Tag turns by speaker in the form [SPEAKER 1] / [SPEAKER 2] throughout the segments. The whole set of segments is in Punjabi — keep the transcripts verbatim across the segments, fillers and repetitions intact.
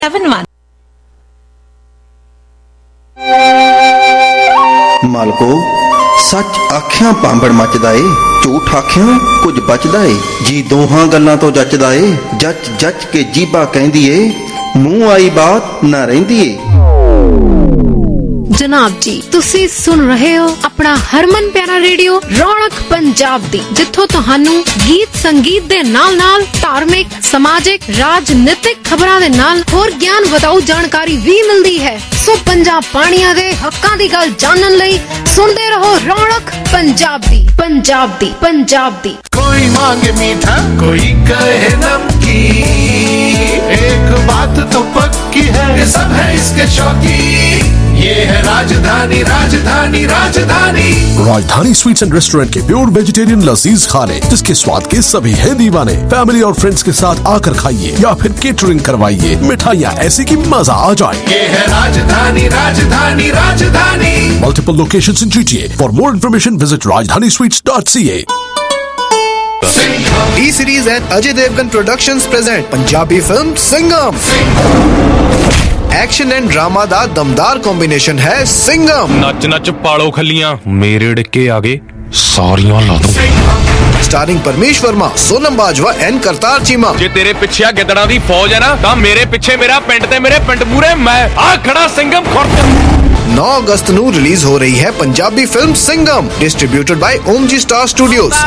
[SPEAKER 1] seven one.
[SPEAKER 2] ਮਾਲਕੋ ਸੱਚ ਆਖਿਆ ਪਾਂਬੜ ਮੱਚਦਾ ਏ, ਝੂਠ ਆਖਿਆ ਕੁਝ ਬਚਦਾ ਏ। ਜੀ ਦੋਹਾਂ ਗੱਲਾਂ ਤੋਂ ਜੱਚਦਾ ਏ, ਜੱਚ ਜੱਚ ਕੇ ਜੀਭਾ ਕਹਿੰਦੀ ਏ, ਮੂੰਹ ਆਈ ਬਾਤ ਨਾ ਰਹਿੰਦੀ ਏ।
[SPEAKER 3] ਜਨਾਬ ਜੀ, ਤੁਸੀਂ ਸੁਣ ਰਹੇ ਹੋ ਆਪਣਾ ਹਰਮਨ ਪਿਆਰਾ ਰੇਡੀਓ ਰੌਣਕ ਪੰਜਾਬ ਦੀ, ਜਿੱਥੋਂ ਤੁਹਾਨੂੰ ਗੀਤ ਸੰਗੀਤ ਦੇ ਨਾਲ ਨਾਲ ਧਾਰਮਿਕ, ਸਮਾਜਿਕ, ਰਾਜਨੀਤਿਕ ਖਬਰਾਂ ਦੇ ਨਾਲ ਹੋਰ ਗਿਆਨ ਵਧਾਊ ਜਾਣਕਾਰੀ ਵੀ ਮਿਲਦੀ ਹੈ। ਸੋ ਪੰਜਾਬ ਪਾਣੀਆਂ ਦੇ ਹੱਕਾਂ ਦੀ ਗੱਲ ਜਾਣਨ ਲਈ ਸੁਣਦੇ ਰਹੋ ਰੌਣਕ ਪੰਜਾਬ ਦੀ, ਪੰਜਾਬ ਦੀ, ਪੰਜਾਬ ਦੀ।
[SPEAKER 4] कोई मांगे मीठा, कोई कहे नमकीन, एक बात तो पक्की है, ये सब है इसके शौकीन। ये है राजधानी, Rajdhani, Rajdhani.
[SPEAKER 5] Rajdhani sweets and restaurant के प्योर वेजिटेरियन लजीज खाने, जिसके स्वाद के सभी है दीवाने। फैमिली और फ्रेंड्स के साथ आकर खाइए या फिर केटरिंग करवाइए, मिठाइयाँ ऐसी कि मजा आ जाए।
[SPEAKER 4] ये है राजधानी, राजधानी, राजधानी।
[SPEAKER 5] Multiple locations in G T A. For more information, visit rajdhani sweets dot c a.
[SPEAKER 6] T-Series and Ajay Devgan Productions present Punjabi film Singham. Action and drama दा दमदार कॉम्बिनेशन है सिंघम।
[SPEAKER 7] नच नच पालो खलियां मेरे डिक्के आगे सारियां ला दूं।
[SPEAKER 6] Starring Paramesh Verma, Sonam Bajwa and Kartar Cheema.
[SPEAKER 7] जे तेरे पिछे गिदड़ा दी फौज है ना, तां मेरे पिछे मेरा पिंड ते मेरे पिंड मूरे मैं आ खड़ा सिंघम खुर्द।
[SPEAKER 6] नौ अगस्त नू रिलीज हो रही है Punjabi film Singham, distributed by Om ji star studios.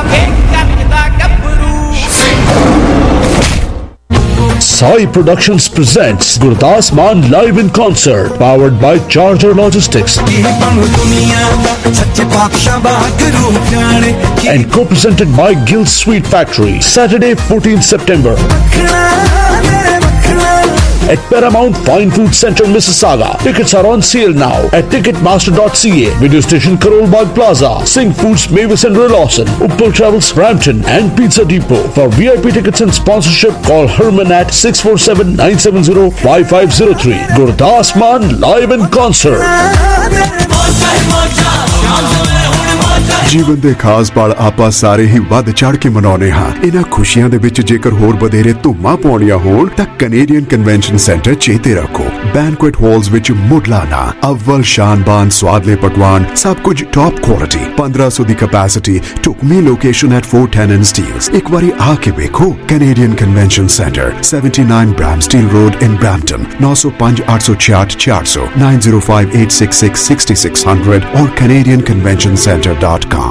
[SPEAKER 8] Sai Productions presents Gurdas Maan live in concert, powered by Charger Logistics and co-presented by Gill Sweet Factory. Saturday, fourteenth September at Paramount Fine Food Center, Mississauga. Tickets are on sale now at ticketmaster dot c a. Video station Karol Bagh Plaza. Singh Foods, Mavis and Roy Lawson. Uppal Travels Brampton and Pizza Depot. For V I P tickets and sponsorship, call Herman at six four seven, nine seven zero, five five zero three. Gurdas Maan live in concert.
[SPEAKER 9] ਜੀਵਨ ਦੇ ਖਾਸ ਪਲ ਆਪਾਂ ਸਾਰੇ ਹੀ ਵੱਧ ਚੜ ਕੇ ਮਨਾਉਂਦੇ ਹਾਂ। ਇਹਨਾਂ ਖੁਸ਼ੀਆਂ ਦੇ ਵਿੱਚ ਜੇਕਰ ਹੋਰ ਵਧੇਰੇ ਧੂਮਾਂ ਪਾਉਣੀਆਂ ਹੋਣ ਤਾਂ ਕੈਨੇਡੀਅਨ ਕਨਵੈਨਸ਼ਨ ਸੈਂਟਰ ਚੇਤੇ ਰੱਖੋ। ਬੈਂਕੁਏਟ ਹਾਲਸ ਵਿੱਚ ਮੁੱਢਲਾ ਅਵਲ ਸ਼ਾਨਬਾਨ ਸਵਾਦਲੇ ਪਕਵਾਨ, ਸਭ ਕੁਝ ਟੌਪ ਕੁਆਲਿਟੀ, ਪੰਦਰਾਂ ਸੌ ਦੀ ਕੈਪੈਸਿਟੀ, ਢੁਕਵੀਂ location at four ten and Steeles। ਇੱਕ ਵਾਰੀ ਆ ਕੇ ਵੇਖੋ। Canadian convention centre, seventy-nine Bramsteel Road in Brampton, nine oh five, eight six eight, four hundred, nine oh five, eight six six, six six zero zero or canadian convention center dot com।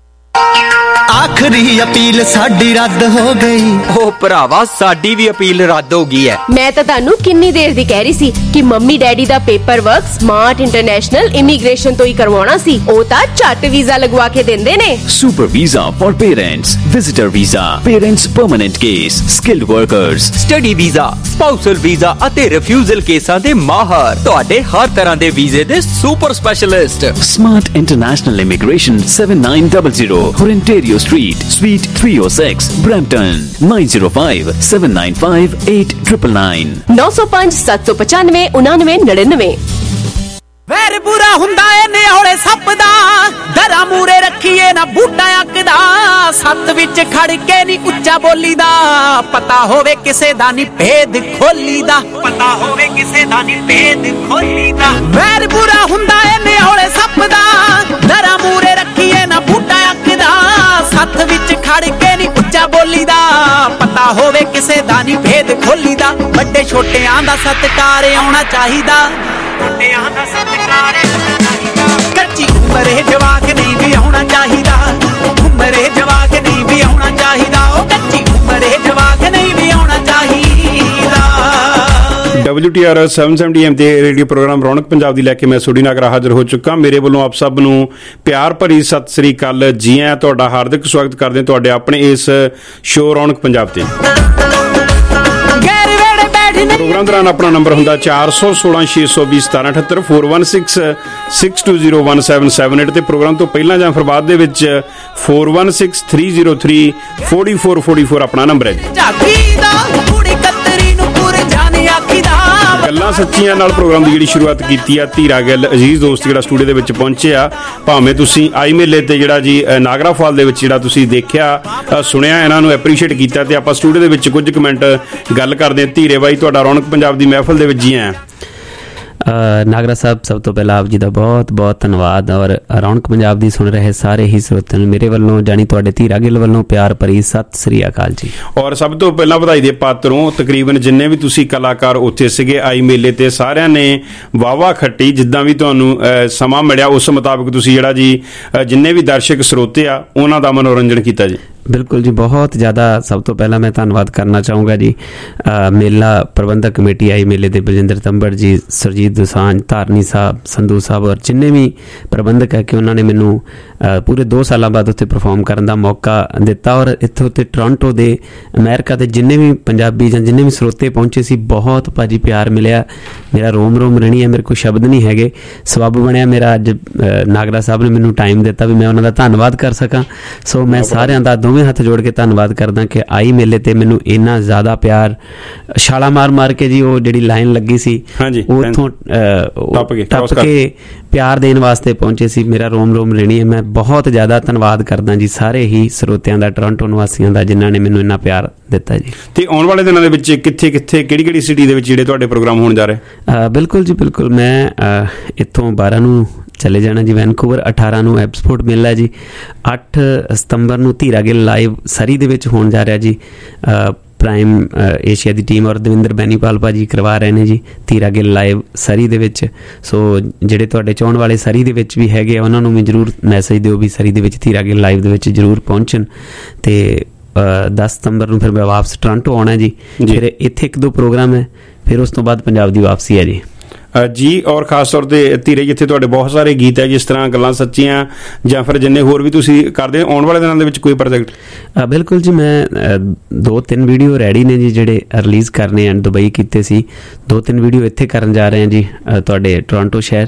[SPEAKER 10] आखिरी अपील साडी रद्द हो गई।
[SPEAKER 11] ओ भरावा साडी भी अपील रद्द हो गई है।
[SPEAKER 12] मैं तो तानू किन्नी देर दी कह रही सी कि मम्मी डैडी दा paper work smart international immigration तो ही करवाना सी। ओ ता झट वीजा लगवा के देंदे ने।
[SPEAKER 13] Super visa for parents, visitor visa, parents permanent case, skilled workers,
[SPEAKER 11] study visa, spousal visa ਅਤੇ ਰਿਫਿਊਜ਼ਲ ਕੇਸਾਂ ਦੇ ਮਾਹਰ, ਤੁਹਾਡੇ ਹਰ ਤਰ੍ਹਾਂ ਦੇ ਵੀਜ਼ੇ ਦੇ super specialist.
[SPEAKER 13] Smart international immigration seven nine zero zero Ontario Street, Suite three oh six, Brampton, nine oh five, seven nine five, eight nine nine nine।
[SPEAKER 12] नौ सौ पाँच सात सौ पचानवे उनानवे नड़िनवे।
[SPEAKER 10] वैर बुरा हुंदा ए निहोले सप दा, दरा मूरे रखिए ना बूटा अकदा, सत विच खड़ के नी उच्चा बोली दा, पता होवे किसे दा नी भेद खोली दा, पता होवे किसे दा नी भेद खोली दा। वैर बुरा हुंदा ए निहोले सप दा, दरा मूरे रखिए ना बूटा अकदा, सत विच खड़ के नी उच्चा बोली दा, पता होवे किसे दा नी भेद खोली दा। बड़े छोटियां दा सत्कार आउणा चाहीदा, छोटियां दा सत्कार आउणा चाहीदा। कच्ची उमरे जवाक नहीं भी आउणा चाहीदा, उमरे जवाक नहीं भी आउणा चाहीदा, ओ कच्ची उमरे जवाक नहीं भी आउणा चाहीदा।
[SPEAKER 14] W T R seven seventy A M ਤੇ ਰੇਡੀਓ ਪ੍ਰੋਗਰਾਮ ਰੌਣਕ ਪੰਜਾਬ ਦੀ ਲੈ ਕੇ ਮੈਂ ਸੋਢੀ ਨਾਗਰਾ ਹਾਜ਼ਰ ਹੋ ਚੁੱਕਾ। ਮੇਰੇ ਵੱਲੋਂ ਆਪ ਸਭ ਨੂੰ ਪਿਆਰ ਭਰੀ ਸਤਿ ਸ੍ਰੀ ਅਕਾਲ, ਜੀ ਆਇਆਂ, ਤੁਹਾਡਾ ਹਾਰਦਿਕ ਸਵਾਗਤ ਕਰਦੇ ਤੁਹਾਡੇ ਆਪਣੇ ਇਸ ਸ਼ੋਅ ਰੌਣਕ ਪੰਜਾਬ ਤੇ। ਪ੍ਰੋਗਰਾਮ ਦੌਰਾਨ ਆਪਣਾ ਨੰਬਰ ਹੁੰਦਾ ਚਾਰ ਸੌ ਸੋਲਾਂ ਛੇ ਸੌ ਵੀਹ ਸਤਾਰਾਂ ਅਠੱਤਰ four one six six two zero one seven seven eight ਤੇ ਪ੍ਰੋਗਰਾਮ ਤੋਂ ਪਹਿਲਾਂ ਜਾਂ ਫਿਰ ਬਾਅਦ ਦੇ ਵਿੱਚ four one six three zero three four four four four ਆਪਣਾ ਨੰਬਰ ਹੈ ਜੀ। ਗੱਲਾਂ ਸੱਚੀਆਂ ਨਾਲ ਪ੍ਰੋਗਰਾਮ ਦੀ ਜਿਹੜੀ ਸ਼ੁਰੂਆਤ ਕੀਤੀ ਆ ਧੀਰਾ ਗਿੱਲ ਅਜ਼ੀਜ਼ ਦੋਸਤ ਜਿਹੜਾ ਸਟੂਡੀਓ ਦੇ ਵਿੱਚ ਪਹੁੰਚੇ ਆ। ਭਾਵੇਂ ਤੁਸੀਂ ਆਈ ਮੇਲੇ ਤੇ ਜਿਹੜਾ ਜੀ ਨਾਗਰਾ ਫਾਲ ਦੇ ਵਿੱਚ ਜਿਹੜਾ ਤੁਸੀਂ ਦੇਖਿਆ ਸੁਣਿਆ, ਇਹਨਾਂ ਨੂੰ ਐਪਰੀਸ਼ੀਏਟ ਕੀਤਾ, ਤੇ ਆਪਾਂ ਸਟੂਡੀਓ ਦੇ ਵਿੱਚ ਕੁਝ ਕਮੈਂਟ ਗੱਲ ਕਰਦੇ ਹਾਂ। ਧੀਰੇ ਬਾਈ, ਤੁਹਾਡਾ ਰੌਣਕ ਪੰਜਾਬ ਦੀ ਮਹਿਫਲ ਦੇ ਵਿੱਚ ਜੀ ਆਇਆਂ।
[SPEAKER 1] ਨਾਗਰਾ ਸਾਹਿਬ, ਸਭ ਤੋਂ ਪਹਿਲਾਂ ਆਪ ਜੀ ਦਾ ਬਹੁਤ ਬਹੁਤ ਧੰਨਵਾਦ, ਔਰ ਰੌਣਕ ਪੰਜਾਬ ਦੀ ਸੁਣ ਰਹੇ ਸਾਰੇ ਹੀ ਸਰੋਤਿਆਂ ਨੂੰ ਮੇਰੇ ਵੱਲੋਂ ਜਾਨੀ ਤੁਹਾਡੇ ਧੀਰਾ ਗਿੱਲ ਵੱਲੋਂ ਪਿਆਰ ਭਰੀ ਸਤਿ ਸ੍ਰੀ ਅਕਾਲ ਜੀ।
[SPEAKER 14] ਔਰ ਸਭ ਤੋਂ ਪਹਿਲਾਂ ਵਧਾਈ ਦੇ ਪਾਤਰੋਂ ਤਕਰੀਬਨ ਜਿੰਨੇ ਵੀ ਤੁਸੀਂ ਕਲਾਕਾਰ ਉੱਥੇ ਸੀਗੇ ਆਈ ਮੇਲੇ ਤੇ, ਸਾਰਿਆਂ ਨੇ ਵਾਹਵਾ ਖੱਟੀ। ਜਿੱਦਾਂ ਵੀ ਤੁਹਾਨੂੰ ਸਮਾਂ ਮਿਲਿਆ ਉਸ ਮੁਤਾਬਕ ਤੁਸੀਂ ਜਿਹੜਾ ਜੀ ਜਿੰਨੇ ਵੀ ਦਰਸ਼ਕ ਸਰੋਤੇ ਆ ਉਹਨਾਂ ਦਾ ਮਨੋਰੰਜਨ ਕੀਤਾ ਜੀ।
[SPEAKER 1] ਬਿਲਕੁਲ ਜੀ, ਬਹੁਤ ਜ਼ਿਆਦਾ। ਸਭ ਤੋਂ ਪਹਿਲਾਂ ਮੈਂ ਧੰਨਵਾਦ ਕਰਨਾ ਚਾਹੂੰਗਾ ਜੀ ਮੇਲਾ ਪ੍ਰਬੰਧਕ ਕਮੇਟੀ ਆਈ ਮੇਲੇ ਦੇ ਬਲਜਿੰਦਰ ਤੰਬੜ ਜੀ, ਸਰਜੀਤ ਦੋਸਾਂਝ, ਧਾਰਨੀ ਸਾਹਿਬ, ਸੰਧੂ ਸਾਹਿਬ, ਔਰ ਜਿੰਨੇ ਵੀ ਪ੍ਰਬੰਧਕ ਹੈ ਕਿ ਉਹਨਾਂ ਨੇ ਮੈਨੂੰ ਪੂਰੇ ਦੋ ਸਾਲਾਂ ਬਾਅਦ ਉੱਥੇ ਪਰਫਾਰਮ ਕਰਨ ਦਾ ਮੌਕਾ ਦਿੱਤਾ। ਔਰ ਇੱਥੋਂ ਉੱਤੇ ਟੋਰਾਂਟੋ ਦੇ, ਅਮਰੀਕਾ ਦੇ ਜਿੰਨੇ ਵੀ ਪੰਜਾਬੀ ਜਾਂ ਜਿੰਨੇ ਵੀ ਸਰੋਤੇ ਪਹੁੰਚੇ ਸੀ, ਬਹੁਤ ਭਾਜੀ ਪਿਆਰ ਮਿਲਿਆ। ਮੇਰਾ ਰੋਮ ਰੋਮ ਰਹਿਣੀ ਹੈ, ਮੇਰੇ ਕੋਲ ਸ਼ਬਦ ਨਹੀਂ ਹੈਗੇ। ਸਬੱਬ ਬਣਿਆ ਮੇਰਾ ਅੱਜ ਨਾਗਰਾ ਸਾਹਿਬ ਨੇ ਮੈਨੂੰ ਟਾਈਮ ਦਿੱਤਾ ਵੀ ਮੈਂ ਉਹਨਾਂ ਦਾ ਧੰਨਵਾਦ ਕਰ ਸਕਾਂ। ਸੋ ਮੈਂ ਸਾਰਿਆਂ ਦਾ ਦੋਵੇਂ ਹੱਥ ਜੋੜ ਕੇ ਧੰਨਵਾਦ ਕਰਦਾ ਕਿ ਆਈ ਮੇਲੇ ਤੇ ਮੈਨੂੰ ਇੰਨਾ ਜ਼ਿਆਦਾ ਪਿਆਰ, ਛਾਲਾ ਮਾਰ ਮਾਰ ਕੇ ਜੀ ਉਹ ਜਿਹੜੀ ਲਾਈਨ ਲੱਗੀ ਸੀ ਉਹ ਉੱਥੋਂ ਟੱਪ ਕੇ ਪਿਆਰ ਦੇਣ ਵਾਸਤੇ ਪਹੁੰਚੇ ਸੀ। ਮੇਰਾ ਰੋਮ ਰੋਮ ਲੈਣੀ ਹੈ। ਮੈਂ ਬਹੁਤ ਜ਼ਿਆਦਾ ਧੰਨਵਾਦ ਕਰਦਾ ਜੀ ਸਾਰੇ ਹੀ ਸਰੋਤਿਆਂ ਦਾ, ਟੋਰਾਂਟੋ ਨਿਵਾਸੀਆਂ ਦਾ, ਜਿਨ੍ਹਾਂ ਨੇ ਮੈਨੂੰ ਇੰਨਾ ਪਿਆਰ ਦਿੱਤਾ ਜੀ।
[SPEAKER 14] ਤੇ ਆਉਣ ਵਾਲੇ ਦਿਨਾਂ ਦੇ ਵਿੱਚ ਕਿੱਥੇ ਕਿੱਥੇ ਕਿਹੜੀ ਕਿਹੜੀ ਸਿਟੀ ਦੇ ਵਿੱਚ ਜਿਹੜੇ ਤੁਹਾਡੇ ਪ੍ਰੋਗਰਾਮ ਹੋਣ ਜਾ ਰਹੇ?
[SPEAKER 1] ਬਿਲਕੁਲ ਜੀ ਬਿਲਕੁਲ, ਮੈਂ ਇੱਥੋਂ ਬਾਰਾਂ ਨੂੰ ਚਲੇ ਜਾਣਾ ਜੀ ਵੈਨਕੂਵਰ, ਅਠਾਰਾਂ ਨੂੰ ਐਪਸਪੋਰਟ ਮੇਲਾ ਜੀ, ਅੱਠ ਸਤੰਬਰ ਨੂੰ ਧੀਰਾ ਗਿੱਲ ਲਾਈਵ ਸਰੀ ਦੇ ਵਿੱਚ ਹੋਣ ਜਾ ਰਿਹਾ ਜੀ। ਪ੍ਰਾਈਮ ਏਸ਼ੀਆ ਦੀ ਟੀਮ ਔਰ ਦਵਿੰਦਰ ਬੈਨੀਪਾਲ ਭਾਜੀ ਕਰਵਾ ਰਹੇ ਨੇ ਜੀ ਧੀਰਾ ਗਿੱਲ ਲਾਈਵ ਸਰੀ ਦੇ ਵਿੱਚ। ਸੋ ਜਿਹੜੇ ਤੁਹਾਡੇ ਚਾਹੁਣ ਵਾਲੇ ਸਰੀ ਦੇ ਵਿੱਚ ਵੀ ਹੈਗੇ ਆ ਉਹਨਾਂ ਨੂੰ ਵੀ ਜ਼ਰੂਰ ਮੈਸੇਜ ਦਿਓ ਵੀ ਸਰੀ ਦੇ ਵਿੱਚ ਧੀਰਾ ਗਿੱਲ ਲਾਈਵ ਦੇ ਵਿੱਚ ਜ਼ਰੂਰ ਪਹੁੰਚਣ। ਤੇ ਦਸ ਸਤੰਬਰ ਨੂੰ ਫਿਰ ਮੈਂ ਵਾਪਸ ਟੋਰਾਂਟੋ ਆਉਣਾ ਜੀ। ਫਿਰ ਇੱਥੇ ਇੱਕ ਦੋ ਪ੍ਰੋਗਰਾਮ ਹੈ, ਫਿਰ ਉਸ ਤੋਂ ਬਾਅਦ ਪੰਜਾਬ ਦੀ ਵਾਪਸੀ ਹੈ ਜੀ।
[SPEAKER 14] ਜੀ ਔਰ ਖਾਸ ਤੌਰ ਤੇ ਧੀਰੇ ਜਿੱਥੇ ਤੁਹਾਡੇ ਬਹੁਤ ਸਾਰੇ ਗੀਤ ਹੈ, ਜਿਸ ਤਰ੍ਹਾਂ ਗੱਲਾਂ ਸੱਚੀਆਂ ਜਾਂ ਫਿਰ ਜਿੰਨੇ ਹੋਰ ਵੀ ਤੁਸੀਂ ਕਰਦੇ ਆਉਣ ਵਾਲੇ ਦਿਨਾਂ ਦੇ ਵਿੱਚ ਕੋਈ ਪ੍ਰੋਜੈਕਟ?
[SPEAKER 1] ਬਿਲਕੁਲ ਜੀ, ਮੈਂ ਦੋ ਤਿੰਨ ਵੀਡੀਓ ਰੈਡੀ ਨੇ ਜੀ ਜਿਹੜੇ ਰਿਲੀਜ਼ ਕਰਨੇ ਆ। ਦੁਬਈ ਕੀਤੇ ਸੀ, ਦੋ ਤਿੰਨ ਵੀਡੀਓ ਇੱਥੇ ਕਰਨ ਜਾ ਰਹੇ ਹਾਂ ਜੀ ਤੁਹਾਡੇ ਟੋਰਾਂਟੋ ਸ਼ਹਿਰ।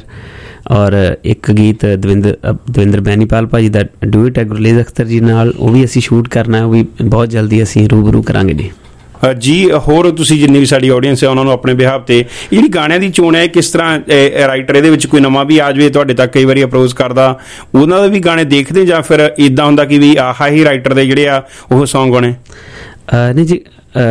[SPEAKER 1] ਔਰ ਇੱਕ ਗੀਤ ਦਵਿੰਦਰ ਦਵਿੰਦਰ ਬੈਨੀਪਾਲ ਭਾਜੀ ਦਾ ਡੂਇਟ ਹੈ ਗੁਰਲੇਜ਼ ਅਖਤਰ ਜੀ ਨਾਲ, ਉਹ ਵੀ ਅਸੀਂ ਸ਼ੂਟ ਕਰਨਾ, ਉਹ ਵੀ ਬਹੁਤ ਜਲਦੀ ਅਸੀਂ ਰੂਬਰੂ ਕਰਾਂਗੇ ਜੀ।
[SPEAKER 14] ਜੀ ਹੋਰ ਤੁਸੀਂ ਜਿੰਨੀ ਵੀ ਸਾਡੀ ਆਡੀਅנס ਹੈ ਉਹਨਾਂ ਨੂੰ ਆਪਣੇ ਬਿਹਾਫ ਤੇ ਜਿਹੜੀ ਗਾਣਿਆਂ ਦੀ ਚੋਣ ਹੈ, ਕਿਸ ਤਰ੍ਹਾਂ ਰਾਈਟਰ ਇਹਦੇ ਵਿੱਚ ਕੋਈ ਨਵਾਂ ਵੀ ਆ ਜਾਵੇ ਤੁਹਾਡੇ ਤੱਕ ਕਈ ਵਾਰੀ ਅਪਰੋਚ ਕਰਦਾ, ਉਹਨਾਂ ਦੇ ਵੀ ਗਾਣੇ ਦੇਖਦੇ ਜਾਂ ਫਿਰ ਇੱਦਾਂ ਹੁੰਦਾ ਕਿ ਵੀ ਆਹ ਹੀ ਰਾਈਟਰ ਦੇ ਜਿਹੜੇ ਆ ਉਹ ਸੌਂਗ ਗਾਣੇ?
[SPEAKER 1] ਨਹੀਂ ਜੀ,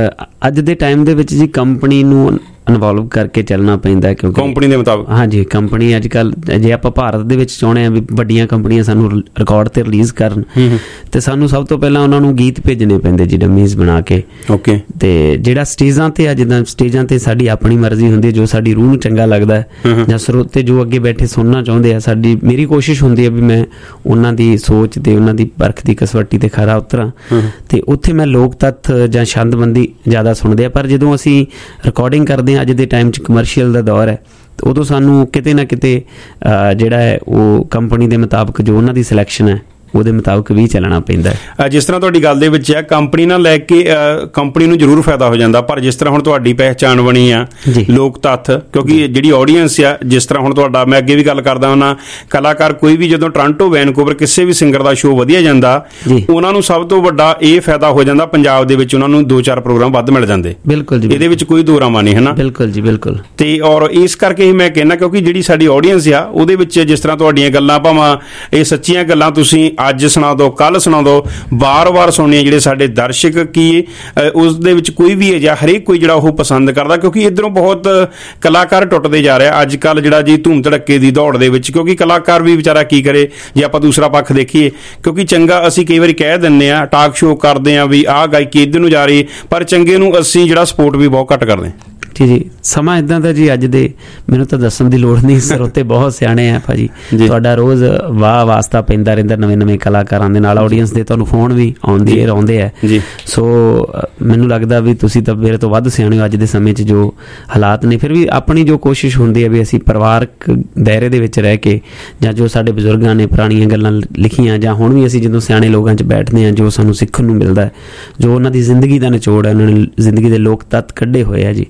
[SPEAKER 1] ਅੱਜ ਦੇ ਟਾਈਮ ਦੇ ਵਿੱਚ ਜੀ ਕੰਪਨੀ ਨੂੰ ਇਨਵੋਲਵ ਕਰਕੇ ਚੱਲਣਾ ਪੈਂਦਾ, ਕਿਉਂਕਿ
[SPEAKER 14] ਕੰਪਨੀ ਦੇ ਮੁਤਾਬਕ।
[SPEAKER 1] ਹਾਂਜੀ, ਕੰਪਨੀ ਅੱਜ ਕੱਲ੍ਹ ਜੇ ਆਪਾਂ ਭਾਰਤ ਦੇ ਵਿੱਚ ਚਾਹੁੰਦੇ ਹਾਂ ਵੀ ਵੱਡੀਆਂ ਕੰਪਨੀਆਂ ਸਾਨੂੰ ਰਿਕਾਰਡ ਤੇ ਰਿਲੀਜ਼ ਕਰਨ, ਤੇ ਸਾਨੂੰ ਸਭ ਤੋਂ ਪਹਿਲਾਂ ਉਹਨਾਂ ਨੂੰ ਗੀਤ ਭੇਜਣੇ ਪੈਂਦੇ ਜੀ ਡਮੀਜ਼ ਬਣਾ ਕੇ।
[SPEAKER 14] ਓਕੇ।
[SPEAKER 1] ਤੇ ਜਿਹੜਾ ਸਟੇਜਾਂ ਤੇ ਆ, ਜਿੱਦਾਂ ਸਟੇਜਾਂ ਤੇ ਸਾਡੀ ਆਪਣੀ ਮਰਜ਼ੀ ਹੁੰਦੀ ਹੈ, ਜੋ ਸਾਡੀ ਰੂਹ ਨੂੰ ਚੰਗਾ ਲੱਗਦਾ ਜਾਂ ਸਰੋਤੇ ਜੋ ਅੱਗੇ ਬੈਠੇ ਸੁਣਨਾ ਚਾਹੁੰਦੇ ਆ, ਸਾਡੀ ਮੇਰੀ ਕੋਸ਼ਿਸ਼ ਹੁੰਦੀ ਹੈ ਵੀ ਮੈਂ ਉਹਨਾਂ ਦੀ ਸੋਚ ਤੇ ਉਹਨਾਂ ਦੀ ਪਰਖ ਦੀ ਕਸਵੱਟੀ ਤੇ ਖਰਾ ਉਤਰਾਂ। ਤੇ ਉੱਥੇ ਮੈਂ ਲੋਕ ਤੱਥ ਜਾਂ ਛੰਦਬੰਦੀ ਜ਼ਿਆਦਾ ਸੁਣਦੇ ਆ। ਪਰ ਜਦੋਂ ਅਸੀਂ ਰਿਕਾਰਡਿੰਗ ਕਰਦੇ ਹਾਂ, ਅੱਜ ਦੇ ਟਾਈਮ 'ਚ ਕਮਰਸ਼ੀਅਲ ਦਾ ਦੌਰ ਹੈ, ਉਦੋਂ ਸਾਨੂੰ ਕਿਤੇ ਨਾ ਕਿਤੇ ਜਿਹੜਾ ਹੈ ਉਹ ਕੰਪਨੀ ਦੇ ਮੁਤਾਬਕ ਜੋ ਉਹਨਾਂ ਦੀ ਸਿਲੈਕਸ਼ਨ ਹੈ ਉਹਦੇ ਮੁਤਾਬਕ ਵੀ ਚੱਲਣਾ ਪੈਂਦਾ ਹੈ।
[SPEAKER 14] ਜਿਸ ਤਰ੍ਹਾਂ ਤੁਹਾਡੀ ਗੱਲ ਦੇ ਵਿੱਚ ਹੈ, ਕੰਪਨੀ ਨਾਲ ਲੈ ਕੇ ਕੰਪਨੀ ਨੂੰ ਜ਼ਰੂਰ ਫਾਇਦਾ ਹੋ ਜਾਂਦਾ, ਪਰ ਜਿਸ ਤਰ੍ਹਾਂ ਹੁਣ ਤੁਹਾਡੀ ਪਹਿਚਾਣ ਬਣੀ ਆ ਲੋਕ ਤੱਥ, ਕਿਉਂਕਿ ਜਿਹੜੀ ਆਡੀਅנס ਆ, ਜਿਸ ਤਰ੍ਹਾਂ ਹੁਣ ਤੁਹਾਡਾ ਮੈਂ ਅੱਗੇ ਵੀ ਗੱਲ ਕਰਦਾ ਹੁੰਦਾ, ਕਲਾਕਾਰ ਕੋਈ ਵੀ ਜਦੋਂ ਟੋਰਾਂਟੋ ਵੈਨਕੂਵਰ ਕਿਸੇ ਵੀ ਸਿੰਗਰ ਦਾ ਸ਼ੋਅ ਵਧੀਆ ਜਾਂਦਾ, ਉਹਨਾਂ ਨੂੰ ਸਭ ਤੋਂ ਵੱਡਾ ਇਹ ਫਾਇਦਾ ਹੋ ਜਾਂਦਾ ਪੰਜਾਬ ਦੇ ਵਿੱਚ ਉਹਨਾਂ ਨੂੰ ਦੋ ਚਾਰ ਪ੍ਰੋਗਰਾਮ ਵੱਧ ਮਿਲ ਜਾਂਦੇ।
[SPEAKER 1] ਬਿਲਕੁਲ ਜੀ,
[SPEAKER 14] ਇਹਦੇ ਵਿੱਚ ਕੋਈ ਦੋ ਰਾਮਾ ਨਹੀਂ ਹੈ ਨਾ।
[SPEAKER 1] ਬਿਲਕੁਲ ਜੀ ਬਿਲਕੁਲ।
[SPEAKER 14] ਤੇ ਔਰ ਇਸ ਕਰਕੇ ਹੀ ਮੈਂ ਕਹਿੰਦਾ, ਕਿਉਂਕਿ ਜਿਹੜੀ ਸਾਡੀ ਆਡੀਅנס ਆ ਉਹਦੇ ਵਿੱਚ ਜਿਸ ਤਰ੍ਹਾਂ ਤੁਹਾਡੀਆਂ ਗੱਲਾਂ, ਭਾਵੇਂ ਇਹ ਸੱਚੀਆਂ ਗੱਲਾਂ ਤੁਸੀਂ ਅੱਜ ਸੁਣਾ ਦੋ, ਕੱਲ ਸੁਣਾ ਦੋ, ਵਾਰ-ਵਾਰ ਸੁਣਨੀਆਂ, ਜਿਹੜੇ ਸਾਡੇ ਦਰਸ਼ਕ ਕੀ ਉਸ ਦੇ ਵਿੱਚ ਕੋਈ ਵੀ ਹੈ ਜਾਂ ਹਰੇਕ ਕੋਈ ਜਿਹੜਾ ਉਹ ਪਸੰਦ ਕਰਦਾ, ਕਿਉਂਕਿ ਇੱਧਰੋਂ ਬਹੁਤ ਕਲਾਕਾਰ ਟੁੱਟਦੇ ਜਾ ਰਿਹਾ ਅੱਜ ਕੱਲ੍ਹ ਜਿਹੜਾ ਜੀ ਧੂਮ ਧੜੱਕੇ ਦੀ ਦੌੜ ਦੇ ਵਿੱਚ। ਕਿਉਂਕਿ ਕਲਾਕਾਰ ਵੀ ਵਿਚਾਰਾ ਕੀ ਕਰੇ ਜੇ ਆਪਾਂ ਦੂਸਰਾ ਪੱਖ ਦੇਖੀਏ, ਕਿਉਂਕਿ ਚੰਗਾ ਅਸੀਂ ਕਈ ਵਾਰੀ ਕਹਿ ਦਿੰਦੇ ਹਾਂ, ਟਾਕ ਸ਼ੋਅ ਕਰਦੇ ਹਾਂ ਵੀ ਆਹ ਗਾਇਕੀ ਇੱਧਰ ਨੂੰ ਜਾ ਰਹੀ, ਪਰ ਚੰਗੇ ਨੂੰ ਅਸੀਂ ਜਿਹੜਾ ਸਪੋਰਟ ਵੀ ਬਹੁਤ ਘੱਟ ਕਰਦੇ ਹਾਂ।
[SPEAKER 1] ਜੀ ਜੀ, ਸਮਾਂ ਇੱਦਾਂ ਦਾ ਜੀ ਅੱਜ ਦੇ, ਮੈਨੂੰ ਤਾਂ ਦੱਸਣ ਦੀ ਲੋੜ ਨਹੀਂ, ਸਰੋਤੇ ਬਹੁਤ ਸਿਆਣੇ ਆ ਭਾਜੀ। ਤੁਹਾਡਾ ਰੋਜ਼ ਵਾਹ ਵਾਸਤਾ ਪੈਂਦਾ ਰਹਿੰਦਾ ਨਵੇਂ ਨਵੇਂ ਕਲਾਕਾਰਾਂ ਦੇ ਨਾਲ, ਆਡੀਅנס ਦੇ ਤੁਹਾਨੂੰ ਫੋਨ ਵੀ ਆਉਂਦੇ ਆਉਂਦੇ ਆ। ਸੋ ਮੈਨੂੰ ਲੱਗਦਾ ਵੀ ਤੁਸੀਂ ਤਾਂ ਮੇਰੇ ਤੋਂ ਵੱਧ ਸਿਆਣੇ ਹੋ ਅੱਜ ਦੇ ਸਮੇਂ 'ਚ ਜੋ ਹਾਲਾਤ ਨੇ। ਫਿਰ ਵੀ ਆਪਣੀ ਜੋ ਕੋਸ਼ਿਸ਼ ਹੁੰਦੀ ਹੈ ਵੀ ਅਸੀਂ ਪਰਿਵਾਰਕ ਦਾਇਰੇ ਦੇ ਵਿੱਚ ਰਹਿ ਕੇ, ਜਾਂ ਜੋ ਸਾਡੇ ਬਜ਼ੁਰਗਾਂ ਨੇ ਪੁਰਾਣੀਆਂ ਗੱਲਾਂ ਲਿਖੀਆਂ, ਜਾਂ ਹੁਣ ਵੀ ਅਸੀਂ ਜਦੋਂ ਸਿਆਣੇ ਲੋਕਾਂ 'ਚ ਬੈਠਦੇ ਹਾਂ, ਜੋ ਸਾਨੂੰ ਸਿੱਖਣ ਨੂੰ ਮਿਲਦਾ ਹੈ, ਜੋ ਉਹਨਾਂ ਦੀ ਜ਼ਿੰਦਗੀ ਦਾ ਨਿਚੋੜ ਹੈ, ਉਹਨਾਂ ਨੇ ਜ਼ਿੰਦਗੀ ਦੇ ਲੋਕ ਤੱਤ ਕੱਢੇ ਹੋਏ ਆ ਜੀ,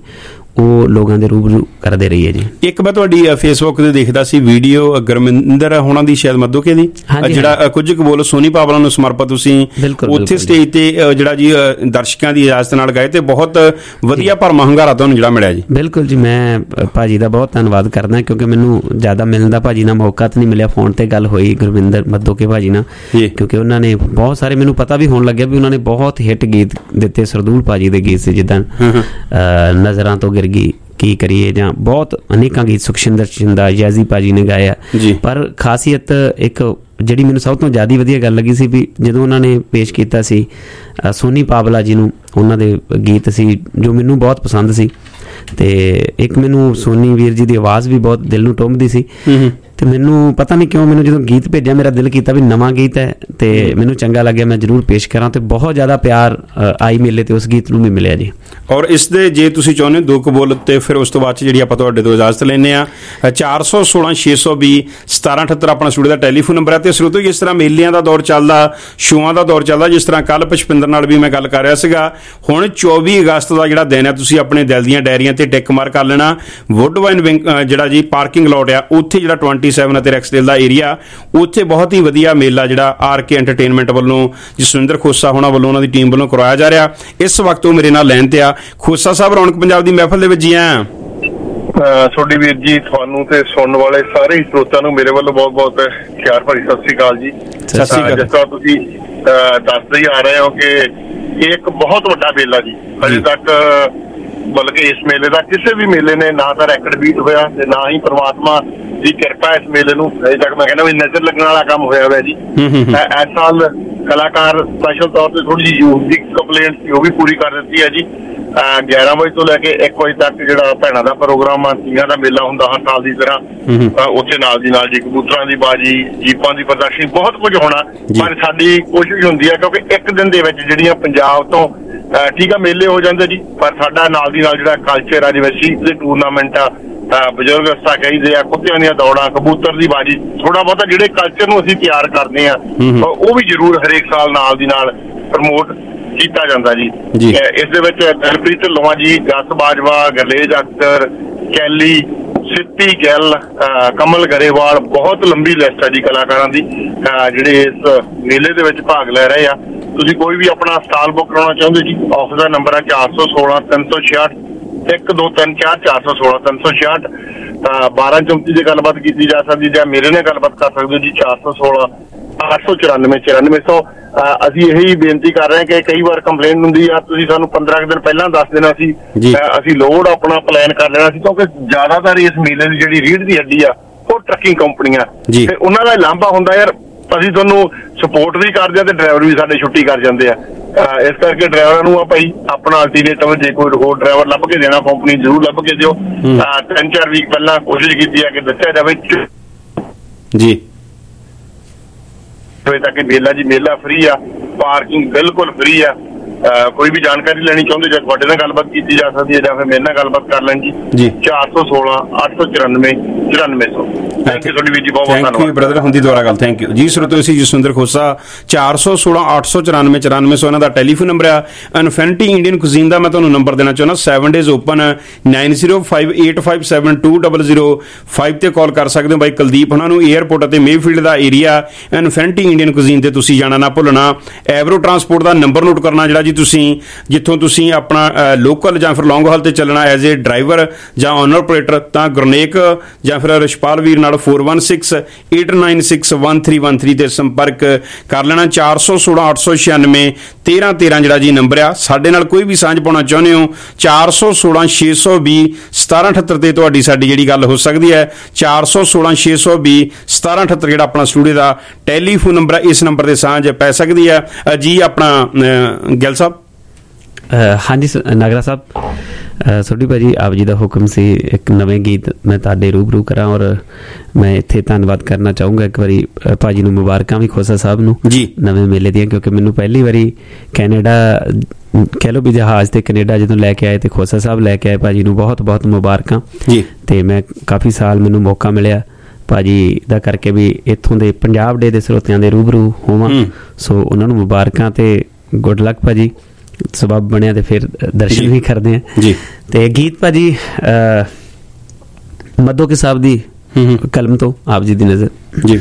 [SPEAKER 1] ਉਹ ਲੋਕਾਂ ਦੇ ਰੂਬਰੂ ਕਰਦੇ ਰਹੀਏ ਜੀ।
[SPEAKER 14] ਇੱਕ ਮੈਂ ਤੁਹਾਡੀ ਫੇਸਬੁੱਕ ਤੇ ਦੇਖਦਾ ਸੀ ਵੀਡੀਓ ਗੁਰਮਿੰਦਰ ਹੋਣਾ ਦੀ, ਸ਼ਾਇਦ ਮੱਦੋਕੇ ਦੀ, ਜਿਹੜਾ ਕੁਝ ਕੁ ਬੋਲ ਸੋਨੀ ਪਾਵਲਾ ਨੂੰ ਸਮਰਪਿਤ ਤੁਸੀਂ ਉੱਥੇ ਸਟੇਜ ਤੇ ਜਿਹੜਾ ਜੀ ਦਰਸ਼ਕਾਂ ਦੀ ਇਜਾਜ਼ਤ ਨਾਲ ਗਏ ਤੇ ਬਹੁਤ ਵਧੀਆ ਭਰਮਾ ਹੁੰਗਾਰਾ ਤੁਹਾਨੂੰ ਜਿਹੜਾ ਮਿਲਿਆ ਜੀ।
[SPEAKER 1] ਬਿਲਕੁਲ ਜੀ, ਮੈਂ ਭਾਜੀ ਦਾ ਬਹੁਤ ਧੰਨਵਾਦ ਕਰਦਾ ਕਿਉਂਕਿ ਮੈਨੂੰ ਜ਼ਿਆਦਾ ਮਿਲਣ ਦਾ ਭਾਜੀ ਨਾਲ ਮੌਕਾ ਤਾਂ ਨਹੀਂ ਮਿਲਿਆ। ਫੋਨ ਤੇ ਗੱਲ ਹੋਈ ਗੁਰਮਿੰਦਰ ਮੱਦੋਕੇ ਭਾਜੀ ਨਾਲ, ਕਿਉਂਕਿ ਉਹਨਾਂ ਨੇ ਬਹੁਤ ਸਾਰੇ, ਮੈਨੂੰ ਪਤਾ ਵੀ ਹੋਣ ਲੱਗਿਆ ਵੀ ਉਹਨਾਂ ਨੇ ਬਹੁਤ ਹਿੱਟ ਗੀਤ ਦਿੱਤੇ। ਸਰਦੂਲ ਭਾਜੀ ਦੇ ਗੀਤ ਸੀ ਜਿੱਦਾਂ ਨਜ਼ਰਾਂ ਤੋਂ ਗਿਰ ਗਈ, ਕੀ ਕਰੀਏ, ਜਾਂ ਬਹੁਤ ਅਨੇਕਾਂ ਗੀਤ ਸੁਖਸ਼ਿੰਦਰ ਚਿੰਦਾ, ਯਾਜ਼ੀ ਭਾਜੀ ਨੇ ਗਾਇਆ। ਪਰ ਖਾਸੀਅਤ ਇੱਕ ਜਿਹੜੀ ਮੈਨੂੰ ਸਭ ਤੋਂ ਜ਼ਿਆਦਾ ਵਧੀਆ ਗੱਲ ਲੱਗੀ ਸੀ ਵੀ ਜਦੋਂ ਉਹਨਾਂ ਨੇ ਪੇਸ਼ ਕੀਤਾ ਸੀ ਸੋਨੀ ਪਾਵਲਾ ਜੀ ਨੂੰ, ਉਹਨਾਂ ਦੇ ਗੀਤ ਸੀ ਜੋ ਮੈਨੂੰ ਬਹੁਤ ਪਸੰਦ ਸੀ। ਤੇ ਇੱਕ ਮੈਨੂੰ ਸੋਨੀ ਵੀਰ ਜੀ ਦੀ ਆਵਾਜ਼ ਵੀ ਬਹੁਤ ਦਿਲ ਨੂੰ ਟੁੰਬਦੀ ਸੀ। ਤੇ ਮੈਨੂੰ ਪਤਾ ਨਹੀਂ ਕਿਉਂ ਮੈਨੂੰ ਜਦੋਂ ਗੀਤ ਭੇਜਿਆ ਮੇਰਾ ਦਿਲ ਕੀਤਾ ਵੀ ਨਵਾਂ ਗੀਤ ਹੈ ਤੇ ਮੈਨੂੰ ਚੰਗਾ ਲੱਗਿਆ, ਮੈਂ ਜ਼ਰੂਰ ਪੇਸ਼ ਕਰਾਂ। ਤੇ ਬਹੁਤ ਜ਼ਿਆਦਾ ਪਿਆਰ ਆਈ ਮੇਲੇ ਤੇ ਉਸ ਗੀਤ ਨੂੰ ਵੀ ਮਿਲਿਆ ਜੀ।
[SPEAKER 14] ਔਰ ਇਸ ਦੇ ਜੇ ਤੁਸੀਂ ਚਾਹੁੰਦੇ ਦੋ ਕੁ ਬੋਲ ਤੇ ਫਿਰ ਉਸ ਤੋਂ ਬਾਅਦ ਜਿਹੜੀ ਆਪਾਂ ਤੁਹਾਡੇ ਤੋਂ ਇਜਾਜ਼ਤ ਲੈਂਦੇ ਆ, ਚਾਰ ਸੌ ਸੋਲਾਂ ਛੇ ਸੌ ਵੀਹ ਸਤਾਰਾਂ ਅਠੱਤਰ ਆਪਣਾ ਸਟੂਡੀਓ ਦਾ ਟੈਲੀਫੋਨ ਨੰਬਰ ਹੈ। ਤੇ ਸਰੋਤੋ ਜਿਸ ਤਰ੍ਹਾਂ ਮੇਲਿਆਂ ਦਾ ਦੌਰ ਚੱਲਦਾ, ਸ਼ੋਆਂ ਦਾ ਦੌਰ ਚੱਲਦਾ, ਜਿਸ ਤਰ੍ਹਾਂ ਕੱਲ ਪੁਸ਼ਪਿੰਦਰ ਨਾਲ ਵੀ ਮੈਂ ਗੱਲ ਕਰ ਰਿਹਾ ਸੀਗਾ, ਹੁਣ ਚੌਵੀ ਅਗਸਤ ਦਾ ਜਿਹੜਾ ਦਿਨ ਹੈ ਤੁਸੀਂ ਆਪਣੇ ਦਿਲ ਦੀਆਂ ਡਾਇਰੀਆਂ ਤੇ ਟਿਕ ਮਾਰ ਕਰ ਲੈਣਾ। ਵੁੱਡਵਾਈਨ ਵਿੰਗ ਜਿਹੜਾ ਜੀ ਪਾਰਕਿੰਗ ਲੋਟ ਆ ਉੱਥੇ ਜਿਹੜਾ ਟਵੈਂਟੀ ਸੈਵਨ ਅਤੇ ਰੈਕਸਡੇਲ ਦਾ ਏਰੀਆ, ਉੱਥੇ ਬਹੁਤ ਹੀ ਵਧੀਆ ਮੇਲਾ ਜਿਹੜਾ ਆਰ ਕੇ ਐਂਟਰਟੇਨਮੈਂਟ ਵੱਲੋਂ ਜਸਵਿੰਦਰ ਖੋਸਾ ਹੋਣਾ ਵੱਲੋਂ ਉਹਨਾਂ ਦੀ ਟੀਮ ਵੱਲੋਂ ਕਰਵਾਇਆ ਜਾ ਰਿਹਾ। ਇਸ ਵਕਤ ਉਹ ਮੇਰੇ ਨਾਲ ਲਾਈਨ ਤੇ ਆ। ਖੋਸਾ ਸਾਹਿਬ, ਰੌਣਕ ਪੰਜਾਬ ਦੀ ਮਹਿਫਲ ਦੇ ਵਿੱਚ ਜੀ ਆਇਆ।
[SPEAKER 15] ਤੁਹਾਡੀ ਵੀਰ ਜੀ, ਤੁਹਾਨੂੰ ਤੇ ਸੁਣਨ ਵਾਲੇ ਸਾਰੇ ਹੀ ਸਰੋਤਿਆਂ ਨੂੰ ਮੇਰੇ ਵੱਲੋਂ ਬਹੁਤ ਬਹੁਤ ਪਿਆਰ ਭਰੀ ਸਤਿ ਸ੍ਰੀ ਅਕਾਲ ਜੀ। ਜਿਸ ਤਰ੍ਹਾਂ ਤੁਸੀਂ ਦੱਸਦੇ ਹੀ ਆ ਰਹੇ ਹੋ ਕਿ ਇਹ ਇੱਕ ਬਹੁਤ ਵੱਡਾ ਮੇਲਾ ਜੀ, ਹਜੇ ਤੱਕ ਬਲਕਿ ਇਸ ਮੇਲੇ ਦਾ ਕਿਸੇ ਵੀ ਮੇਲੇ ਨੇ ਨਾ ਤਾਂ ਰੈਕਡ ਬੀਟ ਹੋਇਆ ਤੇ ਨਾ ਹੀ ਪ੍ਰਮਾਤਮਾ ਦੀ ਕਿਰਪਾ ਇਸ ਮੇਲੇ ਨੂੰ ਹਜੇ ਤੱਕ ਮੈਂ ਕਹਿੰਦਾ ਵੀ ਨਜ਼ਰ ਲੱਗਣ ਵਾਲਾ ਕੰਮ ਹੋਇਆ ਹੋਇਆ ਜੀ। ਇਸ ਸਾਲ ਕਲਾਕਾਰ ਸਪੈਸ਼ਲ ਤੌਰ ਤੇ ਥੋੜੀ ਜਿਹੀ ਯੂਥ ਦੀ ਕੰਪਲੇਂਟ ਸੀ, ਉਹ ਵੀ ਪੂਰੀ ਕਰ ਦਿੱਤੀ ਹੈ ਜੀ। ਗਿਆਰਾਂ ਵਜੇ ਤੋਂ ਲੈ ਕੇ ਇੱਕ ਵਜੇ ਤੱਕ ਜਿਹੜਾ ਭੈਣਾਂ ਦਾ ਪ੍ਰੋਗਰਾਮ ਆ, ਤੀਆਂ ਦਾ ਮੇਲਾ ਹੁੰਦਾ ਹਰ ਸਾਲ ਦੀ ਤਰ੍ਹਾਂ, ਉੱਥੇ ਨਾਲ ਦੀ ਨਾਲ ਜੀ ਕਬੂਤਰਾਂ ਦੀ ਬਾਜੀ, ਜੀਪਾਂ ਦੀ ਪ੍ਰਦਰਸ਼ਨੀ, ਬਹੁਤ ਕੁਝ ਹੋਣਾ। ਪਰ ਸਾਡੀ ਕੋਸ਼ਿਸ਼ ਹੁੰਦੀ ਹੈ ਕਿਉਂਕਿ ਇੱਕ ਦਿਨ ਦੇ ਵਿੱਚ ਜਿਹੜੀਆਂ ਪੰਜਾਬ ਤੋਂ ਠੀਕ ਆ ਮੇਲੇ ਹੋ ਜਾਂਦੇ ਜੀ, ਪਰ ਸਾਡਾ ਨਾਲ ਦੀ ਨਾਲ ਜਿਹੜਾ ਕਲਚਰ ਆ, ਜਿਵੇਂ ਸ਼ੀਪ ਦੇ ਟੂਰਨਾਮੈਂਟ ਆ, ਬਜ਼ੁਰਗ ਅਸਤਾ ਕਹੀਦੇ ਆ, ਕੁੱਤਿਆਂ ਦੀਆਂ ਦੌੜਾਂ, ਕਬੂਤਰ ਦੀ ਬਾਜੀ, ਥੋੜਾ ਬਹੁਤਾ ਜਿਹੜੇ ਕਲਚਰ ਨੂੰ ਅਸੀਂ ਤਿਆਰ ਕਰਦੇ ਆ ਉਹ ਵੀ ਜ਼ਰੂਰ ਹਰੇਕ ਸਾਲ ਨਾਲ ਦੀ ਨਾਲ ਪ੍ਰਮੋਟ ਕੀਤਾ ਜਾਂਦਾ ਜੀ। ਇਸ ਦੇ ਵਿੱਚ ਦਿਲਪ੍ਰੀਤ ਢਿੱਲੋਂ ਜੀ, ਜਸ ਬਾਜਵਾ, ਗਰਲੇਜ ਅਖਤਰ, ਕੈਲੀ, ਸਿੱਪੀ ਗਿੱਲ, ਕਮਲ ਗਰੇਵਾਲ, ਬਹੁਤ ਲੰਬੀ ਲਿਸਟ ਹੈ ਜੀ ਕਲਾਕਾਰਾਂ ਦੀ ਜਿਹੜੇ ਇਸ ਮੇਲੇ ਦੇ ਵਿੱਚ ਭਾਗ ਲੈ ਰਹੇ ਆ। ਤੁਸੀਂ ਕੋਈ ਵੀ ਆਪਣਾ ਸਟਾਲ ਬੁੱਕ ਕਰਾਉਣਾ ਚਾਹੁੰਦੇ ਜੀ, ਆਫਿਸ ਦਾ ਨੰਬਰ ਹੈ ਚਾਰ ਸੌ ਸੋਲਾਂ ਤਿੰਨ ਸੌ ਛਿਆਹਠ ਇੱਕ ਦੋ ਤਿੰਨ ਚਾਰ ਚਾਰ ਸੌ ਸੋਲਾਂ ਤਿੰਨ ਸੌ ਛਿਆਹਠ। ਬਾਰਾਂ ਚੌਂਤੀ ਦੀ ਗੱਲਬਾਤ ਕੀਤੀ ਜਾ ਸਕਦੀ ਜਾਂ ਮੇਰੇ ਨਾਲ ਗੱਲਬਾਤ ਕਰ ਸਕਦੇ ਹੋ ਜੀ, ਚਾਰ ਸੌ ਸੋਲਾਂ ਅੱਠ ਸੌ ਚੁਰਾਨਵੇਂ ਚੁਰਾਨਵੇਂ ਸੌ। ਅਸੀਂ ਇਹੀ ਬੇਨਤੀ ਕਰ ਰਹੇ ਹਾਂ ਕਿ ਕਈ ਵਾਰ ਕੰਪਲੇਂਟ ਹੁੰਦੀ ਆ, ਤੁਸੀਂ ਸਾਨੂੰ ਪੰਦਰਾਂ ਦਿਨ ਪਹਿਲਾਂ ਦੱਸ ਦੇਣਾ ਸੀ, ਅਸੀਂ ਲੋਡ ਆਪਣਾ ਪਲਾਨ ਕਰ ਲੈਣਾ ਸੀ, ਕਿਉਂਕਿ ਜ਼ਿਆਦਾਤਰ ਇਸ ਮੇਲੇ ਦੀ ਜਿਹੜੀ ਰੀੜ੍ਹ ਦੀ ਹੱਡੀ ਆ ਉਹ ਟਰੱਕਿੰਗ ਕੰਪਨੀਆਂ ਤੇ ਉਹਨਾਂ ਦਾ ਲਾਂਭਾ ਹੁੰਦਾ ਯਾਰ, ਅਸੀਂ ਤੁਹਾਨੂੰ ਸਪੋਰਟ ਵੀ ਕਰਦੇ ਆ ਤੇ ਡਰਾਈਵਰ ਵੀ ਸਾਡੇ ਛੁੱਟੀ ਕਰ ਜਾਂਦੇ ਆ। ਇਸ ਕਰਕੇ ਡਰਾਈਵਰਾਂ ਨੂੰ ਆ ਭਾਈ ਆਪਣਾ ਅਲਟਰਨੇਟਿਵ ਜੇ ਕੋਈ ਹੋਰ ਡਰਾਈਵਰ ਲੱਭ ਕੇ ਦੇਣਾ, ਕੰਪਨੀ ਜ਼ਰੂਰ ਲੱਭ ਕੇ ਦਿਓ। ਤਿੰਨ ਚਾਰ ਵੀਕ ਪਹਿਲਾਂ ਕੋਸ਼ਿਸ਼ ਕੀਤੀ ਆ ਕਿ ਦੱਸਿਆ ਜਾਵੇ
[SPEAKER 14] ਜੀ
[SPEAKER 15] ਤੱਕ ਮੇਲਾ ਜੀ, ਮੇਲਾ ਫ੍ਰੀ ਆ, ਪਾਰਕਿੰਗ ਬਿਲਕੁਲ ਫ੍ਰੀ ਆ। ਕੋਈ ਵੀ ਜਾਣਕਾਰੀ ਲੈਣੀ ਚਾਹੁੰਦੇ ਜਾਂ ਤੁਹਾਡੇ ਨਾਲ ਗੱਲਬਾਤ ਕੀਤੀ ਜਾ ਸਕਦੀ ਹੈ ਜਾਂ ਫਿਰ ਮੇਰੇ ਨਾਲ ਗੱਲਬਾਤ ਕਰ ਲੈਣ ਜੀ, ਚਾਰ ਸੌ ਸੋਲਾਂ ਅੱਠ ਸੌ ਚੁਰਾਨਵੇਂ ਚੁਰਾਨਵੇਂ ਸੌ। ਥੈਂਕ ਯੂ ਤੁਹਾਡੀ ਵੀਰ ਜੀ, ਬਹੁਤ ਬਹੁਤ ਧੰਨਵਾਦ।
[SPEAKER 14] ਥੈਂਕ ਯੂ ਬ੍ਰਦਰ, ਹੁੰਦੀ ਦੁਆਰਾ ਗੱਲ। ਥੈਂਕ ਯੂ ਜੀ। ਸਰੋਤੋ ਸੀ ਜਸਵਿੰਦਰ ਖੋਸਾ, ਚਾਰ ਸੌ ਸੋਲਾਂ ਅੱਠ ਸੌ ਚੁਰਾਨਵੇਂ ਚੁਰਾਨਵੇਂ ਸੌ ਇਹਨਾਂ ਦਾ ਟੈਲੀਫੋਨ ਨੰਬਰ ਆ। ਇਨਫਿਨਿਟੀ ਇੰਡੀਅਨ ਕੁਜ਼ੀਨ ਦਾ ਮੈਂ ਤੁਹਾਨੂੰ ਨੰਬਰ ਦੇਣਾ ਚਾਹੁੰਦਾ, seven days open, nine zero five eight five seven two double zero five ਤੇ ਕਾਲ ਕਰ ਸਕਦੇ ਹੋ। ਬਾਈ ਕੁਲਦੀਪ ਉਹਨਾਂ ਨੂੰ ਏਅਰਪੋਰਟ ਅਤੇ ਮੇਫੀਲਡ ਦਾ ਏਰੀਆ ਇਨਫਿਨਿਟੀ ਇੰਡੀਅਨ ਕੁਜ਼ੀਨ ਤੇ ਤੁਸੀਂ ਜਾਣਾ ਨਾ ਭੁੱਲਣਾ। ਐਵਰੋ ਟਰਾਂਸਪੋਰਟ ਦਾ ਨੰਬਰ ਨੋਟ ਕਰਨਾ ਜਿਹੜਾ ਜੀ ਤੁਸੀਂ ਜਿੱਥੋਂ ਤੁਸੀਂ ਆਪਣਾ ਲੋਕਲ ਜਾਂ ਫਿਰ ਲੌਂਗ ਹਾਲ ਤੇ ਚੱਲਣਾ ਐਜ਼ ਏ ਡਰਾਈਵਰ ਜਾਂ ਓਨਰ ਆਪਰੇਟਰ, ਤਾਂ ਗੁਰਨੇਕ ਜਾਂ ਫਿਰ ਰਿਸ਼ਪਾਲ ਵੀਰ ਨਾਲ four one six eight nine six one three one three ਤੇ ਸੰਪਰਕ ਕਰ ਲੈਣਾ। ਚਾਰ ਸੌ ਸੋਲਾਂ ਅੱਠ ਸੌ ਛਿਆਨਵੇਂ ਤੇਰਾਂ ਤੇਰਾਂ ਜਿਹੜਾ ਜੀ ਨੰਬਰ ਆ। ਸਾਡੇ ਨਾਲ ਕੋਈ ਵੀ ਸਾਂਝ ਪਾਉਣਾ ਚਾਹੁੰਦੇ ਹੋ, ਚਾਰ ਸੌ ਸੋਲਾਂ ਛੇ ਸੌ ਵੀਹ ਸਤਾਰਾਂ ਅਠੱਤਰ ਤੇ ਤੁਹਾਡੀ ਸਾਡੀ ਜਿਹੜੀ ਗੱਲ ਹੋ ਸਕਦੀ ਹੈ। ਚਾਰ ਸੌ ਸੋਲਾਂ ਛੇ ਸੌ ਵੀਹ ਸਤਾਰਾਂ ਅਠੱਤਰ ਜਿਹੜਾ ਆਪਣਾ ਸਟੂਡੀਓ ਦਾ ਟੈਲੀਫੋਨ ਨੰਬਰ ਹੈ, ਇਸ ਨੰਬਰ ਤੇ ਸਾਂਝ ਪੈ ਸਕਦੀ ਹੈ ਜੀ। ਆਪਣਾ ਗਿੱਲ ਸਾਹਿਬ।
[SPEAKER 1] ਹਾਂਜੀ ਨਾਗਰਾ ਸਾਹਿਬ, ਸੋਢੀ ਭਾਜੀ ਆਪ ਜੀ ਦਾ ਹੁਕਮ ਸੀ ਇੱਕ ਨਵੇਂ ਗੀਤ ਮੈਂ ਤੁਹਾਡੇ ਰੂਬਰੂ ਕਰਾਂ, ਔਰ ਮੈਂ ਇੱਥੇ ਧੰਨਵਾਦ ਕਰਨਾ ਚਾਹੂੰਗਾ ਇੱਕ ਵਾਰੀ ਭਾਜੀ ਨੂੰ, ਮੁਬਾਰਕਾਂ ਵੀ ਖੋਸਾ ਸਾਹਿਬ ਨੂੰ ਜੀ ਨਵੇਂ ਮੇਲੇ ਦੀਆਂ, ਕਿਉਂਕਿ ਮੈਨੂੰ ਪਹਿਲੀ ਵਾਰੀ ਕੈਨੇਡਾ ਕਹਿ ਲਓ ਵੀ ਜਹਾਜ਼ ਤੇ ਕੈਨੇਡਾ ਜਦੋਂ ਲੈ ਕੇ ਆਏ ਤੇ ਖੋਸਾ ਸਾਹਿਬ ਲੈ ਕੇ ਆਏ, ਭਾਜੀ ਨੂੰ ਬਹੁਤ ਬਹੁਤ ਮੁਬਾਰਕਾਂ ਜੀ। ਤੇ ਮੈਂ ਕਾਫੀ ਸਾਲ ਮੈਨੂੰ ਮੌਕਾ ਮਿਲਿਆ ਭਾਜੀ ਦਾ ਕਰਕੇ ਵੀ ਇੱਥੋਂ ਦੇ ਪੰਜਾਬ ਡੇ ਦੇ ਸਰੋਤਿਆਂ ਦੇ ਰੂਬਰੂ ਹੋਵਾਂ, ਸੋ ਉਹਨਾਂ ਨੂੰ ਮੁਬਾਰਕਾਂ ਤੇ ਗੁੱਡ ਲੱਕ ਭਾਜੀ। ਸਬਬ ਬਣਿਆ ਤੇ ਫਿਰ ਦਰਸ਼ਨ ਵੀ ਕਰਦੇ ਆ
[SPEAKER 14] ਜੀ।
[SPEAKER 1] ਤੇ ਗੀਤ ਭਾਜੀ ਮੱਧੋ ਕੇ ਸਾਹਿਬ ਦੀ ਕਲਮ ਤੋਂ ਆਪ ਜੀ ਦੀ ਨਜ਼ਰ
[SPEAKER 14] ਜੀ।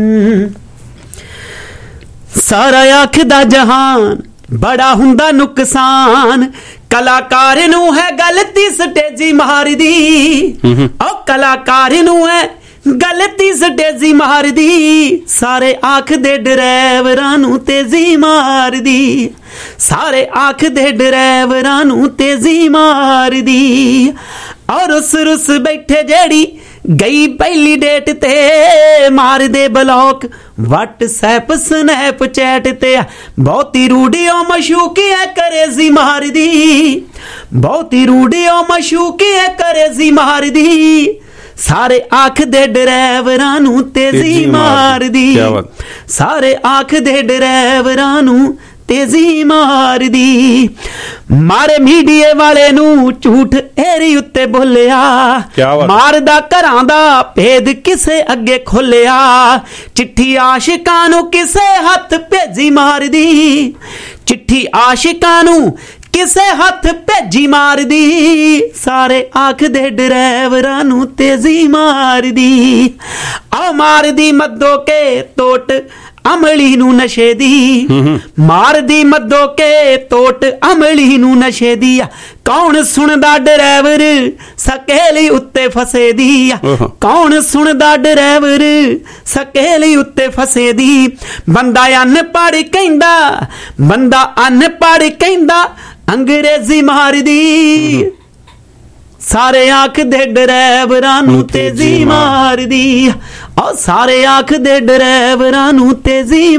[SPEAKER 10] ਸਾਰਾ ਆਖਦਾ ਜਹਾਨ ਬੜਾ ਹੁੰਦਾ ਨੁਕਸਾਨ, ਕਲਾਕਾਰ ਨੂੰ ਹੈ ਗਲਤੀ ਸਟੇਜੀ ਮਾਰਦੀ, ਉਹ ਕਲਾਕਾਰ ਨੂੰ ਹੈ ਗਲਤੀ ਸਟੇਜੀ ਮਾਰਦੀ, ਸਾਰੇ ਆਖਦੇ ਡਰਾਈਵਰਾਂ ਨੂੰ ਤੇਜ਼ੀ ਮਾਰਦੀ, ਸਾਰੇ ਆਖਦੇ ਡਰਾਈਵਰਾਂ ਨੂੰ ਤੇਜ਼ੀ ਮਾਰਦੀ। ਔਰ ਉਸ ਰੁਸ ਬੈਠੇ ਜਿਹੜੀ ਗਈ ਪਹਿਲੀ ਡੇਟ ਤੇ, ਮਾਰਦੇ ਬਲੌਕ ਵਟਸਐਪ ਸਨੈਪਚੈਟ ਤੇ, ਬਹੁਤੀ ਰੂਡੀਓ ਮਸ਼ੂਕੀ ਹੈ ਕਰੇਜ਼ੀ ਮਾਰਦੀ, ਬਹੁਤੀ ਰੂਡੀਓ ਮਸ਼ੂਕੀ ਹੈ ਕਰੇਜ਼ੀ ਮਾਰਦੀ, ਸਾਰੇ ਆਖਦੇ ਡਰਾਈਵਰਾਂ ਨੂੰ ਤੇਜ਼ੀ ਮਾਰਦੀ, ਸਾਰੇ ਆਖਦੇ ਡਰਾਈਵਰਾਂ ਨੂੰ ਤੇਜ਼ੀ ਮਾਰਦੀ। ਮਾਰੇ ਮੀਡੀਏ ਵਾਲੇ ਨੂੰ ਝੂਠ ਏਰੀ ਉੱਤੇ ਬੋਲਿਆ, ਮਾਰਦਾ ਘਰਾਂ ਦਾ ਭੇਦ ਕਿਸੇ ਅੱਗੇ ਖੋਲਿਆ, ਚਿੱਠੀ ਆਸ਼ਿਕਾਂ ਨੂੰ ਕਿਸੇ ਹੱਥ ਭੇਜੀ ਮਾਰਦੀ, ਚਿੱਠੀ ਆਸ਼ਿਕਾਂ ਨੂੰ ਕਿਸੇ ਹੱਥ ਭੇਜੀ ਮਾਰਦੀ, ਸਾਰੇ ਆਖਦੇ ਡਰਾਈਵਰਾਂ ਨੂੰ ਤੇਜ਼ੀ ਮਾਰਦੀ। ਆ ਮਾਰਦੀ ਮੱਦੋ ਕੇ ਤੋਟ ਅਮਲੀ ਨੂੰ ਨਸ਼ੇ ਦੀ, ਮਾਰਦੀ ਮੱਦੋ ਕੇ ਤੋਟ ਅਮਲੀ ਨੂੰ ਨਸ਼ੇ ਦੀ, ਕੌਣ ਸੁਣਦਾ ਡਰਾਈਵਰ ਸਕੇਲੀ ਉੱਤੇ ਫਸੇ ਦੀ, ਕੌਣ ਸੁਣਦਾ ਡਰਾਈਵਰ ਸਕੇਲੀ ਉੱਤੇ ਫਸੇ ਦੀ। ਬੰਦਾ ਅਨਪੜ੍ਹ ਕਹਿੰਦਾ, ਬੰਦਾ ਅਨਪੜ੍ਹ ਕਹਿੰਦਾ ਅੰਗਰੇਜ਼ੀ ਮਾਰਦੀ, ਸਾਰੇ ਆਖਦੇ ਡਰਾਈਵਰਾਂ ਨੂੰ ਤੇਜ਼ੀ ਮਾਰਦੀ, ਔਰ ਸਾਰੇ ਆਖਦੇ ਡਰਾਈਵਰਾਂ ਨੂੰ ਤੇਜ਼ੀ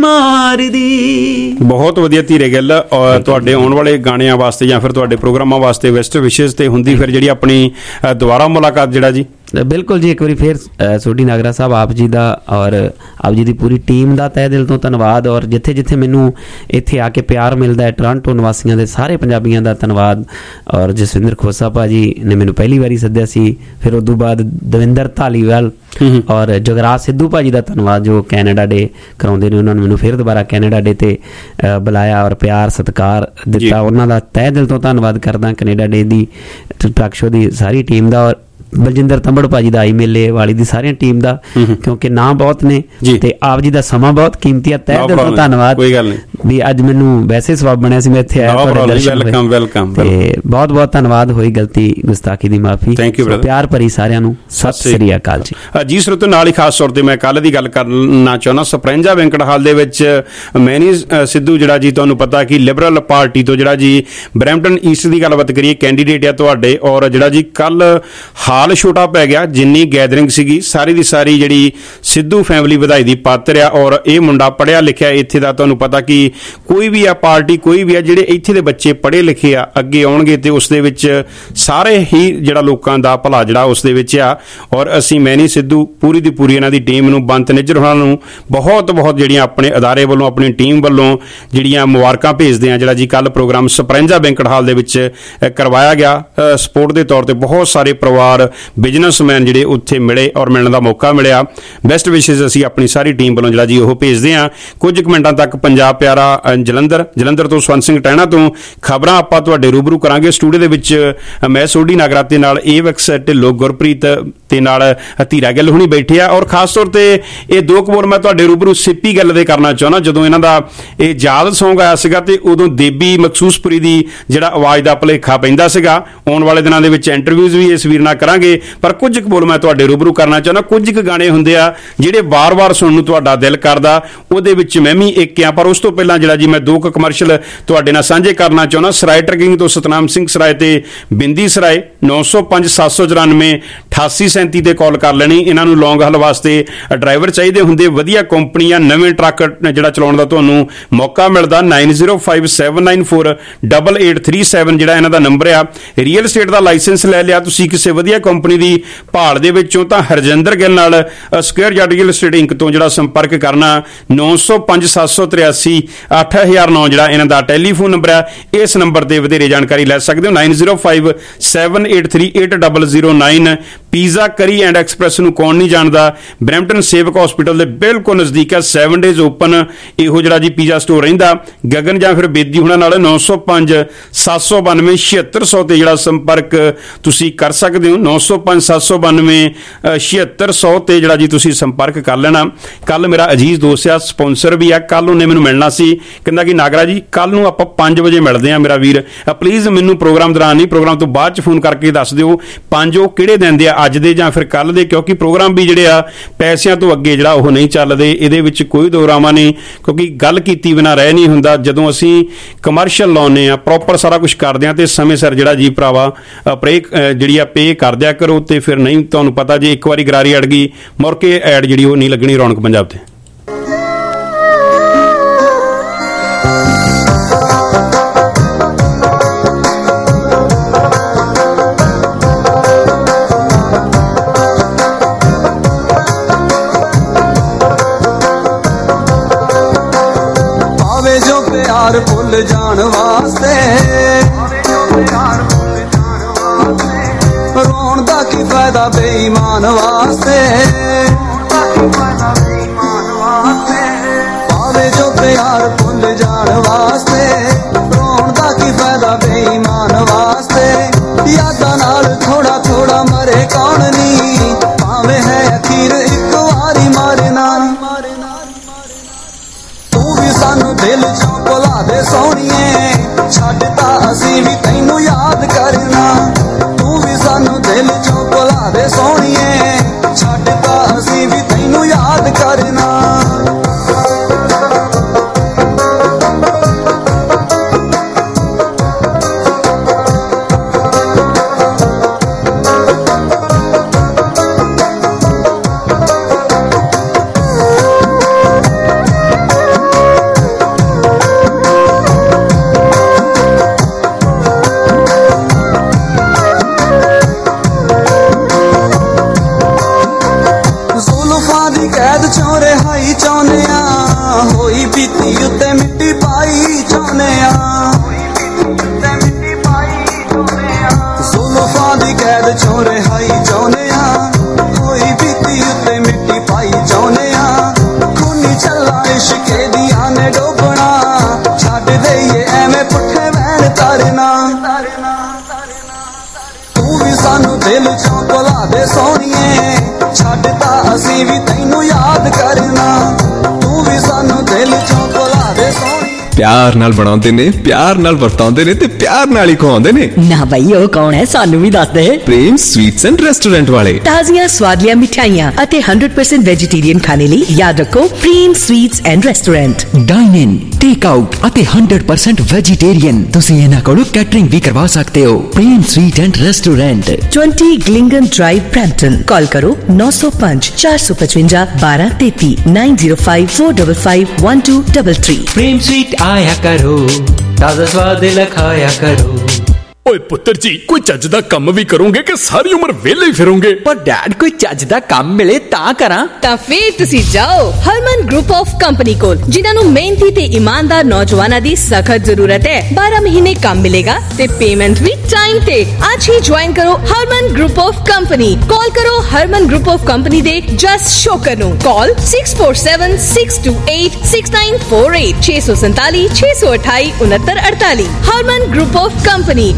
[SPEAKER 10] ਮਾਰਦੀ।
[SPEAKER 14] ਬਹੁਤ ਵਧੀਆ ਧੀਰੇ ਗੱਲ। ਔਰ ਤੁਹਾਡੇ ਆਉਣ ਵਾਲੇ ਗਾਣਿਆਂ ਵਾਸਤੇ ਜਾਂ ਫਿਰ ਤੁਹਾਡੇ ਪ੍ਰੋਗਰਾਮਾਂ ਵਾਸਤੇ ਵੈਸਟ ਵਿਸ਼ੇਸ ਤੇ ਹੁੰਦੀ ਫਿਰ ਜਿਹੜੀ ਆਪਣੀ ਦੁਬਾਰਾ ਮੁਲਾਕਾਤ ਜਿਹੜਾ ਜੀ?
[SPEAKER 1] ਬਿਲਕੁਲ ਜੀ, ਇੱਕ ਵਾਰੀ ਫਿਰ ਸੋਢੀ ਨਾਗਰਾ ਸਾਹਿਬ ਆਪ ਜੀ ਦਾ ਔਰ ਆਪ ਜੀ ਦੀ ਪੂਰੀ ਟੀਮ ਦਾ ਤਹਿ ਦਿਲ ਤੋਂ ਧੰਨਵਾਦ। ਔਰ ਜਿੱਥੇ ਜਿੱਥੇ ਮੈਨੂੰ ਇੱਥੇ ਆ ਕੇ ਪਿਆਰ ਮਿਲਦਾ ਹੈ, ਟੋਰਾਂਟੋ ਨਿਵਾਸੀਆਂ ਦੇ ਸਾਰੇ ਪੰਜਾਬੀਆਂ ਦਾ ਧੰਨਵਾਦ। ਔਰ ਜਸਵਿੰਦਰ ਖੋਸਾ ਭਾਜੀ ਨੇ ਮੈਨੂੰ ਪਹਿਲੀ ਵਾਰੀ ਸੱਦਿਆ ਸੀ, ਫਿਰ ਉਦੋਂ ਬਾਅਦ ਦਵਿੰਦਰ ਧਾਲੀਵਾਲ ਔਰ ਜਗਰਾਜ ਸਿੱਧੂ ਭਾਜੀ ਦਾ ਧੰਨਵਾਦ ਜੋ ਕੈਨੇਡਾ ਡੇ ਕਰਾਉਂਦੇ ਨੇ, ਉਹਨਾਂ ਨੇ ਮੈਨੂੰ ਫਿਰ ਦੁਬਾਰਾ ਕੈਨੇਡਾ ਡੇ ਤੇ ਬੁਲਾਇਆ ਔਰ ਪਿਆਰ ਸਤਿਕਾਰ ਦਿੱਤਾ, ਉਹਨਾਂ ਦਾ ਤਹਿ ਦਿਲ ਤੋਂ ਧੰਨਵਾਦ ਕਰਦਾ। ਕੈਨੇਡਾ ਡੇ ਦੀ ਟਰੱਕ ਸ਼ੋ ਦੀ ਸਾਰੀ ਟੀਮ ਦਾ ਔਰ ਬਲਜਿੰਦਰ ਤੰਬੜ ਭਾਜੀ ਦਾ, ਆਈ ਮੇਲੇ ਵਾਲੀ ਦੀ ਸਾਰੀ ਟੀਮ ਦਾ, ਕਿਉਂਕਿ ਨਾਂ ਬਹੁਤ ਨੇ ਤੇ ਆਪ ਜੀ ਦਾ ਸਮਾਂ ਬਹੁਤ ਕੀਮਤੀ ਹੈ। ਤਹਿ ਦਿਲ ਤੋਂ ਧੰਨਵਾਦ ਵੀ ਅੱਜ ਮੈਨੂੰ ਵੈਸੇ ਸਵਾਬ ਬਣਿਆ ਸੀ, ਮੈਂ ਇੱਥੇ ਆਇਆ ਤੁਹਾਡੇ ਦਰਸ਼ਨ ਤੇ ਬਹੁਤ ਬਹੁਤ ਧੰਨਵਾਦ। ਹੋਈ ਗਲਤੀ ਗੁਸਤਾਖੀ ਦੀ ਮਾਫੀ, ਪਿਆਰ ਭਰੀ ਸਾਰਿਆਂ ਨੂੰ ਸਤਿ ਸ੍ਰੀ ਅਕਾਲ ਜੀ।
[SPEAKER 14] ਜੀ ਸਰੋਤਿਓ, ਨਾਲ ਹੀ ਖਾਸ ਤੌਰ ਤੇ ਮੈਂ ਕੱਲ ਦੀ ਗੱਲ ਕਰਨਾ ਚਾਹੁੰਦਾ, ਸਪਰੈਂਜਾ ਵੈਂਕਟ ਹਾਲ ਦੇ ਵਿੱਚ ਮੈਨੀ ਸਿੱਧੂ ਜਿਹੜਾ ਜੀ ਤੁਹਾਨੂੰ ਪਤਾ ਕਿ ਲਿਬਰਲ ਪਾਰਟੀ ਤੋਂ ਜਿਹੜਾ ਜੀ ਬਰੈਂਪਟਨ ਈਸਟ ਦੀ ਗੱਲਬਾਤ ਕਰੀਏ ਕੈਂਡੀਡੇਟ ਆ ਤੁਹਾਡੇ, ਔਰ ਜਿਹੜਾ ਜੀ ਕੱਲ ਹਾਲ ਛੋਟਾ ਪੈ ਗਿਆ, ਜਿੰਨੀ ਗੈਦਰਿੰਗ ਸੀਗੀ ਸਾਰੀ ਦੀ ਸਾਰੀ ਜਿਹੜੀ ਸਿੱਧੂ ਫੈਮਿਲੀ ਵਧਾਈ ਦੀ ਪਾਤਰ ਆ। ਔਰ ਇਹ ਮੁੰਡਾ ਪੜ੍ਹਿਆ ਲਿਖਿਆ ਇੱਥੇ ਦਾ, ਤੁਹਾਨੂੰ ਪਤਾ ਕਿ ਕੋਈ ਵੀ ਆ ਪਾਰਟੀ ਕੋਈ ਵੀ ਆ, ਜਿਹੜੇ ਇੱਥੇ ਦੇ ਬੱਚੇ ਪੜ੍ਹੇ ਲਿਖੇ ਆ ਅੱਗੇ ਆਉਣਗੇ ਤੇ ਉਸ ਦੇ ਵਿੱਚ ਸਾਰੇ ਹੀ ਜਿਹੜਾ ਲੋਕਾਂ ਦਾ ਭਲਾ ਜਿਹੜਾ ਉਸ ਦੇ ਵਿੱਚ ਆ। ਔਰ ਅਸੀਂ ਮੈਨੀ ਸਿੱਧੂ ਪੂਰੀ ਦੀ ਪੂਰੀ ਇਹਨਾਂ ਦੀ ਟੀਮ ਨੂੰ, ਬੰਤ ਨਿੱਜਰ ਹੋਣਾ ਨੂੰ ਬਹੁਤ ਬਹੁਤ ਜਿਹੜੀਆਂ ਆਪਣੇ ਅਦਾਰੇ ਵੱਲੋਂ ਆਪਣੀ ਟੀਮ ਵੱਲੋਂ ਜਿਹੜੀਆਂ ਮੁਬਾਰਕਾਂ ਭੇਜਦੇ ਆ। ਜਿਹੜਾ ਜੀ ਕੱਲ ਪ੍ਰੋਗਰਾਮ ਸਪਰੈਂਜਾ ਵੈਂਕਟ ਹਾਲ ਦੇ ਵਿੱਚ ਕਰਵਾਇਆ ਗਿਆ, ਸਪੋਰਟ ਦੇ ਤੌਰ ਤੇ ਬਹੁਤ ਸਾਰੇ ਪਰਿਵਾਰ ਬਿਜ਼ਨਸਮੈਨ ਜਿਹੜੇ ਉੱਥੇ ਮਿਲੇ ਔਰ ਮਿਲਣ ਦਾ ਮੌਕਾ ਮਿਲਿਆ। ਬੈਸਟ ਵਿਸ਼ੇਸ ਅਸੀਂ ਆਪਣੀ ਸਾਰੀ ਟੀਮ ਵੱਲੋਂ ਜਿਹੜਾ ਜੀ ਉਹ ਭੇਜਦੇ ਹਾਂ। ਕੁਝ ਕੁ ਮਿੰਟਾਂ ਤੱਕ ਪੰਜਾਬ ਪਿਆਰਾ ਜਲੰਧਰ ਜਲੰਧਰ ਤੋਂ ਸਵੰਤ ਸਿੰਘ ਟਹਿਣਾ ਤੋਂ ਖਬਰਾਂ ਆਪਾਂ ਤੁਹਾਡੇ ਰੂਬਰੂ ਕਰਾਂਗੇ। ਸਟੂਡੀਓ ਦੇ ਵਿੱਚ ਮੈਂ ਸੋਢੀ ਨਾਗਰਾ ਤੇ ਨਾਲ ਏਵੈਕਸ ਢਿੱਲੋਂ ਗੁਰਪ੍ਰੀਤ ਤੇ ਨਾਲ ਧੀਰਾ ਗਿੱਲ ਹੁਣੀ ਬੈਠੇ ਆ। ਔਰ ਖਾਸ ਤੌਰ ਤੇ ਇਹ ਦੋ ਕਬੋਲ ਮੈਂ ਤੁਹਾਡੇ ਰੂਬਰੂ ਸਿੱਪੀ ਗੱਲ ਦੇ ਕਰਨਾ ਚਾਹੁੰਦਾ। ਜਦੋਂ ਇਹਨਾਂ ਦਾ ਇਹ ਯਾਦ ਸੌਂਗ ਆਇਆ ਸੀਗਾ ਤੇ ਉਦੋਂ ਦੇਬੀ ਮਖਸੂਸਪੁਰੀ ਦੀ ਜਿਹੜਾ ਆਵਾਜ਼ ਦਾ ਭੁਲੇਖਾ ਪੈਂਦਾ ਸੀਗਾ। ਆਉਣ ਵਾਲੇ ਦਿਨਾਂ ਦੇ ਵਿੱਚ ਇੰਟਰਵਿਊਜ਼ ਵੀ ਇਸ ਵੀਰ ਨਾਲ ਕਰਾਂਗੇ, ਪਰ ਕੁਝ ਕੁ ਬੋਲ ਮੈਂ ਤੁਹਾਡੇ ਰੂਬਰੂ ਕਰਨਾ ਚਾਹੁੰਦਾ। ਕੁਝ ਕੁ ਗਾਣੇ ਹੁੰਦੇ ਆ ਜਿਹੜੇ ਵਾਰ-ਵਾਰ ਸੁਣਨ ਨੂੰ ਤੁਹਾਡਾ ਦਿਲ ਕਰਦਾ, ਉਹਦੇ ਵਿੱਚ ਮੈਂ ਵੀ ਇੱਕ ਆ। ਪਰ ਉਸ ਤੋਂ ਪਹਿਲਾਂ ਜਿਹੜਾ ਜੀ ਮੈਂ ਦੋ ਕੁ ਕਮਰਸ਼ਲ ਤੁਹਾਡੇ ਨਾਲ ਸਾਂਝੇ ਕਰਨਾ ਚਾਹੁੰਦਾ। ਸਰਾਏ ਟਰਕਿੰਗ ਤੋਂ ਸਤਨਾਮ ਸਿੰਘ ਸਰਾਏ ਤੇ ਬਿੰਦੀ ਸਰਾਏ ਨੌ ਸੌ ਪੰਜ ਸੱਤ ਸੌ ਚੁਰਾਨਵੇਂ ਅਠਾਸੀ ਸੈਂਤੀ ਤੇ ਕਾਲ ਕਰ ਲੈਣੀ। ਇਹਨਾਂ ਨੂੰ ਲੌਂਗ ਹਲ ਵਾਸਤੇ ਡਰਾਈਵਰ ਚਾਹੀਦੇ ਹੁੰਦੇ, ਵਧੀਆ ਕੰਪਨੀ ਆ, ਨਵੇਂ ਟਰੱਕ ਜਿਹੜਾ ਚਲਾਉਣ ਦਾ ਤੁਹਾਨੂੰ ਮੌਕਾ ਮਿਲਦਾ। Nine zero five seven nine four double eight three seven ਜਿਹੜਾ ਇਹਨਾਂ ਦਾ ਨੰਬਰ ਆ। ਰੀਅਲ estate ਦਾ ਲਾਇਸੈਂਸ ਲੈ ਲਿਆ ਤੁਸੀਂ ਕਿਸੇ ਵਧੀਆ ਕੰਪਨੀ ਦੀ ਭਾਲ ਦੇ ਵਿੱਚੋਂ ਤਾਂ ਹਰਜਿੰਦਰ ਗਿੱਲ ਨਾਲ square yard real estate inc ਤੋਂ ਜਿਹੜਾ ਸੰਪਰਕ ਕਰਨਾ। ਨੌ ਸੌ ਪੰਜ ਸੱਤ ਸੌ ਤਰਿਆਸੀ ਅੱਠ ਹਜ਼ਾਰ ਨੌ ਜਿਹੜਾ ਇਹਨਾਂ ਦਾ ਟੈਲੀਫੋਨ ਨੰਬਰ ਆ। ਇਸ ਨੰਬਰ ਤੇ ਵਧੇਰੇ ਜਾਣਕਾਰੀ ਲੈ ਸਕਦੇ ਹੋ। Nine zero five seven eight three eight double zero nine. Pizza curry and express ਨੂੰ ਕੌਣ ਨਹੀਂ ਜਾਣਦਾ। ਬਰੈਂਪਟਨ ਸੇਵਕ ਹਸਪੀਟਲ ਦੇ ਬਿਲਕੁਲ ਨਜ਼ਦੀਕ ਹੈ। ਸੈਵਨ ਡੇਜ਼ ਓਪਨ ਇਹੋ ਜਿਹੜਾ ਜੀ ਪੀਜ਼ਾ ਸਟੋਰ ਰਹਿੰਦਾ। ਗਗਨ ਜਾਂ ਫਿਰ ਬੇਦੀ ਹੁਣਾਂ ਨਾਲ ਨੌ ਸੌ ਪੰਜ ਸੱਤ ਸੌ ਬਾਨਵੇਂ ਛਿਹੱਤਰ ਸੌ ਤੇ ਜਿਹੜਾ ਸੰਪਰਕ ਤੁਸੀਂ ਕਰ ਸਕਦੇ ਹੋ। ਨੌ ਸੌ ਪੰਜ ਸੱਤ ਸੌ ਬਾਨਵੇਂ ਛਿਹੱਤਰ ਸੌ ਤੇ ਜਿਹੜਾ ਜੀ ਤੁਸੀਂ ਸੰਪਰਕ ਕਰ ਲੈਣਾ। ਕੱਲ ਮੇਰਾ ਅਜੀਜ਼ ਦੋਸਤ ਆ, ਸਪਾਂਸਰ ਵੀ ਆ, ਕੱਲ ਉਹਨੇ ਮੈਨੂੰ ਮਿਲਣਾ ਸੀ, ਕਹਿੰਦਾ ਕਿ ਨਾਗਰਾ ਜੀ ਕੱਲ ਨੂੰ ਆਪਾਂ ਪੰਜ ਵਜੇ ਮਿਲਦੇ ਆ ਮੇਰਾ ਵੀਰ, ਪਲੀਜ਼ ਮੈਨੂੰ ਪ੍ਰੋਗਰਾਮ ਦੌਰਾਨ ਨਹੀਂ, ਪ੍ਰੋਗਰਾਮ ਤੋਂ ਬਾਅਦ ਚ ਫੋਨ ਕਰਕੇ ਦੱਸ ਦਿਓ ਪੰਜ ਉਹ ਕਿਹੜੇ ਦਿਨ ਦੇ ਆ, ਅੱਜ ਦੇ ਜਾਂ ਫਿਰ ਕੱਲ ਦੇ, ਕਿਉਂਕਿ ਪ੍ਰੋਗਰਾਮ ਵੀ ਜਿਹੜੇ ਆ ਪੈਸਿਆਂ ਤੋਂ ਅੱਗੇ ਜਿਹੜਾ ਉਹ ਨਹੀਂ ਚੱਲਦੇ। ਇਹਦੇ ਵਿੱਚ ਕੋਈ ਦੋਰਾਵਾਂ ਨਹੀਂ, ਕਿਉਂਕਿ ਗੱਲ ਕੀਤੀ ਬਿਨਾਂ ਰਹਿ ਨਹੀਂ ਹੁੰਦਾ। ਜਦੋਂ ਅਸੀਂ ਕਮਰਸ਼ੀਅਲ ਲਾਉਂਦੇ ਆ, ਪ੍ਰੋਪਰ ਸਾਰਾ ਕੁਝ ਕਰਦੇ ਆ ਤੇ ਸਮੇਂ ਸਿਰ ਜਿਹੜਾ ਜੀ ਭਰਾਵਾ ਪ੍ਰੇ ਜਿਹੜੀ ਆ ਪੇ ਕਰ ਦਿਆ ਕਰੋ। ਤੇ ਫਿਰ ਨਹੀਂ, ਤੁਹਾਨੂੰ ਪਤਾ ਜੇ ਇੱਕ ਵਾਰੀ ਗਰਾਰੀ ਅੜ ਗਈ ਮੁੜ ਕੇ ਐਡ ਜਿਹੜੀ ਉਹ ਨਹੀਂ ਲੱਗਣੀ ਰੌਣਕ ਪੰਜਾਬ ਤੇ।
[SPEAKER 16] ਭੁੱਲ ਜਾਣ ਵਾਸਤੇ ਰੋਣ ਦਾ ਕੀ ਫਾਇਦਾ ਬੇਈਮਾਨ ਵਾਸਤੇ, ਭਾਵੇਂ ਜੋ ਪਿਆਰ ਭੁੱਲ ਜਾਣ ਵਾਸਤੇ ਰੋਣ ਦਾ ਕੀ ਫਾਇਦਾ ਬੇਈਮਾਨ ਵਾਸਤੇ। ਯਾਦਾਂ ਨਾਲ ਥੋੜਾ ਥੋੜਾ ਮਰੇ ਕੌਣ ਨਹੀਂ, ਭਾਵੇਂ ਹੈ ਅਖੀਰ ਇੱਕ ਵਾਰੀ ਮਾਰਨਾ। ਤੂੰ ਵੀ ਸਾਨੂੰ ਦਿਲ ਚੋਂ ਭੁਲਾ ਦੇ ਸੋਹਣੀਏ, ਛੱਡਤਾ ਅਸੀਂ ਵੀ ਤੈਨੂੰ ਯਾਦ ਕਰਨਾ। ਤੂੰ ਵੀ ਸਾਨੂੰ ਦਿਲ ਚੋਂ ਭੁਲਾ ਦੇ ਸੋਹਣੀਏ, ਛੱਡਤਾ ਅਸੀਂ ਵੀ ਤੈਨੂੰ ਯਾਦ ਕਰਨਾ। ਚੋਂ ਰਿਹਾਈ ਚਾਹੁੰਦੇ ਆ, ਹੋਈ ਬੀਤੀ ਉੱਤੇ ਮਿੱਟੀ ਪਾਈ ਚਾਹੁੰਦੇ ਆ। ਜ਼ੁਲਫਾਂ ਦੀ ਕੈਦ ਚੋਂ ਰਿਹਾਈ ਚਾਹੁੰਦੇ ਆ, ਹੋਈ ਬੀਤੀ ਉੱਤੇ ਮਿੱਟੀ ਪਾਈ ਚਾਹੁੰਦੇ ਆ। ਖੂਨੀ ਚੱਲਾਂ ਇਸ਼ਕੇ ਦੀਆਂ ਨੇ ਡੋਬਣਾ, ਛੱਡ ਦੇਈਏ ਐਵੇਂ ਪੁੱਠੇ ਵਹਿਣ ਤਰਨਾ। ਤੂੰ ਵੀ ਸਾਨੂੰ ਦਿਲ ਚੋਂ ਭੁਲਾ ਦੇ ਸੋਹਣੀਏ, ਛੱਡਤਾ ਅਸੀਂ ਵੀ ਤੈਨੂੰ ਯਾਦ ਕਰਨਾ। ਤੂੰ ਵੀ ਸਾਨੂੰ ਦਿਲ ਚੋਂ ਭੁਲਾ ਦੇ ਸੋਹਣੀ।
[SPEAKER 17] ਪਿਆਰ ਨਾਲ ਬਣਾਉਂਦੇ ਨੇ, ਪਿਆਰ ਨਾਲ ਵਰਤਾਉਂਦੇ ਨੇ ਤੇ ਪਿਆਰ ਨਾਲ ਹੀ ਖਵਾਉਂਦੇ ਨੇ।
[SPEAKER 18] ਨਾ ਬਈ ਉਹ ਕੌਣ ਹੈ, ਸਾਨੂੰ ਵੀ ਦੱਸ ਦੇ।
[SPEAKER 17] ਪ੍ਰੇਮ ਸਵੀਟਸ ਐਂਡ ਰੈਸਟੋਰੈਂਟ ਵਾਲੇ।
[SPEAKER 18] ਤਾਜ਼ੀਆਂ ਸਵਾਦਲੀਆਂ ਮਿਠਾਈਆਂ ਅਤੇ one hundred percent ਵੈਜੀਟੇਰੀਅਨ ਖਾਣੇ ਲਈ ਯਾਦ ਰੱਖੋ Prem sweets and restaurant.
[SPEAKER 19] Dine in, take out ਅਤੇ one hundred percent ਵੈਜੀਟੇਰੀਅਨ। ਤੁਸੀਂ ਇਹਨਾਂ ਕੋਲੋਂ ਕੈਟਰਿੰਗ ਵੀ ਕਰਵਾ ਸਕਦੇ ਹੋ। Prem sweet and restaurant,
[SPEAKER 18] twenty ਗਲਿੰਗਨ ਡਰਾਈਵ, ਬਰੈਂਪਟਨ। ਕਾਲ ਕਰੋ ਨੌ ਸੌ ਪੰਜ ਚਾਰ ਸੌ ਪਚਵੰਜਾ ਬਾਰਾਂ ਤੇਤੀ nine zero five four five five one two three three।
[SPEAKER 20] Prem sweet ਆਇਆ ਕਰੋ, ਤਾਜ਼ਾ ਸਵਾਦ ਲਖਾਇਆ ਕਰੋ।
[SPEAKER 5] ਓਏ ਪੁੱਤਰ ਜੀ, ਕੋਈ ਚੱਜ ਦਾ ਕੰਮ ਵੀ ਕਰੋਗੇ ਕਿ ਸਾਰੀ ਉਮਰ ਵਿਹਲੇ ਹੀ ਫਿਰੋਗੇ?
[SPEAKER 11] ਪਰ ਡੈਡ ਕੋਈ ਚੱਜ ਦਾ ਕੰਮ ਮਿਲੇ ਤਾਂ ਕਰਾਂ।
[SPEAKER 12] ਤਾਂ ਫੇਰ ਤੁਸੀਂ ਜਾਓ ਹਰਮਨ ਗਰੁੱਪ ਆਫ ਕੰਪਨੀ ਕੋਲ, ਜਿਨ੍ਹਾਂ ਨੂੰ ਮਿਹਨਤੀ ਤੇ ਇਮਾਨਦਾਰ ਨੌਜਵਾਨਾਂ ਦੀ ਸਖਤ ਜ਼ਰੂਰਤ ਹੈ। ਬਾਰਾਂ ਮਹੀਨੇ ਕੰਮ ਮਿਲੇਗਾ ਤੇ ਪੇਮੈਂਟ ਵੀ ਟਾਈਮ ਤੇ। ਅੱਜ ਹੀ ਜੁਆਇਨ ਕਰੋ Harman group of company. Call ਕਰੋ ਹਰਮਨ ਗਰੁੱਪ ਆਫ ਕੰਪਨੀ ਦੇ ਜਸ ਸ਼ੋਕਰ ਨੂੰ। ਕਾਲ six four seven six two eight six nine four eight ਛੇ ਸੌ ਸੰਤਾਲੀ ਛੇ ਸੌ ਅਠਾਈ ਉਨੱਤਰ ਅੜਤਾਲੀ। Harman group of company.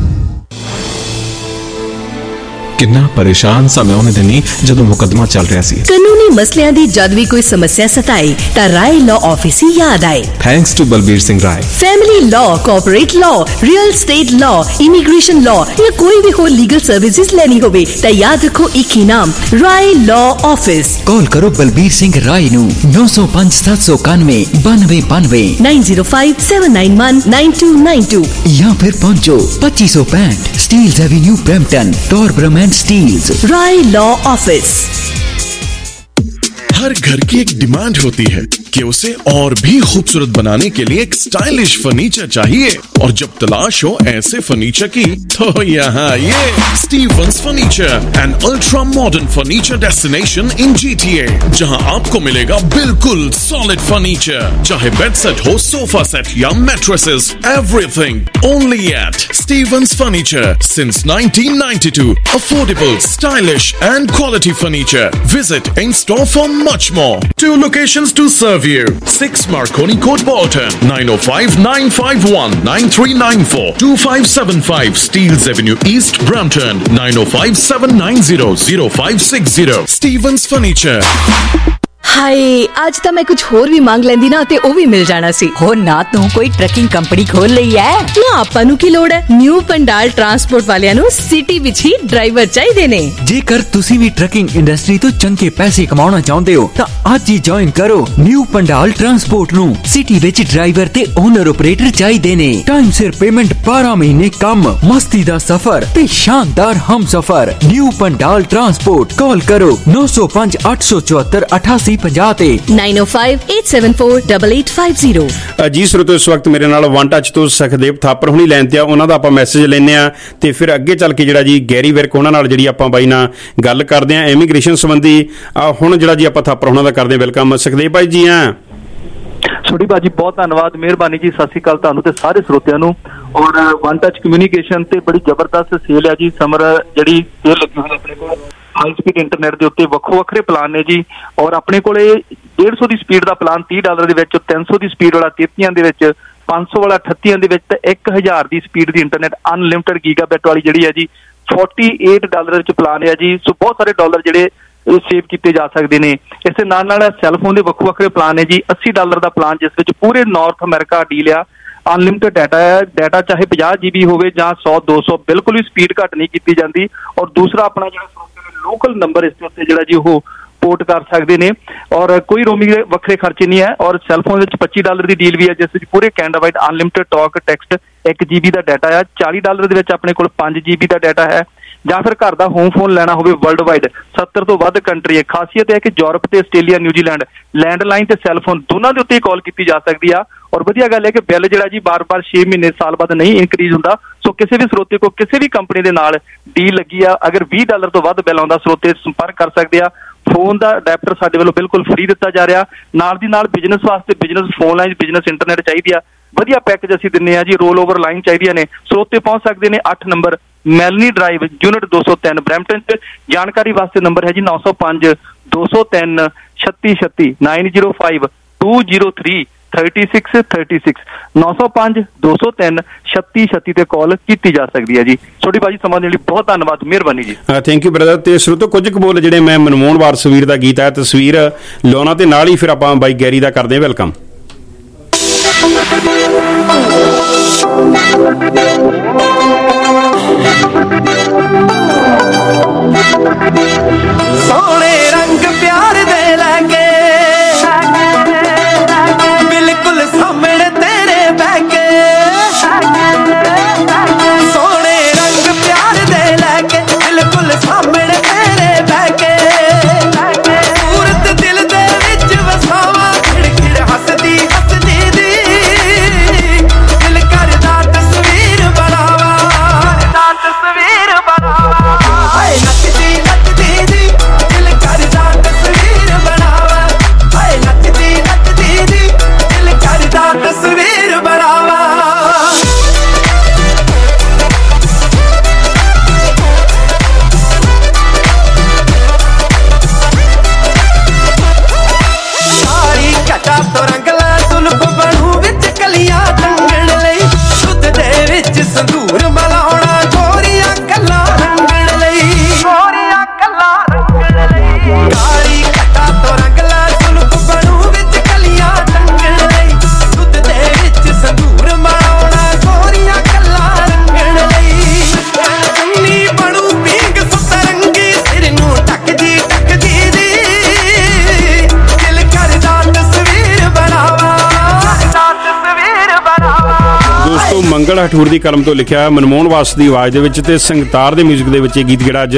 [SPEAKER 17] ਕਿੰਨਾ ਪਰੇਸ਼ਾਨ ਸਾਂ ਮੈਂ ਉਹਨੇ ਦਿਨੀ ਜਦੋਂ ਮੁਕੱਦਮਾ ਚੱਲ ਰਿਹਾ ਸੀ।
[SPEAKER 18] ਕਾਨੂੰਨੀ ਮਸਲਿਆਂ ਦੀ ਜਦ ਵੀ ਕੋਈ ਸਮੱਸਿਆ ਸਤਾਏ ਤਾਂ ਰਾਏ ਲਾਅ ਆਫਿਸ ਹੀ ਯਾਦ ਆਏ।
[SPEAKER 17] Thanks to Balbir Singh Rai.
[SPEAKER 18] Family law, corporate law, real estate law, immigration law ਜਾਂ ਕੋਈ ਵੀ ਹੋਰ ਲੀਗਲ ਸਰਵਿਸਿਜ਼ ਲੈਣੀ ਹੋਵੇ ਤਾਂ ਯਾਦ ਰੱਖੋ ਇੱਕ ਹੀ ਨਾਮ, ਰਾਏ ਲਾਅ ਆਫਿਸ।
[SPEAKER 19] ਕਾਲ ਕਰੋ ਬਲਬੀਰ ਸਿੰਘ ਰਾਏ ਨੂੰ ਨੌ ਸੌ ਪੰਜ ਸੱਤ ਸੌ ਇਕਾਨਵੇਂ ਬਾਨਵੇਂ ਬਾਨਵੇਂ
[SPEAKER 18] nine zero five seven nine one nine two nine two
[SPEAKER 19] ਜਾਂ ਫਿਰ ਪਹੁੰਚੋ ਪੱਚੀ ਸੌ ਪੈਂਹਠ Steeles avenue Brampton, Torbram and Steeles.
[SPEAKER 18] Rai law office.
[SPEAKER 5] हर घर की एक डिमांड होती है कि उसे और भी खूबसूरत बनाने के लिए एक स्टाइलिश फर्नीचर चाहिए, और जब तलाश हो ऐसे फर्नीचर की तो यहाँ ये Stevens furniture, an ultra modern furniture destination in GTA, जहाँ आपको मिलेगा बिल्कुल सॉलिड फर्नीचर, चाहे बेड सेट हो, सोफा सेट या mattresses, everything only at Stevens furniture since nineteen ninety two. Affordable, stylish and quality furniture. Visit in store for much more. Two locations to serve you. six Marconi Court, Bolton. nine oh five, nine five one, nine three nine four. two five seven five Steeles Avenue East, Brampton. nine oh five, seven nine zero, zero five six zero. Stevens Furniture.
[SPEAKER 18] ਹਾਏ ਅੱਜ ਤਾਂ ਮੈਂ ਕੁਝ ਹੋਰ ਵੀ ਮੰਗ ਲੈਂਦੀ ਨਾ ਤੇ ਉਹ ਵੀ ਮਿਲ ਜਾਣਾ ਸੀ।
[SPEAKER 12] ਹੋ ਨਾ ਤੂੰ ਕੋਈ ਟਰੱਕਿੰਗ ਕੰਪਨੀ ਖੋਲ ਲਈ ਐ
[SPEAKER 18] ਨਾ, ਆਪਾਂ ਨੂੰ ਕੀ ਲੋੜ ਹੈ। ਨਿਊ ਪੰਡਾਲ ਟਰਾਂਸਪੋਰਟ ਵਾਲਿਆਂ ਨੂੰ ਸਿਟੀ ਵਿੱਚ ਹੀ ਡਰਾਈਵਰ ਚਾਹੀਦੇ ਨੇ।
[SPEAKER 19] ਜੇਕਰ ਤੁਸੀਂ ਵੀ ਟਰੱਕਿੰਗ ਇੰਡਸਟਰੀ ਤੋਂ ਚੰਗੇ ਪੈਸੇ ਕਮਾਉਣਾ ਚਾਹੁੰਦੇ ਹੋ ਤਾਂ ਅੱਜ ਹੀ ਜੁਆਇਨ ਕਰੋ ਨਿਊ ਪੰਡਾਲ ਟਰਾਂਸਪੋਰਟ ਨੂੰ। ਸਿਟੀ ਵਿੱਚ ਡਰਾਈਵਰ ਤੇ ਓਨਰ ਆਪਰੇਟਰ ਚਾਹੀਦੇ ਨੇ। ਟਾਈਮ ਸਿਰ ਪੇਮੈਂਟ, ਬਾਰਾਂ ਮਹੀਨੇ ਕੰਮ, ਮਸਤੀ ਦਾ ਸਫ਼ਰ ਤੇ ਸ਼ਾਨਦਾਰ ਹਮਸਫ਼ਰ। ਨਿਊ ਪੰਡਾਲ ਟਰਾਂਸਪੋਰਟ, ਕਾਲ ਕਰੋ ਨੌ ਸੌ ਪੰਜ ਅੱਠ ਸੌ ਚੁਹੱਤਰ ਅਠਾਸੀ ਪੰਜਾਹ ਤੇ
[SPEAKER 18] nine oh five, eight seven four, eight eight five zero।
[SPEAKER 14] ਜੀ ਸਰੋਤੋ, ਇਸ ਵਕਤ ਮੇਰੇ ਨਾਲ ਵਨ ਟੱਚ ਤੋਂ ਸਖਦੇਵ ਥਾਪਰ ਹੁਣੀ ਲੈਣ ਤੇ ਆ, ਉਹਨਾਂ ਦਾ ਆਪਾਂ ਮੈਸੇਜ ਲੈਂਦੇ ਆ ਤੇ ਫਿਰ ਅੱਗੇ ਚੱਲ ਕੇ ਜਿਹੜਾ ਜੀ ਗੈਰੀ ਵਿਰਕ ਉਹਨਾਂ ਨਾਲ ਜਿਹੜੀ ਆਪਾਂ ਬਾਈ ਨਾਲ ਗੱਲ ਕਰਦੇ ਆ ਇਮੀਗ੍ਰੇਸ਼ਨ ਸੰਬੰਧੀ। ਹੁਣ ਜਿਹੜਾ ਜੀ ਆਪਾਂ ਥਾਪਰ ਉਹਨਾਂ ਦਾ ਕਰਦੇ ਆ ਵੈਲਕਮ। ਸਖਦੇਵ ਭਾਈ ਜੀ ਆ
[SPEAKER 21] ਛੋਟੀ ਭਾਜੀ, ਬਹੁਤ ਧੰਨਵਾਦ, ਮਿਹਰਬਾਨੀ ਜੀ। ਸਤਿ ਸ਼੍ਰੀ ਅਕਾਲ ਤੁਹਾਨੂੰ ਤੇ ਸਾਰੇ ਸਰੋਤਿਆਂ ਨੂੰ। ਔਰ ਵਨ ਟੱਚ ਕਮਿਊਨੀਕੇਸ਼ਨ ਤੇ ਬੜੀ ਜ਼ਬਰਦਸਤ ਸੇਲ ਹੈ ਜੀ। ਸਮਰ ਜਿਹੜੀ ਸੇਲ ਲੱਗੀ ਹੋਈ ਆਪਣੇ ਕੋਲ ਹਾਈ ਸਪੀਡ ਇੰਟਰਨੈਟ ਦੇ ਉੱਤੇ ਵੱਖੋ ਵੱਖਰੇ ਪਲਾਨ ਨੇ ਜੀ। ਔਰ ਆਪਣੇ ਕੋਲੇ ਡੇਢ ਸੌ ਦੀ ਸਪੀਡ ਦਾ ਪਲਾਨ ਤੀਹ ਡਾਲਰ ਦੇ ਵਿੱਚ, ਤਿੰਨ ਸੌ ਦੀ ਸਪੀਡ ਵਾਲਾ ਤੇਤੀਆਂ ਦੇ ਵਿੱਚ, ਪੰਜ ਸੌ ਵਾਲਾ ਅਠੱਤੀਆਂ ਦੇ ਵਿੱਚ ਤੇ ਇੱਕ ਹਜ਼ਾਰ ਦੀ ਸਪੀਡ ਦੀ ਇੰਟਰਨੈਟ ਅਨਲਿਮਟਿਡ ਗੀਗਾਬਿਟ ਵਾਲੀ ਜਿਹੜੀ ਹੈ ਜੀ ਅੜਤਾਲੀ ਡਾਲਰ ਵਿੱਚ ਪਲਾਨ ਹੈ ਜੀ। ਸੋ ਬਹੁਤ ਸਾਰੇ ਡਾਲਰ ਜਿਹੜੇ ਸੇਵ ਕੀਤੇ ਜਾ ਸਕਦੇ ਨੇ। ਇਸ ਦੇ ਨਾਲ ਨਾਲ ਸੈੱਲਫੋਨ ਦੇ ਵੱਖੋ ਵੱਖਰੇ ਪਲਾਨ ਨੇ ਜੀ। ਅੱਸੀ ਡਾਲਰ ਦਾ ਪਲਾਨ ਜਿਸ ਵਿੱਚ ਪੂਰੇ ਨਾਰਥ ਅਮਰੀਕਾ ਡੀਲ ਆ, ਅਨਲਿਮਟਿਡ ਡਾਟਾ ਹੈ। ਡਾਟਾ ਚਾਹੇ ਪੰਜਾਹ ਜੀ ਬੀ ਹੋਵੇ ਜਾਂ ਸੌ ਦੋ ਸੌ, ਬਿਲਕੁਲ ਵੀ ਸਪੀਡ ਘੱਟ ਨਹੀਂ ਕੀਤੀ ਜਾਂਦੀ। ਔਰ ਦੂਸਰਾ ਆਪਣਾ ਜਿਹੜਾ ਲੋਕਲ ਨੰਬਰ ਇਸ ਦੇ ਉੱਤੇ ਜਿਹੜਾ ਜੀ ਉਹ ਪੋਰਟ ਕਰ ਸਕਦੇ ਨੇ, ਔਰ ਕੋਈ ਰੋਮਿੰਗ ਦੇ ਵੱਖਰੇ ਖਰਚੇ ਨਹੀਂ ਹੈ। ਔਰ ਸੈੱਲਫੋਨ ਵਿੱਚ ਪੱਚੀ ਡਾਲਰ ਦੀ ਡੀਲ ਵੀ ਹੈ ਜਿਸ ਵਿੱਚ ਪੂਰੇ Canada wide unlimited talk, text, ਇੱਕ ਜੀ ਬੀ ਦਾ ਡਾਟਾ ਆ। ਚਾਲੀ ਡਾਲਰ ਦੇ ਵਿੱਚ ਆਪਣੇ ਕੋਲ ਪੰਜ ਜੀ ਬੀ ਦਾ ਡਾਟਾ ਹੈ। ਜਾਂ ਫਿਰ ਘਰ ਦਾ ਹੋਮ ਫੋਨ ਲੈਣਾ ਹੋਵੇ ਵਰਲਡ ਵਾਈਡ, ਸੱਤਰ ਤੋਂ ਵੱਧ ਕੰਟਰੀ ਹੈ। ਖਾਸੀਅਤ ਹੈ ਕਿ ਯੂਰਪ ਤੇ ਆਸਟ੍ਰੇਲੀਆ, ਨਿਊਜ਼ੀਲੈਂਡ ਲੈਂਡਲਾਈਨ ਤੇ ਸੈੱਲਫੋਨ ਦੋਨਾਂ ਦੇ ਉੱਤੇ ਕਾਲ ਕੀਤੀ ਜਾ ਸਕਦੀ ਆ। ਔਰ ਵਧੀਆ ਗੱਲ ਹੈ ਕਿ ਬਿੱਲ ਜਿਹੜਾ ਜੀ ਬਾਰ-ਬਾਰ ਛੇ ਮਹੀਨੇ ਸਾਲ ਬਾਅਦ ਨਹੀਂ ਇਨਕਰੀਜ਼ ਹੁੰਦਾ। ਸੋ ਕਿਸੇ ਵੀ ਸਰੋਤੇ ਕੋ ਕਿਸੇ ਵੀ ਕੰਪਨੀ ਦੇ ਨਾਲ ਡੀਲ ਲੱਗੀ ਆ, ਅਗਰ ਵੀਹ ਡਾਲਰ ਤੋਂ ਵੱਧ ਬਿੱਲ ਆਉਂਦਾ, ਸਰੋਤੇ ਸੰਪਰਕ ਕਰ ਸਕਦੇ ਆ। ਫੋਨ ਦਾ ਅਡੈਪਟਰ ਸਾਡੇ ਵੱਲੋਂ ਬਿਲਕੁਲ ਫ੍ਰੀ ਦਿੱਤਾ ਜਾ ਰਿਹਾ। ਨਾਲ ਦੀ ਨਾਲ ਬਿਜ਼ਨਸ ਵਾਸਤੇ business phone line, business internet ਚਾਹੀਦੀ ਆ, ਵਧੀਆ ਪੈਕੇਜ ਅਸੀਂ ਦਿੰਦੇ ਆ ਜੀ। ਰੋਲ ਓਵਰ ਲਾਈਨ ਚਾਹੀਦੀਆਂ ਨੇ, ਸਰੋਤੇ ਪਹੁੰਚ ਸਕਦੇ ਨੇ ਅੱਠ ਨੰਬਰ ਮੈਲਨੀ ਡਰਾਈਵ, ਯੂਨਿਟ ਦੋ ਸੌ ਤਿੰਨ, ਬਰੈਂਪਟਨ ਚ। ਜਾਣਕਾਰੀ ਵਾਸਤੇ ਨੰਬਰ ਹੈ ਜੀ ਨੌ ਸੌ ਪੰਜ ਦੋ ਸੌ ਤਿੰਨ ਛੱਤੀ ਛੱਤੀ, nine zero five two zero three thirty six thirty six, ਨੌ ਸੌ ਪੰਜ ਦੋ ਸੌ ਤਿੰਨ ਛੱਤੀ ਛੱਤੀ ਤੇ ਕਾਲ ਕੀਤੀ ਜਾ ਸਕਦੀ ਹੈ ਜੀ। ਛੋਟੀ ਭਾਜੀ ਸਮਾਂ ਦੇਣ ਲਈ ਬਹੁਤ ਧੰਨਵਾਦ, ਮਿਹਰਬਾਨੀ ਜੀ।
[SPEAKER 14] Thank you brother. ਤੇ ਸਰੋਤੋ ਕੁਝ ਕੁ ਬੋਲ ਜਿਹੜੇ ਮੈਂ ਮਨਮੋਹਨ ਵਾਰ ਤਸਵੀਰ ਦਾ ਗੀਤ ਹੈ ਤਸਵੀਰ ਲਾਉਣਾ ਤੇ ਨਾਲ ਹੀ ਫਿਰ ਆਪਾਂ ਬਾਈ ਗੈਰੀ ਦਾ ਕਰਦੇ ਹਾਂ ਵੈਲਕਮ।
[SPEAKER 10] ਸੋਹਣੇ ਰੰਗ ਪਿਆਰ ਦੇ ਲੈ ਕੇ ਬਿਲਕੁਲ ਸਾਹਮਣੇ ਤੇਰੇ ਬਹਿ ਕੇ, ਸੋਹਣੇ ਰੰਗ ਪਿਆਰ ਦੇ ਲੈ ਕੇ ਬਿਲਕੁਲ ਸਾਹਮਣੇ ਤੇਰੇ ਬਹਿ ਕੇ, ਸੂਰਤ ਦਿਲ ਦੇ ਵਿੱਚ ਵਸਾਵਾਂ ਖਿੜਖਿੜ ਹੱਸਦੀ ਹੱਸਦੀ ਦੀ, ਦਿਲ ਕਰਦਾ ਤਸਵੀਰ ਬਣਾਵਾ, ਦਾ ਤਸਵੀਰ ਬਣਾਵਾ, ਹਾਏ ਨੱਚਦੀ ਨੱਚਦੀ ਦੀ, ਦਿਲ ਕਰਦਾ ਤਸਵੀਰ ਬਣਾਵਾ, ਹਾਏ ਨੱਚਦੀ ਨੱਚਦੀ ਦੀ, ਦਿਲ ਕਰਦਾ ਤਸਵੀਰ ਬਣਾਵਾ। ਸਾਰੀ ਘਟਾ ਤੋਂ ਰੰਗ ਲੈ ਸੁਲਫ ਬਣੂ ਵਿੱਚ ਕਲੀਆਂ ਟੰਗਣ ਲਈ, ਦੁੱਧ ਦੇ ਵਿੱਚ ਸੰਧੂਰ ਮਲਾਉਣਾ, ਗੋਰੀਆਂ ਗੱਲਾਂ ਰੰਗਣ ਲਈ, ਗੋਰੀਆਂ ਗੱਲਾਂ ਰੰਗਣ ਲਈ। ਕਾਲੀ ਘਟਾ ਤੋਂ ਰੰਗ ਲੈ ਸੁਲਫ ਬਣੂ ਵਿੱਚ ਕਲੀਆਂ ਟੰਗਣ ਲਈ, ਦੁੱਧ ਦੇ ਵਿੱਚ ਸੰਧੂਰ ਮਲਾਉਣਾ, ਗੋਰੀਆਂ ਗੱਲਾਂ ਰੰਗਣ ਲਈ। ਚੰਨੀ ਬਣੂ ਪੀਂਗ ਸਤਰੰਗੀ, ਸਿਰ ਨੂੰ ਢੱਕਦੀ ਢੱਕਦੀ ਦੀ, ਦਿਲ ਕਰਦਾ ਤਸਵੀਰ ਬਣਾਵਾ, ਦਾ ਤਸਵੀਰ ਬਣਾਵਾ।
[SPEAKER 14] ਦੋਸਤੋ ਮੰਗਲ ਹਠੂਰ ਦੀ ਕਲਮ ਤੋਂ ਲਿਖਿਆ ਮਨਮੋਹਨ ਵਾਸ ਦੀ ਆਵਾਜ਼ ਦੇ ਵਿੱਚ ਤੇ ਸੰਗਤਾਰ ਦੇ ਮਿਊਜ਼ਿਕ ਦੇ ਵਿੱਚ ਇਹ ਗੀਤ ਜਿਹੜਾ ਅੱਜ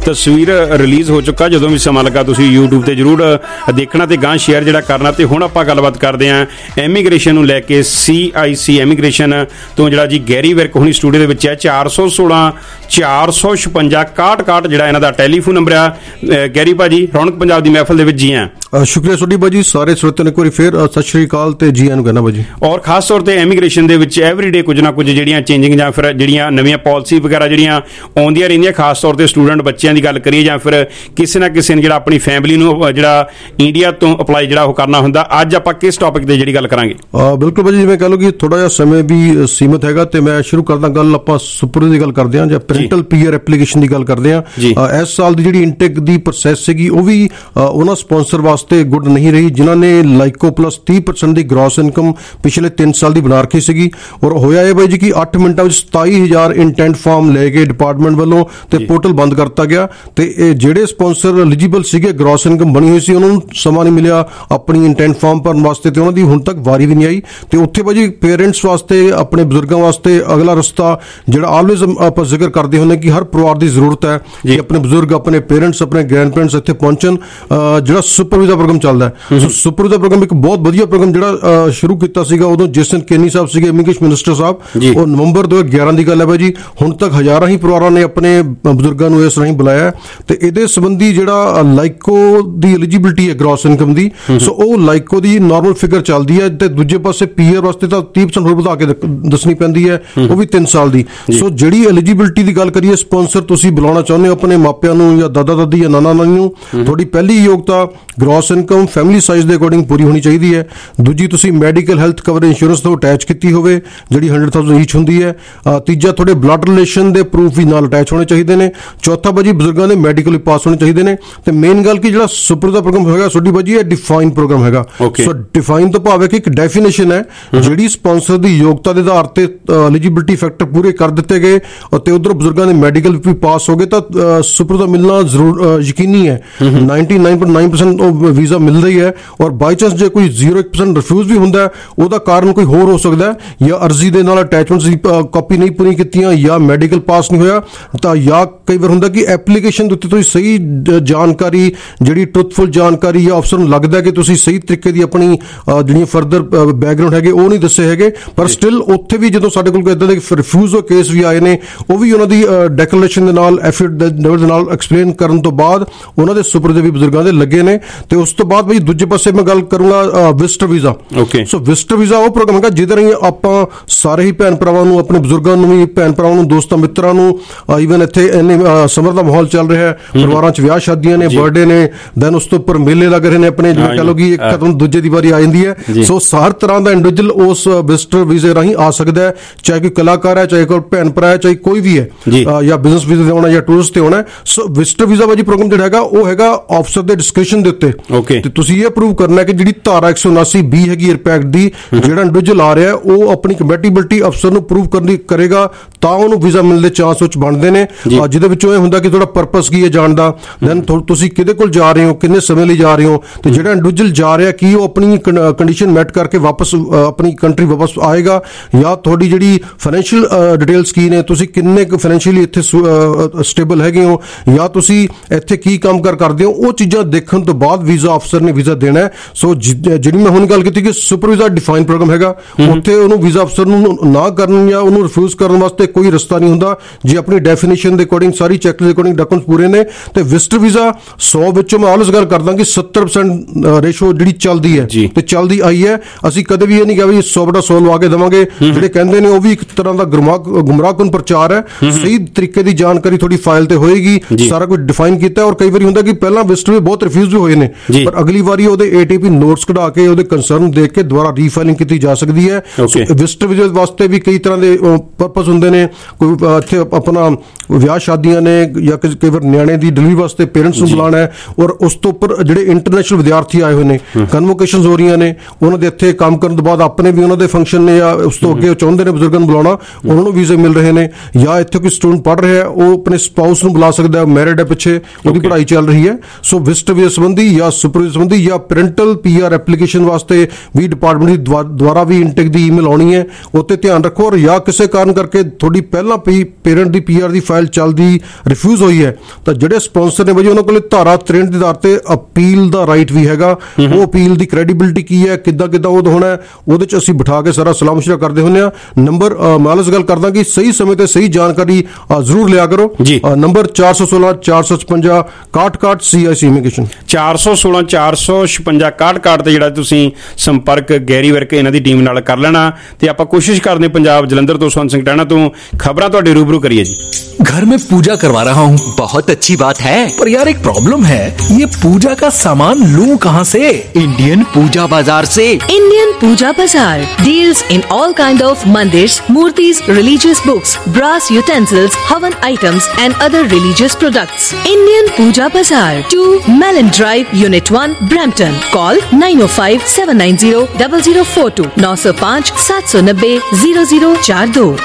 [SPEAKER 14] ਤਸਵੀਰ ਰਿਲੀਜ਼ ਹੋ ਚੁੱਕਾ। ਜਦੋਂ ਵੀ ਸਮਾਂ ਲੱਗਾ ਤੁਸੀਂ YouTube ਤੇ ਜ਼ਰੂਰ ਦੇਖਣਾ ਤੇ ਗਾਂ ਸ਼ੇਅਰ ਜਿਹੜਾ ਕਰਨਾ। ਤੇ ਹੁਣ ਆਪਾਂ ਗੱਲਬਾਤ ਕਰਦੇ ਹਾਂ ਐਮੀਗ੍ਰੇਸ਼ਨ ਨੂੰ ਲੈ ਕੇ। ਸੀ ਆਈ ਸੀ ਐਮੀਗ੍ਰੇਸ਼ਨ ਤੋਂ ਜਿਹੜਾ ਜੀ ਗੈਰੀ ਵਿਰਕ ਹੁਣੀ ਸਟੂਡੀਓ ਦੇ ਵਿੱਚ ਹੈ। ਚਾਰ ਸੌ ਸੋਲਾਂ ਚਾਰ ਸੌ ਛਪੰਜਾ ਇਕਾਹਠ ਇਕਾਹਠ ਜਿਹੜਾ ਇਹਨਾਂ ਦਾ ਟੈਲੀਫੋਨ ਨੰਬਰ ਆ। ਗੈਰੀ ਭਾਜੀ, ਰੌਣਕ ਪੰਜਾਬ ਦੀ ਮਹਿਫਲ ਦੇ ਵਿੱਚ ਜੀ ਆ।
[SPEAKER 2] ਸ਼ੁਕਰੀਆ ਸੋਢੀ ਭਾਜੀ, ਸਾਰੇ ਸਰੋਤਿਆਂ ਨੂੰ ਇੱਕ ਵਾਰੀ ਫੇਰ ਸਤਿ ਸ਼੍ਰੀ ਅਕਾਲ ਤੇ ਜੀ ਆਇਆਂ ਨੂੰ ਕਹਿਣਾ ਭਾਜੀ।
[SPEAKER 14] ਔਰ ਖਾਸ ਤੌਰ ਤੇ ਐਮੀਗ੍ਰੇਸ਼ਨ ਦੇ ਵਿੱਚ ਐਵਰੀਡੇ ਕੁਝ ਨਾ ਕੁਝ ਜਿਹੜੀਆਂ ਚੇਂਜਿੰਗ ਜਾਂ ਫਿਰ ਜਿਹੜੀਆਂ ਨਵੀਆਂ ਪਾਲਿਸੀ ਵਗੈਰਾ ਜਿਹੜੀਆਂ ਆਉਂਦੀਆਂ ਰਹਿੰਦੀਆਂ, ਖਾਸ ਤੌਰ ਤੇ ਸਟੂਡੈਂਟ ਬੱਚਿਆਂ ਦੀ ਗੱਲ ਕਰੀਏ ਜਾਂ ਫਿਰ ਕਿਸੇ ਨਾ ਕਿਸੇ ਨੇ ਜਿਹੜਾ ਆਪਣੀ ਫੈਮਿਲੀ ਨੂੰ ਜਿਹੜਾ ਇੰਡੀਆ ਤੋਂ ਅਪਲਾਈ ਜਿਹੜਾ ਉਹ ਕਰਨਾ ਹੁੰਦਾ। ਅੱਜ ਆਪਾਂ ਕਿਸ ਟੌਪਿਕ ਤੇ ਜਿਹੜੀ ਗੱਲ ਕਰਾਂਗੇ?
[SPEAKER 2] ਬਿਲਕੁਲ ਭਾਜੀ, ਜਿਵੇਂ ਕਹ ਲਓ ਕਿ ਥੋੜਾ ਜਿਹਾ ਸਮੇਂ ਵੀ ਸੀਮਿਤ ਹੈਗਾ ਤੇ ਮੈਂ ਸ਼ੁਰੂ ਕਰਦਾ ਗੱਲ ਆਪਾਂ ਸੁਪਰ ਦੀ ਗੱਲ ਕਰਦੇ ਹਾਂ ਜਾਂ ਪੈਰੈਂਟਲ ਪੀਆਰ ਐਪਲੀਕੇਸ਼ਨ ਦੀ ਗੱਲ ਕਰਦੇ ਹਾਂ। ਇਸ ਸਾਲ ਦੀ ਜਿਹੜੀ ਇਨਟੇਕ ਦੀ ਪ੍ਰੋਸੈਸ ਸੀਗੀ ਉਹ ਵੀ ਉਹਨਾਂ ਸਪਾਂਸਰ ਵਾਸਤੇ ਗੁੱਡ ਨਹੀਂ ਰਹੀ ਜਿਨ੍ਹਾਂ ਨੇ ਲਾਈਕੋ ਪਲੱਸ ਤੀਹ ਪਰਸੈਂਟ ਦੀ ਗ੍ਰੋਸ ਇਨਕਮ ਪਿਛਲੇ ਤਿੰਨ ਸਾਲ ਦੀ ਬਣਾ ਰੱਖੀ ਸੀਗੀ। ਔਰ ਹੋਇਆ ਇਹ ਬਾਈ ਜੀ ਕਿ ਅੱਠ ਮਿੰਟਾਂ ਵਿੱਚ ਸਤਾਈ ਹਜ਼ਾਰ ਇੰਟੈਂਟ ਫਾਰਮ ਲੈ ਕੇ ਡਿਪਾਰਟਮੈਂਟ ਵੱਲੋਂ ਤੇ ਪੋਰਟਲ ਬੰਦ ਕਰਤਾ ਗਿਆ। ਤੇ ਇਹ ਜਿਹੜੇ ਸਪਾਂਸਰ ਐਲੀਜੀਬਲ ਸੀਗੇ, ਗ੍ਰੋਸ ਇਨਕਮ ਬਣੀ ਹੋਈ ਸੀ, ਉਹਨਾਂ ਨੂੰ ਸਮਾਂ ਨਹੀਂ ਮਿਲਿਆ ਆਪਣੀ ਇੰਟੈਂਟ ਫਾਰਮ ਭਰਨ ਵਾਸਤੇ ਤੇ ਉਹਨਾਂ ਦੀ ਹੁਣ ਤੱਕ ਵਾਰੀ ਵੀ ਨਹੀਂ ਆਈ। ਤੇ ਉੱਥੇ ਬਾਈ ਪੇਰੈਂਟਸ ਵਾਸਤੇ, ਆਪਣੇ ਬਜ਼ੁਰਗਾਂ ਵਾਸਤੇ ਅਗਲਾ ਰਸਤਾ ਜਿਹੜਾ ਆਲਵੇਜ਼ ਆਪਾਂ ਜ਼ਿਕਰ ਕਰਦੇ ਹੁੰਦੇ ਕਿ ਹਰ ਪਰਿਵਾਰ ਦੀ ਜ਼ਰੂਰਤ ਹੈ ਕਿ ਆਪਣੇ ਬਜ਼ੁਰਗ, ਆਪਣੇ ਪੇਰੈਂਟਸ, ਆਪਣੇ ਗ੍ਰੈਂਡ ਪੇਰੈਂਟਸ ਇੱਥੇ ਪਹੁੰਚਣ। ਜਿਹੜਾ ਸੁਪਰ ਵੀਜ਼ਾ ਪ੍ਰੋਗਰਾਮ ਚੱਲਦਾ ਹੈ, ਸੋ ਸੁਪਰ ਵੀਜ਼ਾ ਪ੍ਰੋਗਰਾਮ ਇੱਕ ਬਹੁਤ ਵਧੀਆ ਪ੍ਰੋਗਰਾਮ ਜਿਹੜਾ ਸ਼ੁਰੂ ਕੀਤਾ ਸੀਗਾ ਉਦੋਂ ਜੇਸਨ ਕੇਨੀ ਸਾਹਿਬ ਸੀਗੇ ਇਮੀਗ੍ਰੇਸ਼ਨ ਮਿਨਿਸਟਰ ਸਾਹਿਬ। ਉਹ ਨਵੰਬਰ ਦੋ ਹਜ਼ਾਰ ਗਿਆਰਾਂ ਦੀ ਗੱਲ ਹੈ ਬਾਈ ਜੀ। ਹੁਣ ਤੱਕ ਹਜ਼ਾਰਾਂ ਹੀ ਪਰਿਵਾਰਾਂ ਨੇ ਆਪਣੇ ਬਜ਼ੁਰਗਾਂ ਨੂੰ ਇਸ ਰਾਹੀਂ ਬੁਲਾਇਆ ਤੇ ਇਹਦੇ ਸੰਬੰਧੀ ਜਿਹੜਾ ਲਾਈਕੋ ਦੀ ਐਲੀਜੀਬਿਲਿਟੀ ਹੈ ਗ੍ਰੋਸ ਇਨਕਮ ਦੀ, ਸੋ ਉਹ ਲਾਈਕੋ ਦੀ ਨਾਰਮਲ ਫਿਗਰ ਚੱਲਦੀ ਹੈ ਤੇ ਦੂਜੇ ਪਾਸੇ ਪੀਆਰ ਵਾਸਤੇ ਤਾਂ ਤੀਹ ਪਰਸੈਂਟ ਹੋਰ ਵਧਾ ਕੇ ਦੱਸਣੀ ਪੈਂਦੀ ਹੈ, ਉਹ ਵੀ ਤਿੰਨ ਸਾਲ ਦੀ। ਸੋ ਜਿਹੜੀ ਐਲੀਜੀਬਿਲਿਟੀ ਦੀ ਗੱਲ ਕਰੀਏ, ਸਪਾਂਸਰ ਤੁਸੀਂ ਬੁਲਾਉਣਾ ਚਾਹੁੰਦੇ ਹੋ ਆਪਣੇ ਮਾਪਿਆਂ ਨੂੰ ਜਾਂ ਦਾਦਾ ਦਾਦੀ ਜਾਂ ਨਾਨਾ ਨਾਨੀ ਨੂੰ, ਤੁਹਾਡੀ ਪਹਿਲੀ ਯੋਗਤਾ ਗ੍ਰੋਸ ਇਨਕਮ ਫੈਮਿਲੀ ਸਾਈਜ਼ ਦੇ ਅਕੋਰਡਿੰਗ ਪੂਰੀ ਹੋਣੀ ਚਾਹੀਦੀ ਹੈ। ਦੂਜੀ, ਤੁਸੀਂ ਮੈਡੀਕਲ ਹੈਲਥ ਕਵਰ ਇੰਸ਼ੋਰੈਂਸ ਤੋਂ ਅਟੈਚ ਕੀਤੀ ਹੋਵੇ ਜਿਹੜੀ ਹੰਡਰਡ ਥਾਊਜ਼ੈਂਡ ਈਚ ਹੁੰਦੀ ਹੈ। ਤੀਜਾ, ਤੁਹਾਡੇ ਬਲੱਡ ਰਿਲੇਸ਼ਨ ਦੇ ਪ੍ਰੂਫ ਵੀ ਨਾਲ ਅਟੈਚ ਹੋਣੇ ਚਾਹੀਦੇ ਨੇ। ਚੌਥਾ ਬਾਜੀ, ਬਜ਼ੁਰਗਾਂ ਦੇ ਮੈਡੀਕਲ ਪਾਸ ਹੋਣੇ ਚਾਹੀਦੇ ਨੇ। ਤੇ ਮੇਨ ਗੱਲ ਕਿ ਜਿਹੜਾ ਸੁਪਰ ਦਾ ਪ੍ਰੋਗਰਾਮ ਹੈਗਾ ਸੋਢੀ ਬਾਜੀ, ਇਹ ਡਿਫਾਈਨ ਪ੍ਰੋਗਰਾਮ ਹੈਗਾ। ਸੋ ਡਿਫਾਈਨ ਤੋਂ ਭਾਵ ਹੈ ਕਿ ਇੱਕ ਡੈਫੀਨੇਸ਼ਨ ਹੈ ਜਿਹੜੀ ਸਪਾਂਸਰ ਦੀ ਯੋਗਤਾ ਦੇ ਆਧਾਰ ਤੇ ਐਲੀਜੀਬਿਲਿਟੀ ਫੈਕਟਰ ਪੂਰੇ ਕਰ ਦਿੱਤੇ ਗਏ ਅਤੇ ਉਧਰ ਬਜ਼ੁਰਗਾਂ ਦੇ ਮੈਡੀਕਲ ਵੀ ਪਾਸ ਹੋ ਗਏ ਤਾਂ ਸੁਪਰ ਦਾ ਮਿਲਣਾ ਜ਼ਰੂਰ ਯਕੀਨੀ ਹੈ। Ninety nine point nine percent ਉਹ ਵੀਜ਼ਾ ਮਿਲਦਾ ਹੀ ਹੈ। ਔਰ ਬਾਈ ਚਾਂਸ ਜੇ ਕੋਈ ਜ਼ੀਰੋ ਇੱਕ ਪਰਸੈਂਟ ਰਿਫਿਊਜ਼ ਵੀ ਹੁੰਦਾ ਉਹਦਾ ਕਾਰਨ ਕੋਈ ਹੋਰ ਹੋ ਸਕਦਾ ਹੈ, ਜਾਂ ਅਰਜ਼ੀ ਦੇ ਨਾਲ ਅਟੈਚਮੈਂਟਸ ਦੀ ਕਾਪੀ ਨਹੀਂ ਪੂਰੀ ਕੀਤੀਆਂ, ਜਾਂ ਮੈਡੀਕਲ ਪਾਸ ਨਹੀਂ ਹੋਇਆ, ਤਾਂ ਜਾਂ ਕਈ ਵਾਰ ਹੁੰਦਾ ਕਿ ਐਪਲੀਕੇਸ਼ਨ ਦੇ ਉੱਤੇ ਤੁਸੀਂ ਸਹੀ ਜਾਣਕਾਰੀ, ਜਿਹੜੀ ਟਰੂਥਫੁਲ ਜਾਣਕਾਰੀ ਜਾਂ ਅਫਸਰ ਨੂੰ ਲੱਗਦਾ ਕਿ ਤੁਸੀਂ ਸਹੀ ਤਰੀਕੇ ਦੀ ਆਪਣੀ ਜਿਹੜੀਆਂ ਫਰਦਰ ਬੈਕਗਰਾਉਂਡ ਹੈਗੇ ਉਹ ਨਹੀਂ ਦੱਸੇ ਹੈਗੇ, ਪਰ ਸਟਿਲ ਉੱਥੇ ਵੀ ਜਦੋਂ ਸਾਡੇ ਕੋਲ ਇਦਾਂ ਦੇ ਰਿਫਿਊਜ਼ ਹੋਏ ਕੇਸ ਵੀ ਆਏ ਨੇ, ਉਹ ਵੀ ਉਹਨਾਂ ਦੀ ਡੈਕਲੇਰੇਸ਼ਨ ਦੇ ਨਾਲ ਐਫੀਡੇਵਿਟ ਦੇ ਨਾਲ ਐਕਸਪਲੇਨ ਕਰਨ ਤੋਂ ਬਾਅਦ ਉਹਨਾਂ ਦੇ ਸੁਪਰ ਦੇ ਵੀ ਬਜ਼ੁਰਗਾਂ ਦੇ ਲੱਗੇ ਨੇ। ਤੇ ਉਸ ਤੋਂ ਬਾਅਦ ਬਈ ਦੂਜੇ ਪਾਸੇ ਮੈਂ ਗੱਲ ਕਰੂੰਗਾ visitor visa. So visitor visa ਉਹ ਪ੍ਰੋਗਰਾਮ ਹੈਗਾ ਜਿਹਦੇ ਰਾਹੀਂ ਆਪਾਂ ਸਾਰੇ ਹੀ ਭੈਣ ਭਰਾਵਾਂ ਨੂੰ, ਆਪਣੇ ਬਜ਼ੁਰਗਾਂ ਨੂੰ ਵੀ, ਭੈਣ ਭਰਾਵਾਂ ਨੂੰ, ਦੋਸਤਾਂ ਮਿੱਤਰਾਂ ਨੂੰ, ਈਵਨ ਇੱਥੇ ਇੰਨੇ ਸਮਰ ਦਾ ਮਾਹੌਲ ਚੱਲ ਰਿਹਾ ਹੈ, ਪਰਿਵਾਰਾਂ 'ਚ ਵਿਆਹ ਸ਼ਾਦੀਆਂ ਨੇ, ਬਰਥਡੇ ਨੇ, ਦੈਨ ਉਸ ਤੋਂ ਉੱਪਰ ਮੇਲੇ ਲੱਗ ਰਹੇ ਨੇ ਆਪਣੇ, ਜਿਵੇਂ ਕਹ ਲਓ ਕਿ ਇੱਕ ਖਤਮ ਦੂਜੇ ਦੀ ਵਾਰੀ ਆ ਜਾਂਦੀ ਹੈ। ਸੋ ਹਰ ਤਰ੍ਹਾਂ ਦਾ ਇੰਡੀਵਿਜੂਅਲ ਉਸ ਵਿਜ਼ਟਰ ਵੀਜ਼ੇ ਰਾਹੀਂ ਆ ਸਕਦਾ ਹੈ, ਚਾਹੇ ਕੋਈ ਕਲਾਕਾਰ ਹੈ, ਚਾਹੇ ਕੋਈ ਭੈਣ ਭਰਾ ਹੈ, ਚਾਹੇ ਕੋਈ ਵੀ ਹੈ, ਜਾਂ ਬਿਜ਼ਨਸ ਵੀਜ਼ੇ ਤੇ ਆਉਣਾ ਜਾਂ ਟੂਰਿਸਟ ਤੇ ਆਉਣਾ। ਸੋ ਵਿਜ਼ਟਰ ਵੀਜ਼ਾ ਵਾਜੀ ਪ੍ਰੋਗਰਾਮ ਜਿਹੜਾ ਹੈਗਾ ਉਹ ਹੈਗਾ ਆਫਸਰ ਦੇ ਡਿਸਕ੍ਰਿਸ਼ਨ ਦੇ ਉੱਤੇ। ਤੇ ਤੁਸੀਂ ਇਹ ਪ੍ਰੂਵ ਕਰਨਾ ਕਿ ਜਿਹੜੀ ਧਾਰਾ ਇੱਕ ਸੌ ਉਨਾਸੀ ਬੀ ਹੈਗੀ ਰਿਪੈਕਟ ਦੀ, ਜਿਹੜਾ ਇੰਡੀਵਿਜੂਅਲ ਆ ਰਿਹਾ ਉਹ ਆਪਣੀ ਕੰਪੈਟੀਬਿਲਿਟੀ ਅਫਸਰ ਨੂੰ ਪ੍ਰੂਵ ਕਰਨੀ ਕਰੇਗਾ ਤਾਂ ਉਹਨੂੰ ਵੀਜ਼ਾ ਮਿਲਣ ਦੇ ਚਾਂਸ ਵਿੱਚ ਬਣਦੇ ਨੇ। ਜਿਹਦੇ ਵਿੱਚੋਂ ਇਹ ਹੁੰਦਾ ਕਿ ਤੁਹਾਡਾ ਪਰਪਸ ਕੀ ਹੈ ਜਾਣ ਦਾ, ਦੈਨ ਤੁਸੀਂ ਕਿਹਦੇ ਕੋਲ ਜਾ ਰਹੇ ਹੋ, ਕਿੰਨੇ ਸਮੇਂ ਲਈ ਜਾ ਰਹੇ ਹੋ, ਤੇ ਜਿਹੜਾ ਇੰਡੀਵਿਜੂਅਲ ਜਾ ਰਿਹਾ ਕੀ ਉਹ ਆਪਣੀ ਕੰਡੀਸ਼ਨ ਮੈਟ ਕਰਕੇ ਵਾਪਸ ਆਪਣੀ ਕੰਟਰੀ ਵਾਪਸ ਆਏਗਾ, ਜਾਂ ਤੁਹਾਡੀ ਜਿਹੜੀ ਫਾਈਨੈਂਸ਼ੀਅਲ ਡਿਟੇਲਸ ਕੀ ਨੇ, ਤੁਸੀਂ ਕਿੰਨੇ ਕੁ ਫਾਈਨੈਂਸ਼ੀਅਲੀ ਇੱਥੇ ਸਟੇਬਲ ਹੈਗੇ ਹੋ, ਜਾਂ ਤੁਸੀਂ ਇੱਥੇ ਕੀ ਕੰਮ ਕਰ ਕਰਦੇ ਹੋ, ਉਹ ਚੀਜ਼ਾਂ ਦੇਖਣ ਤੋਂ ਬਾਅਦ ਵੀਜ਼ਾ ਅਫਸਰ ਨੇ ਵੀਜ਼ਾ ਦੇਣਾ ਹੈ। ਸੋ ਜਿਹੜੀ ਮੈਂ ਹੁਣ ਗੱਲ ਕੀਤੀ ਕਿ ਸੁਪਰ ਵੀਜ਼ਾ ਡਿਫਾਈਨ ਪ੍ਰੋਗਰਾਮ ਹੈਗਾ, ਉੱਥੇ ਉਹਨੂੰ ਵੀਜ਼ਾ ਅਫਸਰ ਨੂੰ ਨਾ ਕਰਨ ਜਾਂ ਉਹਨੂੰ ਰਿਫਿਊਜ਼ ਕਰਨ ਵਾਸਤੇ ਕੋਈ ਰਸਤਾ ਨਹੀਂ ਹੁੰਦਾ ਜੇ ਆਪਣੀ ਡੈਫੀਨੇਸ਼ਨ ਦੇ ਅਕੋਰਡਿੰਗ, ਸਾਰੀ ਚੈੱਕ ਦੇ ਅਕੋਰਡਿੰਗ ਡਾਕੂਮੈਂਟਸ ਪੂਰੇ ਨੇ। ਤੇ ਵਿਜ਼ਟਰ ਵੀਜ਼ਾ ਸੌ ਵਿੱਚੋਂ ਮੈਂ ਆਲਵੇਜ਼ ਗੱਲ ਕਰਦਾ ਕਿ ਸੱਤਰ ਪਰਸੈਂਟ ਰੇਸ਼ੋ ਜਿਹੜੀ ਚੱਲਦੀ ਹੈ ਤੇ ਚੱਲਦੀ ਆਈ ਹੈ। ਅਸੀਂ ਕਦੇ ਵੀ ਇਹ ਨਹੀਂ ਕਿਹਾ ਵੀ ਸੌ ਬਟਾ ਸੌ ਲਵਾ ਕੇ ਦੇਵਾਂਗੇ, ਜਿਹੜੇ ਕਹਿੰਦੇ ਨੇ ਉਹ ਵੀ ਇੱਕ ਤਰ੍ਹਾਂ ਦਾ ਗੁੰਮਰਾਹਕੁਨ ਪ੍ਰਚਾਰ ਹੈ। ਸਹੀ ਤਰੀਕੇ ਦੀ ਜਾਣਕਾਰੀ ਤੁਹਾਡੀ ਫਾਈਲ ਤੇ ਹੋਏਗੀ, ਸਾਰਾ ਕੁਝ ਡਿਫਾਈਨ ਕੀਤਾ। ਔਰ ਕਈ ਵਾਰੀ ਹੁੰਦਾ ਕਿ ਪਹਿਲਾਂ ਵਿਜ਼ਟਰ ਵੀ ਬਹੁਤ ਰਿਫਿਊਜ਼ ਵੀ ਹੋਏ ਨੇ, ਪਰ ਅਗਲੀ ਵਾਰੀ ਉਹਦੇ ਏਟੀਪੀ ਨੋਟਸ ਕਢਾ ਕੇ ਉਹਦੇ ਕੰਸਰਨ ਦੇਖ ਕੇ ਦੁਬਾਰਾ ਰੀਫਾਈਲਿੰਗ ਕੀਤੀ ਜਾ ਸਕਦੀ ਹੈ। ਵਿਜ਼ਟਰ ਵੀਜ਼ੇ ਵਾਸਤੇ ਵੀ ਕਈ ਤਰ੍ਹਾਂ ਦੇ ਪਰਪਸ ਹੁੰਦੇ ਨੇ, ਕੋਈ ਇੱਥੇ ਆਪਣਾ ਵਿਆਹ ਸ਼ਾਦੀਆਂ ਨੇ, ਜਾਂ ਕਈ ਵਾਰ ਨਿਆਣੇ ਦੀ ਡਿਲੀਵਰੀ ਵਾਸਤੇ ਪੇਰੈਂਟਸ ਨੂੰ ਬੁਲਾਉਣਾ ਹੈ। ਔਰ ਉਸ ਤੋਂ ਉੱਪਰ ਜਿਹੜੇ ਇੰਟਰਨੈਸ਼ਨਲ ਵਿਦਿਆਰਥੀ ਆਏ ਹੋਏ ਨੇ, ਕਨਵੋਕੇਸ਼ਨਸ ਹੋ ਰਹੀਆਂ ਨੇ, ਉਹਨਾਂ ਦੇ ਇੱਥੇ ਕੰਮ ਕਰਨ ਤੋਂ ਬਾਅਦ ਆਪਣੇ ਵੀ ਉਹਨਾਂ ਦੇ ਫੰਕਸ਼ਨ ਨੇ, ਜਾਂ ਉਸ ਤੋਂ ਅੱਗੇ ਉਹ ਚਾਹੁੰਦੇ ਨੇ ਬਜ਼ੁਰਗਾਂ ਨੂੰ ਬੁਲਾਉਣਾ, ਉਹਨਾਂ ਨੂੰ ਵੀਜ਼ੇ ਮਿਲ ਰਹੇ ਨੇ। ਜਾਂ ਇੱਥੇ ਕੋਈ ਸਟੂਡੈਂਟ ਪੜ੍ਹ ਰਿਹਾ ਉਹ ਆਪਣੇ ਸਪਾਊਸ ਨੂੰ ਬੁਲਾ ਸਕਦਾ ਹੈ, ਮੈਰਿਡ ਹੈ, ਪਿੱਛੇ ਉਹਦੀ ਪੜ੍ਹਾਈ ਚੱਲ ਰਹੀ ਹੈ। ਸੋ ਵਿਜ਼ਟਰ ਵੀਜ਼ੇ ਸੰਬੰਧੀ ਜਾਂ ਸੁਪਰ ਵੀਜ਼ੇ ਸੰਬੰਧੀ ਜਾਂ ਪੈਰੈਂਟਲ ਪੀਆਰ ਐਪਲੀਕੇਸ਼ਨ ਵਾਸਤੇ ਵੀ ਡਿਪਾਰਟਮੈਂਟ ਦੀ ਦੁਆਰਾ ਵੀ ਇਨਟੇਕ ਦੀ ਈਮੇਲ ਆਉਣੀ ਹੈ, ਉੱਤੇ ਧਿਆਨ ਰੱਖੋ। ਔਰ ਜਾਂ ਕਿਸੇ ਕਾਰਨ ਕਰਕੇ ਤੁਹਾਡੀ ਪਹਿਲਾਂ ਪੇਰੈਂਟ ਦੀ ਪੀਆਰ ਦੀ ਫਾਈਲ ਚੱਲਦੀ ਰਿਫਿਊਜ਼ ਹੋਈ ਹੋਈ ਹੈ ਤਾਂ ਜਿਹੜੇ ਸਪਾਂਸਰ ਨੇ ਬਾਈ ਉਹਨਾਂ ਕੋਲ ਧਾਰਾ ਤਰੇਂਹਠ ਦੇ ਆਧਾਰ ਤੇ ਅਪੀਲ ਦਾ ਰਾਈਟ ਵੀ ਹੈਗਾ। ਉਹ ਅਪੀਲ ਦੀ ਕ੍ਰੈਡੀਬਿਲਿਟੀ ਕੀ ਹੈ, ਕਿੱਦਾਂ ਕਿੱਦਾਂ ਉਹ ਹੋਣਾ, ਉਹਦੇ 'ਚ ਅਸੀਂ ਬਿਠਾ ਕੇ ਸਾਰਾ ਸਲਾਹ ਮਸ਼ਵਰਾ ਕਰਦੇ ਹੁੰਦੇ ਹਾਂ। ਨੰਬਰ ਮੈਂ ਇਸ ਗੱਲ ਕਰਦਾ ਕਿ ਸਹੀ ਸਮੇਂ ਤੇ ਸਹੀ ਜਾਣਕਾਰੀ ਜ਼ਰੂਰ ਲਿਆ ਕਰੋ। ਨੰਬਰ ਚਾਰ ਸੌ ਸੋਲਾਂ ਚਾਰ ਸੌ ਛਪੰਜਾ ਇਕਾਹਠ ਇਕਾਹਠ ਸੀ ਆਈ ਸੀ ਇਮੀਗ੍ਰੇਸ਼ਨ
[SPEAKER 14] ਚਾਰ ਸੌ ਸੋਲਾਂ ਚਾਰ ਸੌ ਛਪੰਜਾ ਇਕਾਹਠ ਇਕਾਹਠ ਤੇ ਜਿਹੜਾ ਤੁਸੀਂ ਸੰਪਰਕ ਗੈਰੀ ਵਰਕ ਇਹਨਾਂ ਦੀ ਟੀਮ ਨਾਲ ਕਰ ਲੈਣਾ। ਤੇ ਆਪਾਂ ਕੋਸ਼ਿਸ਼ ਕਰਦੇ ਪੰਜਾਬ ਜਲੰਧਰ ਤੋਂ ਸਵਰਨ ਸਿੰਘ ਟਹਿਣਾ ਤੋਂ ਖਬਰਾਂ ਤੁਹਾਡੇ रूबरू करिए जी।
[SPEAKER 19] घर में पूजा करवा रहा हूँ। बहुत अच्छी बात है, पर यार एक प्रॉब्लम है, ये पूजा का सामान लूं कहाँ से? इंडियन पूजा बाजार से।
[SPEAKER 18] Indian puja bazaar deals in all kind of mandirs, murtis, religious books, brass utensils, havan items and other religious products. Indian puja bazaar, two Melanie drive, unit one, Brampton. Call nine O five seven nine zero double zero four two नौ सौ पाँच सात सौ नब्बे जीरो जीरो चार दो।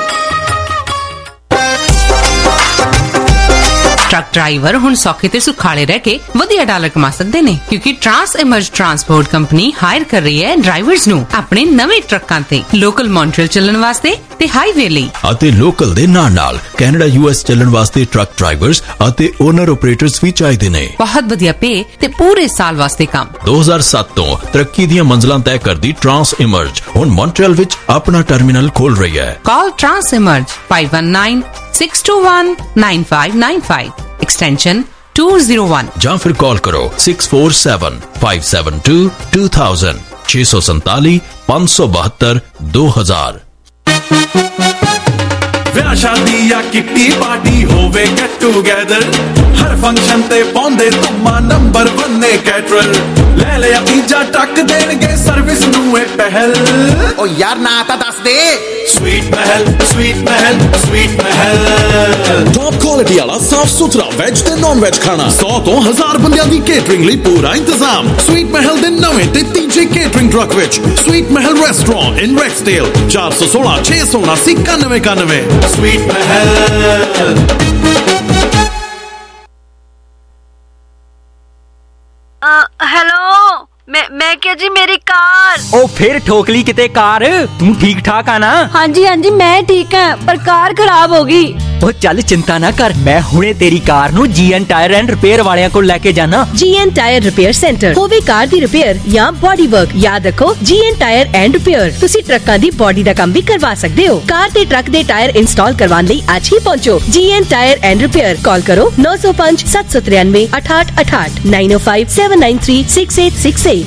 [SPEAKER 3] ट्रक ड्राइवर हुण सौखे ते सुखाले रह के वधिया डॉलर कमा सकते ने, क्योंकि trans emerge transport company hire कर रही है ड्राइवर्स नू अपने नवे ट्रकां ते लोकल मॉन्ट्रियल चलण वास्ते ते हाईवे लई
[SPEAKER 22] ਅਤੇ ਲੋਕਲ ਦੇ ਨਾਲ ਨਾਲ ਕੈਨੇਡਾ ਯੂਐਸ ਚੱਲਣ ਵਾਸਤੇ ਟਰੱਕ ਡਰਾਈਵਰਸ ਅਤੇ ਓਨਰ ਆਪਰੇਟਰਸ ਵੀ ਚਾਹੀਦੇ ਨੇ।
[SPEAKER 3] बहुत वधिया पे ते पूरे साल वास्ते काम।
[SPEAKER 22] ਦੋ ਹਜ਼ਾਰ ਸੱਤ ਤੋਂ ਤਰੱਕੀ ਦੀਆਂ ਮੰਜ਼ਲਾਂ ਤੈਅ ਕਰਦੀ ਟਰਾਂਸ ਇਮਰਜ ਹੁਣ ਮੌਂਟਰੀਅਲ ਵਿੱਚ ਆਪਣਾ ਟਰਮੀਨਲ ਖੋਲ ਰਹੀ ਹੈ।
[SPEAKER 3] Call trans emerge five one nine six two one nine five nine five extension two zero one
[SPEAKER 22] ਜਾਂ ਫਿਰ ਕਾਲ ਕਰੋ six four seven five seven two two thousand छह सौ सैंतालीस पाँच सौ बहत्तर दो हजार।
[SPEAKER 5] ਵਿਆਹ ਸ਼ਾਦੀ ਜਾਂ ਕਿੱਟੀ ਪਾਰਟੀ ਹੋਵੇ ਗੈਟ ਟੂਗੇਦਰ ਹਰ ਫੰਕਸ਼ਨ ਤੇ ਪਾਉਂਦੇ ਤੁਮਾ ਨੰਬਰ ਇੱਕ ਨੇ ਕੈਟਰਲ ਲੈ ਲਿਆ ਪੀਜ਼ਾ ਟੱਕ ਦੇਣਗੇ ਸਰਵਿਸ ਨੂੰ ਇਹ ਪਹਿਲ। ਓ ਯਾਰ ਨਾ ਤਾਂ ਦੱਸ ਦੇ। Sweet Mahal sweet Mahal sweet Mahal top quality ਵਾਲਾ ਸਾਫ ਸੁਥਰਾ ਵੈਜ ਤੇ ਨਾਨ ਵੈਜ ਖਾਣਾ ਸੌ ਤੋਂ ਹਜ਼ਾਰ ਬੰਦਿਆਂ ਦੀ ਕੇਟਰਿੰਗ ਲਈ ਪੂਰਾ ਇੰਤਜ਼ਾਮ। ਸਵੀਟ ਮਹਿਲ ਦੇ ਨਵੇਂ ਤੇ ਤੀਜੇ ਕੇਟਰਿੰਗ ਟਰੱਕ ਵਿੱਚ sweet Mahal restaurant in Rexdale ਚਾਰ ਸੌ ਸੋਲਾਂ ਛੇ ਸੌ ਉਨਾਸੀ ਇਕਾਨਵੇਂ ਇਕਾਨਵੇਂ। ਸਵੀਟ ਮਹਿਲ।
[SPEAKER 23] हेलो मैं मैं क्या जी मेरी कार।
[SPEAKER 19] ओ फिर ठोक ली किते कार, तू ठीक ठाक आना?
[SPEAKER 23] हाँ जी हाँ जी मैं ठीक है, पर कार खराब होगी।
[SPEAKER 19] ओ चल चिंता ना कर, मैं हुणे तेरी कार नू जीएन टायर एंड रिपेयर वालियां कोल लेके जाना।
[SPEAKER 18] जीएन टायर रिपेयर सेंटर होवे कार दी रिपेयर या बॉडी वर्क। याद रखो जीएन टायर एंड रिपेयर तुसी ट्रकां दी बॉडी दा काम भी करवा सकदे हो। कार ते ट्रक दे टायर इंस्टॉल करवाने लई आज ही पहुंचो GN tyre and repair. Call करो नौ सौ पाँच सात सौ तिरानवे अठाठ अठाठ नाइन ओ five seven nine three six eight six eight.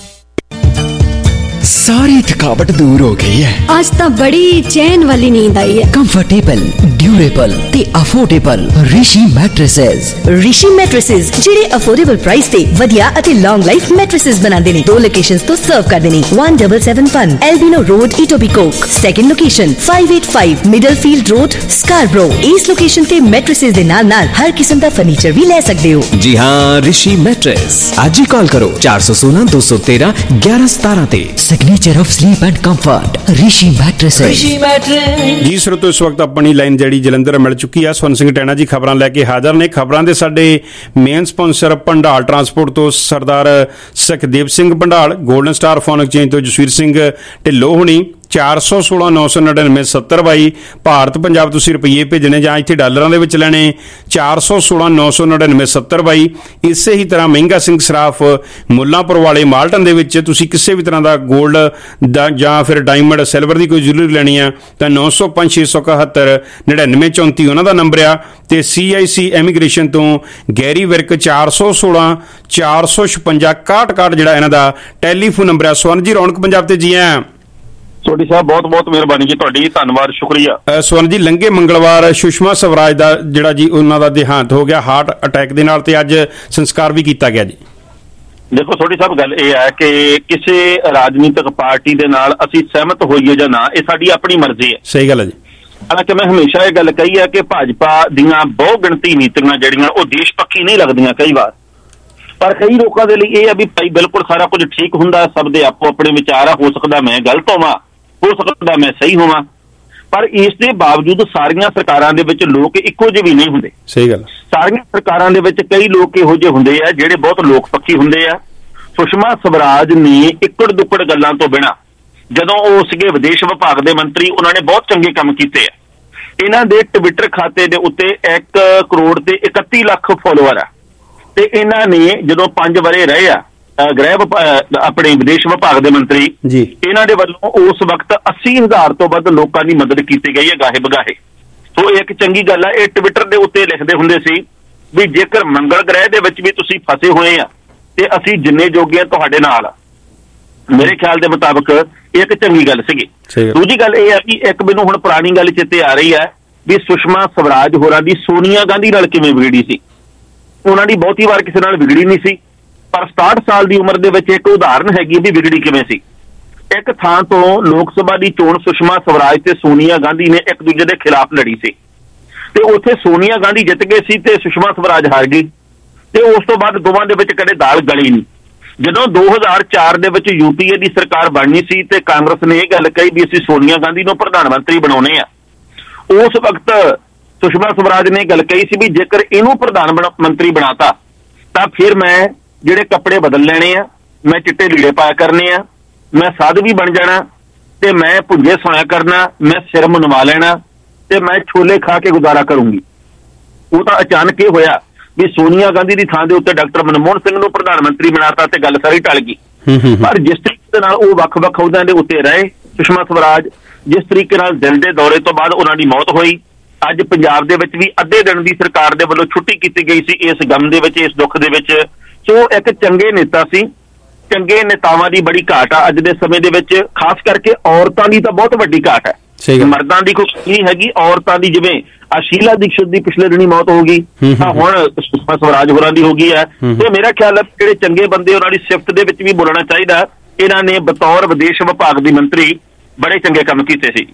[SPEAKER 19] सारी थकावट दूर हो गई है।
[SPEAKER 23] आज तो बड़ी चैन वाली नींद आई है।
[SPEAKER 19] कंफर्टेबल, ड्यूरेबल ते affordable Rishi mattresses.
[SPEAKER 18] Rishi mattresses ਜਿਹੜੇ ਅਫੋਰਡੇਬਲ ਪ੍ਰਾਈਸ ਤੇ ਵਧੀਆ ਅਤੇ ਲੌਂਗ ਲਾਈਫ ਮੈਟ੍ਰੈਸਸ ਬਣਾਉਂਦੇ ਨੇ। ਦੋ ਲੋਕੇਸ਼ਨਸ ਤੋਂ ਸਰਵ ਕਰਦੇ ਨੇ one seven seven one Albion road Etobicoke. Second location five eight five Middlefield road Scarborough. ਇਸ ਲੋਕੇਸ਼ਨ ਤੇ ਮੈਟ੍ਰੈਸਸ ਦੇ ਨਾਲ ਨਾਲ ਹਰ ਕਿਸਮ ਦਾ ਫਰਨੀਚਰ ਵੀ ਲੈ ਸਕਦੇ ਹੋ।
[SPEAKER 19] जी हाँ, ऋषि मैट्रेस आज ही कॉल करो चार सौ सोलह दो सौ तेरह ग्यारह सतारह ते। Signature of sleep and comfort Rishi mattresses. Rishi mattress
[SPEAKER 14] ਜੀ ਸਰੋਤੋ ਇਸ ਵਕਤ ਆਪਣੀ ਲਾਈਨ ਜਿਹੜੀ ਜਲੰਧਰ ਮਿਲ ਚੁੱਕੀ ਆ। ਸਵਰਨ ਸਿੰਘ ਟਹਿਣਾ ਜੀ ਖਬਰਾਂ ਲੈ ਕੇ ਹਾਜ਼ਰ ਨੇ। ਖਬਰਾਂ ਦੇ ਸਾਡੇ ਮੇਨ ਸਪਾਂਸਰ ਭੰਡਾਲ ਟਰਾਂਸਪੋਰਟ ਤੋਂ Sardar Sukhdev Singh Bhandal, golden star phone exchange ਤੋਂ ਜਸਵੀਰ ਸਿੰਘ ਢਿੱਲੋਂ ਹੁਣੀ। ਚਾਰ ਸੌ ਸੋਲਾਂ ਨੌ ਸੌ ਨੜਿਨਵੇਂ ਸੱਤਰ ਬਾਈ ਭਾਰਤ ਪੰਜਾਬ ਤੁਸੀਂ ਰੁਪਈਏ ਭੇਜਣੇ ਜਾਂ ਇੱਥੇ ਡਾਲਰਾਂ ਦੇ ਵਿੱਚ ਲੈਣੇ ਚਾਰ ਸੌ ਸੋਲਾਂ ਨੌ ਸੌ ਨੜਿਨਵੇਂ ਸੱਤਰ ਬਾਈ। ਇਸੇ ਹੀ ਤਰ੍ਹਾਂ ਮਹਿੰਗਾ ਸਿੰਘ ਸਰਾਫ ਮੁੱਲਾਂਪੁਰ ਵਾਲੇ ਮਾਲਟਨ ਦੇ ਵਿੱਚ ਤੁਸੀਂ ਕਿਸੇ ਵੀ ਤਰ੍ਹਾਂ ਦਾ ਗੋਲਡ ਦਾ ਜਾਂ ਫਿਰ ਡਾਇਮੰਡ ਸਿਲਵਰ ਦੀ ਕੋਈ ਜੁਐਲਰੀ ਲੈਣੀ ਆ ਤਾਂ ਨੌ ਸੌ ਪੰਜ ਛੇ ਸੌ ਇਕਹੱਤਰ ਨੜਿਨਵੇਂ ਚੌਂਤੀ ਉਹਨਾਂ ਦਾ ਨੰਬਰ ਆ। ਤੇ ਸੀ ਆਈ ਸੀ ਇਮੀਗ੍ਰੇਸ਼ਨ ਤੋਂ ਗੈਰੀ ਵਿਰਕ ਚਾਰ ਸੌ ਸੋਲਾਂ ਚਾਰ ਸੌ ਛਪੰਜਾ ਇਕਾਹਠ ਇਕਾਹਠ ਜਿਹੜਾ ਇਹਨਾਂ ਦਾ ਟੈਲੀਫੋਨ ਨੰਬਰ ਆ। ਸਵਰਨ ਜੀ ਰੌਣਕ ਪੰਜਾਬ ਤੇ ਜੀ ਆ
[SPEAKER 24] ਸੋਢੀ ਸਾਹਿਬ, ਬਹੁਤ ਬਹੁਤ ਮਿਹਰਬਾਨੀ ਜੀ ਤੁਹਾਡੀ, ਧੰਨਵਾਦ, ਸ਼ੁਕਰੀਆ।
[SPEAKER 14] ਸਵਰਨ ਜੀ ਲੰਘੇ ਮੰਗਲਵਾਰ ਸੁਸ਼ਮਾ ਸਵਰਾਜ ਦਾ ਜਿਹੜਾ ਜੀ ਉਹਨਾਂ ਦਾ ਦੇਹਾਂਤ ਹੋ ਗਿਆ ਹਾਰਟ ਅਟੈਕ ਦੇ ਨਾਲ, ਤੇ ਅੱਜ ਸੰਸਕਾਰ ਵੀ ਕੀਤਾ ਗਿਆ ਜੀ।
[SPEAKER 24] ਦੇਖੋ ਸੋਢੀ ਸਾਹਿਬ, ਗੱਲ ਇਹ ਹੈ ਕਿ ਕਿਸੇ ਰਾਜਨੀਤਿਕ ਪਾਰਟੀ ਦੇ ਨਾਲ ਅਸੀਂ ਸਹਿਮਤ ਹੋਈਏ ਜਾਂ ਨਾ, ਇਹ ਸਾਡੀ ਆਪਣੀ ਮਰਜ਼ੀ ਹੈ।
[SPEAKER 14] ਸਹੀ ਗੱਲ ਹੈ ਜੀ।
[SPEAKER 24] ਹਾਲਾਂਕਿ ਮੈਂ ਹਮੇਸ਼ਾ ਇਹ ਗੱਲ ਕਹੀ ਹੈ ਕਿ ਭਾਜਪਾ ਦੀਆਂ ਬਹੁ ਗਿਣਤੀ ਨੀਤੀਆਂ ਜਿਹੜੀਆਂ ਉਹ ਦੇਸ਼ ਪੱਖੀ ਨਹੀਂ ਲੱਗਦੀਆਂ ਕਈ ਵਾਰ, ਪਰ ਕਈ ਲੋਕਾਂ ਦੇ ਲਈ ਇਹ ਹੈ ਵੀ ਭਾਈ ਬਿਲਕੁਲ ਸਾਰਾ ਕੁਝ ਠੀਕ ਹੁੰਦਾ, ਸਭ ਦੇ ਆਪੋ ਆਪਣੇ ਵਿਚਾਰ ਆ, ਹੋ ਸਕਦਾ ਮੈਂ ਗਲਤ ਹੋਵਾਂ, ਹੋ ਸਕਦਾ ਮੈਂ ਸਹੀ ਹੋਵਾਂ, ਪਰ ਇਸ ਦੇ ਬਾਵਜੂਦ ਸਾਰੀਆਂ ਸਰਕਾਰਾਂ ਦੇ ਵਿੱਚ ਲੋਕ ਇੱਕੋ ਜਿਹੇ ਵੀ ਨਹੀਂ ਹੁੰਦੇ।
[SPEAKER 14] ਸਹੀ ਗੱਲ।
[SPEAKER 24] ਸਾਰੀਆਂ ਸਰਕਾਰਾਂ ਦੇ ਵਿੱਚ ਕਈ ਲੋਕ ਇਹੋ ਜਿਹੇ ਹੁੰਦੇ ਆ ਜਿਹੜੇ ਬਹੁਤ ਲੋਕ ਪੱਖੀ ਹੁੰਦੇ ਆ। ਸੁਸ਼ਮਾ ਸਵਰਾਜ ਨੇ ਇੱਕੜ ਦੁੱਕੜ ਗੱਲਾਂ ਤੋਂ ਬਿਨਾਂ, ਜਦੋਂ ਉਹ ਸੀਗੇ ਵਿਦੇਸ਼ ਵਿਭਾਗ ਦੇ ਮੰਤਰੀ, ਉਹਨਾਂ ਨੇ ਬਹੁਤ ਚੰਗੇ ਕੰਮ ਕੀਤੇ ਆ। ਇਹਨਾਂ ਦੇ ਟਵਿੱਟਰ ਖਾਤੇ ਦੇ ਉੱਤੇ ਇੱਕ ਕਰੋੜ ਤੇ ਇਕੱਤੀ ਲੱਖ ਫੋਲੋਅਰ ਆ ਤੇ ਇਹਨਾਂ ਨੇ ਜਦੋਂ ਪੰਜ ਵਰੇ ਰਹੇ ਆ ਗ੍ਰਹਿ ਆਪਣੇ ਵਿਦੇਸ਼ ਵਿਭਾਗ ਦੇ ਮੰਤਰੀ
[SPEAKER 14] ਜੀ,
[SPEAKER 24] ਇਹਨਾਂ ਦੇ ਵੱਲੋਂ ਉਸ ਵਕਤ ਅੱਸੀ ਹਜ਼ਾਰ ਤੋਂ ਵੱਧ ਲੋਕਾਂ ਦੀ ਮਦਦ ਕੀਤੀ ਗਈ ਹੈ ਗਾਹੇ ਬਗਾਹੇ। ਸੋ ਇਹ ਇੱਕ ਚੰਗੀ ਗੱਲ ਹੈ। ਇਹ ਟਵਿੱਟਰ ਦੇ ਉੱਤੇ ਲਿਖਦੇ ਹੁੰਦੇ ਸੀ ਵੀ ਜੇਕਰ ਮੰਗਲ ਗ੍ਰਹਿ ਦੇ ਵਿੱਚ ਵੀ ਤੁਸੀਂ ਫਸੇ ਹੋਏ ਆ ਤੇ ਅਸੀਂ ਜਿੰਨੇ ਜੋਗੇ ਆ ਤੁਹਾਡੇ ਨਾਲ। ਮੇਰੇ ਖਿਆਲ ਦੇ ਮੁਤਾਬਕ ਇਹ ਇੱਕ ਚੰਗੀ ਗੱਲ ਸੀਗੀ। ਦੂਜੀ ਗੱਲ ਇਹ ਹੈ ਕਿ ਇੱਕ ਮੈਨੂੰ ਹੁਣ ਪੁਰਾਣੀ ਗੱਲ ਚੇਤੇ ਆ ਰਹੀ ਹੈ ਵੀ ਸੁਸ਼ਮਾ ਸਵਰਾਜ ਹੋਰਾਂ ਦੀ ਸੋਨੀਆ ਗਾਂਧੀ ਨਾਲ ਕਿਵੇਂ ਵਿਗੜੀ ਸੀ। ਉਹਨਾਂ ਦੀ ਬਹੁਤੀ ਵਾਰ ਕਿਸੇ ਨਾਲ ਵਿਗੜੀ ਨਹੀਂ ਸੀ, ਪਰ ਸਤਾਹਠ ਸਾਲ ਦੀ ਉਮਰ ਦੇ ਵਿੱਚ ਇੱਕ ਉਦਾਹਰਨ ਹੈਗੀ ਵੀ ਵਿਗੜੀ ਕਿਵੇਂ ਸੀ। ਇੱਕ ਥਾਂ ਤੋਂ ਲੋਕ ਸਭਾ ਦੀ ਚੋਣ ਸੁਸ਼ਮਾ ਸਵਰਾਜ ਤੇ ਸੋਨੀਆ ਗਾਂਧੀ ਨੇ ਇੱਕ ਦੂਜੇ ਦੇ ਖਿਲਾਫ ਲੜੀ ਸੀ ਤੇ ਉੱਥੇ ਸੋਨੀਆ ਗਾਂਧੀ ਜਿੱਤ ਗਏ ਸੀ ਤੇ ਸੁਸ਼ਮਾ ਸਵਰਾਜ ਹਾਰ ਗਈ ਤੇ ਉਸ ਤੋਂ ਬਾਅਦ ਦੋਵਾਂ ਦੇ ਵਿੱਚ ਕਦੇ ਦਾਲ ਗਲੀ ਨਹੀਂ। ਜਦੋਂ ਦੋ ਹਜ਼ਾਰ ਚਾਰ ਦੇ ਵਿੱਚ ਯੂਪੀਏ ਦੀ ਸਰਕਾਰ ਬਣਨੀ ਸੀ ਤੇ ਕਾਂਗਰਸ ਨੇ ਇਹ ਗੱਲ ਕਹੀ ਵੀ ਅਸੀਂ ਸੋਨੀਆ ਗਾਂਧੀ ਨੂੰ ਪ੍ਰਧਾਨ ਮੰਤਰੀ ਬਣਾਉਣੇ ਆ, ਉਸ ਵਕਤ ਸੁਸ਼ਮਾ ਸਵਰਾਜ ਨੇ ਗੱਲ ਕਹੀ ਸੀ ਵੀ ਜੇਕਰ ਇਹਨੂੰ ਪ੍ਰਧਾਨ ਮੰਤਰੀ ਬਣਾਤਾ ਤਾਂ ਫਿਰ ਮੈਂ ਜਿਹੜੇ ਕੱਪੜੇ ਬਦਲ ਲੈਣੇ ਆ, ਮੈਂ ਚਿੱਟੇ ਲੀੜੇ ਪਾਇਆ ਕਰਨੇ ਆ, ਮੈਂ ਸਾਧ ਵੀ ਬਣ ਜਾਣਾ ਤੇ ਮੈਂ ਭੁੱਜੇ ਸੋਇਆ ਕਰਨਾ, ਮੈਂ ਸਿਰ ਮੁੰਨਵਾ ਲੈਣਾ ਤੇ ਮੈਂ ਛੋਲੇ ਖਾ ਕੇ ਗੁਜ਼ਾਰਾ ਕਰੂੰਗੀ। ਉਹ ਤਾਂ ਅਚਾਨਕ ਇਹ ਹੋਇਆ ਵੀ ਸੋਨੀਆ ਗਾਂਧੀ ਦੀ ਥਾਂ ਦੇ ਉੱਤੇ ਡਾਕਟਰ ਮਨਮੋਹਨ ਸਿੰਘ ਨੂੰ ਪ੍ਰਧਾਨ ਮੰਤਰੀ ਬਣਾਤਾ ਤੇ ਗੱਲ ਸਾਰੀ ਟਲ ਗਈ। ਪਰ ਜਿਸ ਤਰੀਕੇ ਨਾਲ ਉਹ ਵੱਖ-ਵੱਖ ਅਹੁਦਿਆਂ ਦੇ ਉੱਤੇ ਰਹੇ ਸੁਸ਼ਮਾ ਸਵਰਾਜ, ਜਿਸ ਤਰੀਕੇ ਨਾਲ ਦਿਲ ਦੇ ਦੌਰੇ ਤੋਂ ਬਾਅਦ ਉਹਨਾਂ ਦੀ ਮੌਤ ਹੋਈ, ਅੱਜ ਪੰਜਾਬ ਦੇ ਵਿੱਚ ਵੀ ਅੱਧੇ ਦਿਨ ਦੀ ਸਰਕਾਰ ਦੇ ਵੱਲੋਂ ਛੁੱਟੀ ਕੀਤੀ ਗਈ ਸੀ ਇਸ ਗਮ ਦੇ ਵਿੱਚ, ਇਸ ਦੁੱਖ ਦੇ ਵਿੱਚ। ਸੋ ਇੱਕ ਚੰਗੇ ਨੇਤਾ ਸੀ। ਚੰਗੇ ਨੇਤਾਵਾਂ ਦੀ ਬੜੀ ਘਾਟ ਆ ਅੱਜ ਦੇ ਸਮੇਂ ਦੇ ਵਿੱਚ, ਖਾਸ ਕਰਕੇ ਔਰਤਾਂ ਦੀ ਤਾਂ ਬਹੁਤ ਵੱਡੀ ਘਾਟ ਹੈ। ਮਰਦਾਂ ਦੀ ਕੋਈ ਨਹੀਂ ਹੈਗੀ, ਔਰਤਾਂ ਦੀ ਜਿਵੇਂ ਸ਼ੀਲਾ ਦੀਕਸ਼ਿਤ ਦੀ ਪਿਛਲੇ ਦਿਨੀ ਮੌਤ ਹੋ ਗਈ ਤਾਂ ਹੁਣ ਸੁਸ਼ਮਾ ਸਵਰਾਜ ਹੋਰਾਂ ਦੀ ਹੋ ਗਈ ਹੈ। ਤੇ ਮੇਰਾ ਖਿਆਲ ਹੈ ਜਿਹੜੇ ਚੰਗੇ ਬੰਦੇ ਉਹਨਾਂ ਦੀ ਸਿਫਤ ਦੇ ਵਿੱਚ ਵੀ ਬੋਲਣਾ ਚਾਹੀਦਾ। ਇਹਨਾਂ ਨੇ ਬਤੌਰ ਵਿਦੇਸ਼ ਵਿਭਾਗ ਦੀ ਮੰਤਰੀ ਬੜੇ ਚੰਗੇ ਕੰਮ ਕੀਤੇ ਸੀ।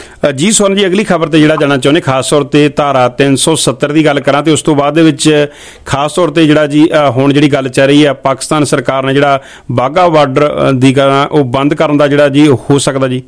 [SPEAKER 14] ਜੀ ਸੋਨ ਜੀ, ਅਗਲੀ ਖਬਰ ਤੇ ਜਿਹੜਾ ਜਾਣਾ ਚਾਹੁੰਦੇ ਖਾਸ ਤੌਰ ਤੇ ਧਾਰਾ ਤਿੰਨ ਸੌ ਸੱਤਰ ਦੀ ਗੱਲ ਕਰਾਂ ਤੇ ਉਸ ਤੋਂ ਬਾਅਦ ਦੇ ਵਿੱਚ ਖਾਸ ਤੌਰ ਤੇ ਜਿਹੜਾ ਜੀ ਹੁਣ ਜਿਹੜੀ ਗੱਲ ਚੱਲ ਰਹੀ ਹੈ ਪਾਕਿਸਤਾਨ ਸਰਕਾਰ ਨੇ ਜਿਹੜਾ ਬਾਘਾ ਬਾਰਡਰ ਦੀ ਉਹ ਬੰਦ ਕਰਨ ਦਾ ਜਿਹੜਾ ਜੀ ਹੋ ਸਕਦਾ ਜੀ।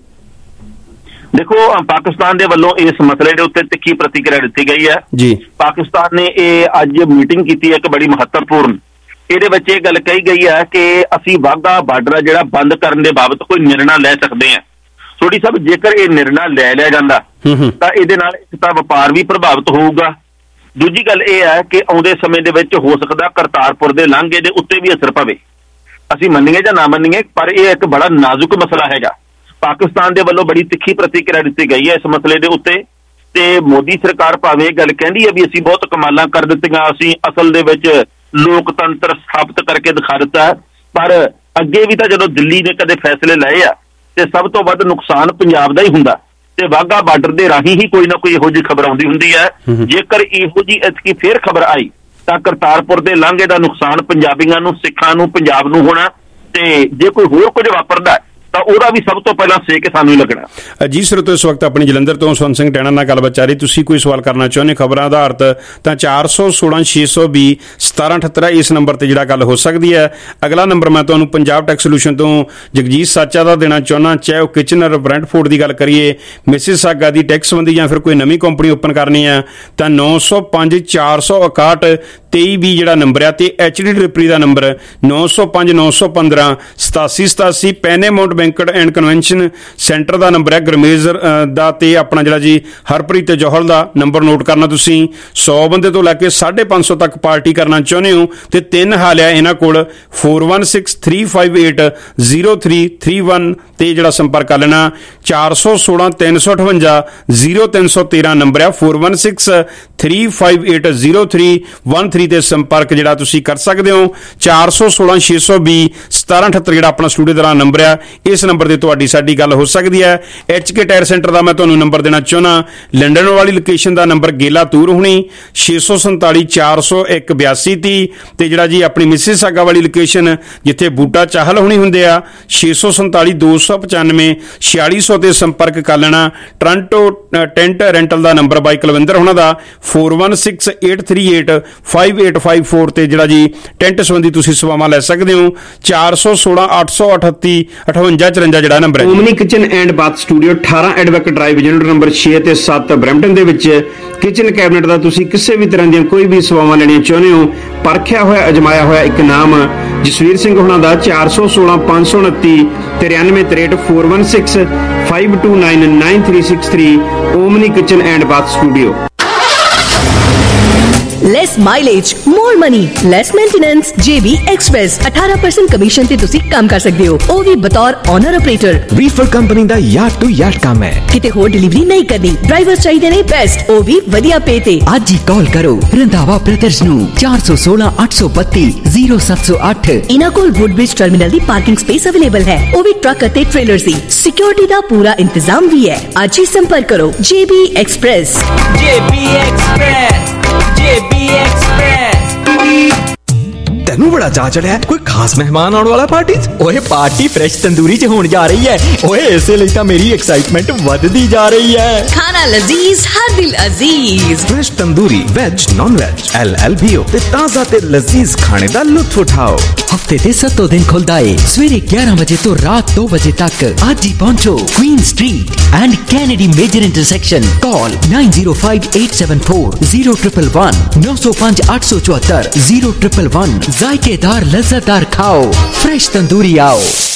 [SPEAKER 24] ਦੇਖੋ, ਪਾਕਿਸਤਾਨ ਦੇ ਵੱਲੋਂ ਇਸ ਮਸਲੇ ਦੇ ਉੱਤੇ ਤਿੱਖੀ ਪ੍ਰਤੀਕਿਰਿਆ ਦਿੱਤੀ ਗਈ ਹੈ ਜੀ। ਪਾਕਿਸਤਾਨ ਨੇ ਇਹ ਅੱਜ ਮੀਟਿੰਗ ਕੀਤੀ ਹੈ ਇੱਕ ਬੜੀ ਮਹੱਤਵਪੂਰਨ। ਇਹਦੇ ਵਿੱਚ ਇਹ ਗੱਲ ਕਹੀ ਗਈ ਹੈ ਕਿ ਅਸੀਂ ਬਾਘਾ ਬਾਰਡਰ ਜਿਹੜਾ ਬੰਦ ਕਰਨ ਦੇ ਬਾਬਤ ਕੋਈ ਨਿਰਣਾ ਲੈ ਸਕਦੇ ਹਾਂ। ਥੋੜੀ ਸਾਹਿਬ, ਜੇਕਰ ਇਹ ਨਿਰਣਾ ਲੈ ਲਿਆ ਜਾਂਦਾ ਤਾਂ ਇਹਦੇ ਨਾਲ ਇੱਕ ਤਾਂ ਵਪਾਰ ਵੀ ਪ੍ਰਭਾਵਿਤ ਹੋਊਗਾ। ਦੂਜੀ ਗੱਲ ਇਹ ਹੈ ਕਿ ਆਉਂਦੇ ਸਮੇਂ ਦੇ ਵਿੱਚ ਹੋ ਸਕਦਾ ਕਰਤਾਰਪੁਰ ਦੇ ਲਾਂਘੇ ਦੇ ਉੱਤੇ ਵੀ ਅਸਰ ਪਵੇ। ਅਸੀਂ ਮੰਨੀਏ ਜਾਂ ਨਾ ਮੰਨੀਏ, ਪਰ ਇਹ ਇੱਕ ਬੜਾ ਨਾਜ਼ੁਕ ਮਸਲਾ ਹੈਗਾ। ਪਾਕਿਸਤਾਨ ਦੇ ਵੱਲੋਂ ਬੜੀ ਤਿੱਖੀ ਪ੍ਰਤੀਕਿਰਿਆ ਦਿੱਤੀ ਗਈ ਹੈ ਇਸ ਮਸਲੇ ਦੇ ਉੱਤੇ ਤੇ ਮੋਦੀ ਸਰਕਾਰ ਭਾਵੇਂ ਇਹ ਗੱਲ ਕਹਿੰਦੀ ਹੈ ਵੀ ਅਸੀਂ ਬਹੁਤ ਕਮਾਲਾਂ ਕਰ ਦਿੱਤੀਆਂ, ਅਸੀਂ ਅਸਲ ਦੇ ਵਿੱਚ ਲੋਕਤੰਤਰ ਸਥਾਪਿਤ ਕਰਕੇ ਦਿਖਾ ਦਿੱਤਾ, ਪਰ ਅੱਗੇ ਵੀ ਤਾਂ ਜਦੋਂ ਦਿੱਲੀ ਨੇ ਕਦੇ ਫੈਸਲੇ ਲਏ ਆ ਤੇ ਸਭ ਤੋਂ ਵੱਧ ਨੁਕਸਾਨ ਪੰਜਾਬ ਦਾ ਹੀ ਹੁੰਦਾ ਤੇ ਵਾਘਾ ਬਾਰਡਰ ਦੇ ਰਾਹੀਂ ਹੀ ਕੋਈ ਨਾ ਕੋਈ ਇਹੋ ਜਿਹੀ ਖਬਰ ਆਉਂਦੀ ਹੁੰਦੀ ਹੈ। ਜੇਕਰ ਇਹੋ ਜਿਹੀ ਇਤਕੀ ਫੇਰ ਖਬਰ ਆਈ ਤਾਂ ਕਰਤਾਰਪੁਰ ਦੇ ਲਾਂਘੇ ਦਾ ਨੁਕਸਾਨ ਪੰਜਾਬੀਆਂ ਨੂੰ, ਸਿੱਖਾਂ ਨੂੰ, ਪੰਜਾਬ ਨੂੰ ਹੋਣਾ ਤੇ ਜੇ ਕੋਈ ਹੋਰ ਕੁਝ ਵਾਪਰਦਾ ਤਾਂ ਉਹਦਾ ਵੀ ਸਭ ਤੋਂ ਪਹਿਲਾਂ ਸੇਕ ਸਾਨੂੰ ਹੀ ਲੱਗਣਾ।
[SPEAKER 14] ਜੀ ਸਰੋਤੋ, ਇਸ ਵਕਤ ਆਪਣੀ ਜਲੰਧਰ ਤੋਂ ਸੁਨ ਸਿੰਘ ਟੈਣਾ ਨਾਲ ਗੱਲਬਾਤ ਜਾਰੀ। ਤੁਸੀਂ ਕੋਈ ਸਵਾਲ ਕਰਨਾ ਚਾਹੁੰਦੇ ਖਬਰਾਂ ਆਧਾਰਿਤ ਤਾਂ ਚਾਰ ਸੌ ਸੋਲਾਂ ਛੇ ਸੌ ਵੀਹ ਸਤਾਰਾਂ ਅਠੱਤਰ ਇਸ ਨੰਬਰ ਤੇ ਜਿਹੜਾ ਗੱਲ ਹੋ ਸਕਦੀ ਹੈ। ਅਗਲਾ ਨੰਬਰ ਮੈਂ ਤੁਹਾਨੂੰ ਪੰਜਾਬ ਟੈਕਸ ਸੋਲੂਸ਼ਨ ਤੋਂ ਜਗਜੀਤ ਸਾਚਾ ਦਾ ਦੇਣਾ ਚਾਹੁੰਦਾ। ਚਾਹੇ ਉਹ ਕਿਚਨਰ ਬ੍ਰੈਂਡਫੋਰਡ ਦੀ ਗੱਲ ਕਰੀਏ, ਮਿਸਿਸਾਗਾ ਦੀ ਟੈਕਸ ਸੰਬੰਧੀ ਜਾਂ ਫਿਰ ਕੋਈ ਨਵੀਂ ਕੰਪਨੀ ਓਪਨ ਕਰਨੀ ਹੈ ਤਾਂ ਨੌ ਸੌ ਪੰਜ ਚਾਰ ਸੌ ਇਕਾਹਠ ਤੇਈ ਵੀਹ ਜਿਹੜਾ ਨੰਬਰ ਆ ਤੇ ਐਚ ਡੀ ਡਿਲੀਵਰੀ ਦਾ ਨੰਬਰ ਨੌ ਸੌ ਪੰਜ ਨੌ ਸੌ ਪੰਦਰਾਂ ਸਤਾਸੀ ਸਤਾਸੀ Paramount banquet and convention centre ਦਾ ਨੰਬਰ ਹੈ। ਗਰਮੇਜ਼ਰ ਦਾ ਤੇ ਆਪਣਾ ਜਿਹੜਾ ਜੀ ਹਰਪ੍ਰੀਤ ਜੋਹਲ ਦਾ ਨੰਬਰ ਨੋਟ ਕਰਨਾ। ਤੁਸੀਂ ਸੌ ਬੰਦੇ ਤੋਂ ਲੈ ਕੇ ਸਾਢੇ ਪੰਜ ਸੌ ਤੱਕ ਪਾਰਟੀ ਕਰਨਾ ਚਾਹੁੰਦੇ ਹੋ ਤੇ ਤਿੰਨ ਹਾਲ ਆ ਇਹਨਾਂ ਕੋਲ four one six three five eight zero three three one ਤੇ ਜਿਹੜਾ ਸੰਪਰਕ ਕਰ ਲੈਣਾ। ਚਾਰ ਸੌ ਸੋਲਾਂ ਤਿੰਨ ਸੌ ਅਠਵੰਜਾ ਜ਼ੀਰੋ ਤਿੰਨ ਸੌ ਤੇਰਾਂ ਨੰਬਰ ਆ four one six three five eight zero three one three ਤੇ ਸੰਪਰਕ ਜਿਹੜਾ ਤੁਸੀਂ ਕਰ ਸਕਦੇ ਹੋ। ਚਾਰ ਸੌ ਸੋਲਾਂ ਛੇ ਸੌ ਵੀਹ ਸਤਾਰਾਂ ਅਠੱਤਰ ਜਿਹੜਾ ਆਪਣਾ ਸਟੂਡੀਓ ਦਾ ਨੰਬਰ ਆ, ਇਸ ਨੰਬਰ ਤੇ ਤੁਹਾਡੀ ਸਾਡੀ ਗੱਲ ਹੋ ਸਕਦੀ ਹੈ। ਐਚ ਕੇ ਟਾਇਰ ਸੈਂਟਰ ਦਾ ਮੈਂ ਤੁਹਾਨੂੰ ਨੰਬਰ ਦੇਣਾ ਚਾਹੁੰਦਾ। ਲੰਡਨ ਵਾਲੀ ਲੋਕੇਸ਼ਨ ਦਾ ਨੰਬਰ ਗੇਲਾ ਤੂਰ ਹੋਣੀ ਛੇ ਸੌ ਸੰਤਾਲੀ ਚਾਰ ਸੌ ਇੱਕ ਬਿਆਸੀ ਤੀਹ ਤੇ ਜਿਹੜਾ ਜੀ ਆਪਣੀ ਮਿਸਿਸਾਗਾ ਵਾਲੀ ਲੋਕੇਸ਼ਨ ਜਿੱਥੇ ਬੂਟਾ ਚਾਹਲ ਹੋਣੀ ਹੁੰਦੇ ਆ ਛੇ ਸੌ ਸੰਤਾਲੀ ਦੋ ਸੌ ਪਚਾਨਵੇਂ ਛਿਆਲੀ ਸੌ ਤੇ ਸੰਪਰਕ ਕਰ ਲੈਣਾ। ਟੋਰਾਂਟੋ ਟੈਂਟ ਰੈਂਟਲ ਦਾ ਨੰਬਰ ਬਾਈ ਕੁਲਵਿੰਦਰ ਹੋਣਾ ਦਾ four one six eight three eight five eight five four ਤੇ ਜਿਹੜਾ ਜੀ ਟੈਂਟ ਸੰਬੰਧੀ ਤੁਸੀਂ ਸੇਵਾਵਾਂ ਲੈ ਸਕਦੇ ਹੋ। ਚਾਰ ਸੌ ਸੋਲਾਂ ਅੱਠ ਸੌ ਅਠੱਤੀ ਅਠਵੰਜਾ ਚੁਰੰਜਾ ਜਿਹੜਾ ਨੰਬਰ ਹੈ। Omni kitchen and bath studio ਅਠਾਰਾਂ ਐਡਵੈਕ ਡਰਾਈਵ ਯੂਨਿਟ ਨੰਬਰ ਛੇ ਤੇ ਸੱਤ ਬਰੈਂਪਟਨ ਦੇ ਵਿੱਚ ਕਿਚਨ ਕੈਬਨਿਟ ਦਾ ਤੁਸੀਂ ਕਿਸੇ ਵੀ ਤਰ੍ਹਾਂ ਦੀਆਂ ਕੋਈ ਵੀ ਸੇਵਾਵਾਂ ਲੈਣੀਆਂ ਚਾਹੁੰਦੇ ਹੋ, ਪਰਖਿਆ ਹੋਇਆ ਅਜਮਾਇਆ ਹੋਇਆ ਇੱਕ ਨਾਮ ਜਸਵੀਰ ਸਿੰਘ ਹੋਣਾ ਦਾ ਚਾਰ ਸੌ ਸੋਲਾਂ ਪੰਜ ਸੌ ਉਨੱਤੀ ਤਰਿਆਨਵੇਂ ਤਰੇਹਠ four one six five two nine nine three six three Omni Kitchen and Bath Studio.
[SPEAKER 18] Less mileage, more money, less maintenance. J B Express eighteen percent commission ਤੇ ਤੁਸੀਂ ਕੰਮ ਕਰ ਸਕਦੇ ਹੋ, ਉਹ ਵੀ ਬਤੌਰ ਓਨਰ ਆਪਰੇਟਰ। ਰੀਫਰ ਕੰਪਨੀ ਦਾ ਯਾਰਡ ਟੂ ਯਾਰਡ ਕੰਮ ਹੈ, ਕਿਤੇ ਹੋਰ ਡਿਲੀਵਰੀ ਨਹੀਂ ਕਰਨੀ। ਡਰਾਈਵਰ ਚਾਹੀਦੇ ਨੇ ਬੈਸਟ, ਉਹ ਵੀ ਵਧੀਆ ਪੇ ਤੇ। ਅੱਜ ਹੀ ਕਾਲ ਕਰੋ ਰੰਧਾਵਾ ਬ੍ਰਦਰਜ਼ ਨੂੰ ਚਾਰ ਸੌ ਸੋਲਾਂ ਅੱਠ ਸੌ ਬੱਤੀ ਜ਼ੀਰੋ ਸੱਤ ਸੌ ਅੱਠ। ਇਹਨਾਂ ਕੋਲ ਵੁੱਡਬ੍ਰਿਜ ਟਰਮੀਨਲ ਦੀ ਪਾਰਕਿੰਗ ਸਪੇਸ ਅਵੇਲੇਬਲ ਹੈ, ਉਹ ਵੀ ਟਰੱਕ ਅਤੇ ਟ੍ਰੇਲਰਸ ਦੀ। ਸਿਕਿਉਰਿਟੀ ਦਾ ਪੂਰਾ ਇੰਤਜ਼ਾਮ ਵੀ ਹੈ। ਅੱਜ ਹੀ ਸੰਪਰਕ ਕਰੋ J B Express।
[SPEAKER 10] J B Express, J B Express।
[SPEAKER 19] ਤੈਨੂੰ ਬੜਾ ਚਾਅ ਚੜਿਆ, ਕੋਈ ਖਾਸ ਮਹਿਮਾਨ ਆਉਣ ਵਾਲਾ ਪਾਰਟੀ 'ਚ? ਓਏ ਪਾਰਟੀ ਫਰੈਸ਼ ਤੰਦੂਰੀ 'ਚ ਹੋਣ ਜਾ ਰਹੀ ਹੈ। ਓਏ ਇਸੇ ਲਈ ਤਾਂ ਮੇਰੀ ਐਕਸਾਈਟਮੈਂਟ ਵੱਧਦੀ ਜਾ ਰਹੀ ਹੈ।
[SPEAKER 18] ਖਾਣਾ ਲਜ਼ੀਜ਼, ਹਰ ਦਿਲ ਅਜ਼ੀਜ਼।
[SPEAKER 17] Fresh tandoori, veg non veg, L L B O ਤੇ ਤਾਜ਼ਾ ਤੇ ਲਜ਼ੀਜ਼ ਖਾਣੇ ਦਾ ਲੁਤਫ ਉਠਾਓ।
[SPEAKER 19] ਹਫਤੇ ਦੇ ਸੱਤੋਂ ਦਿਨ ਖੁੱਲਦਾ ਏ, ਸਵੇਰੇ ਗਿਆਰਾਂ ਵਜੇ ਤੋਂ ਰਾਤ ਦੋ ਵਜੇ ਤੱਕ। ਅੱਜ ਹੀ ਪਹੁੰਚੋ Queen street and Kennedy major intersection. Call nine zero five eight seven four zero one one one ਨੌ ਸੌ ਪੰਜ ਅੱਠ ਸੌ ਚੁਹੱਤਰ ਜ਼ੀਰੋ one one one। ਜ਼ਾਇਕੇਦਾਰ ਲਜ਼ਤਦਾਰ ਖਾਓ, ਫਰੈਸ਼ ਤੰਦੂਰੀ ਆਓ।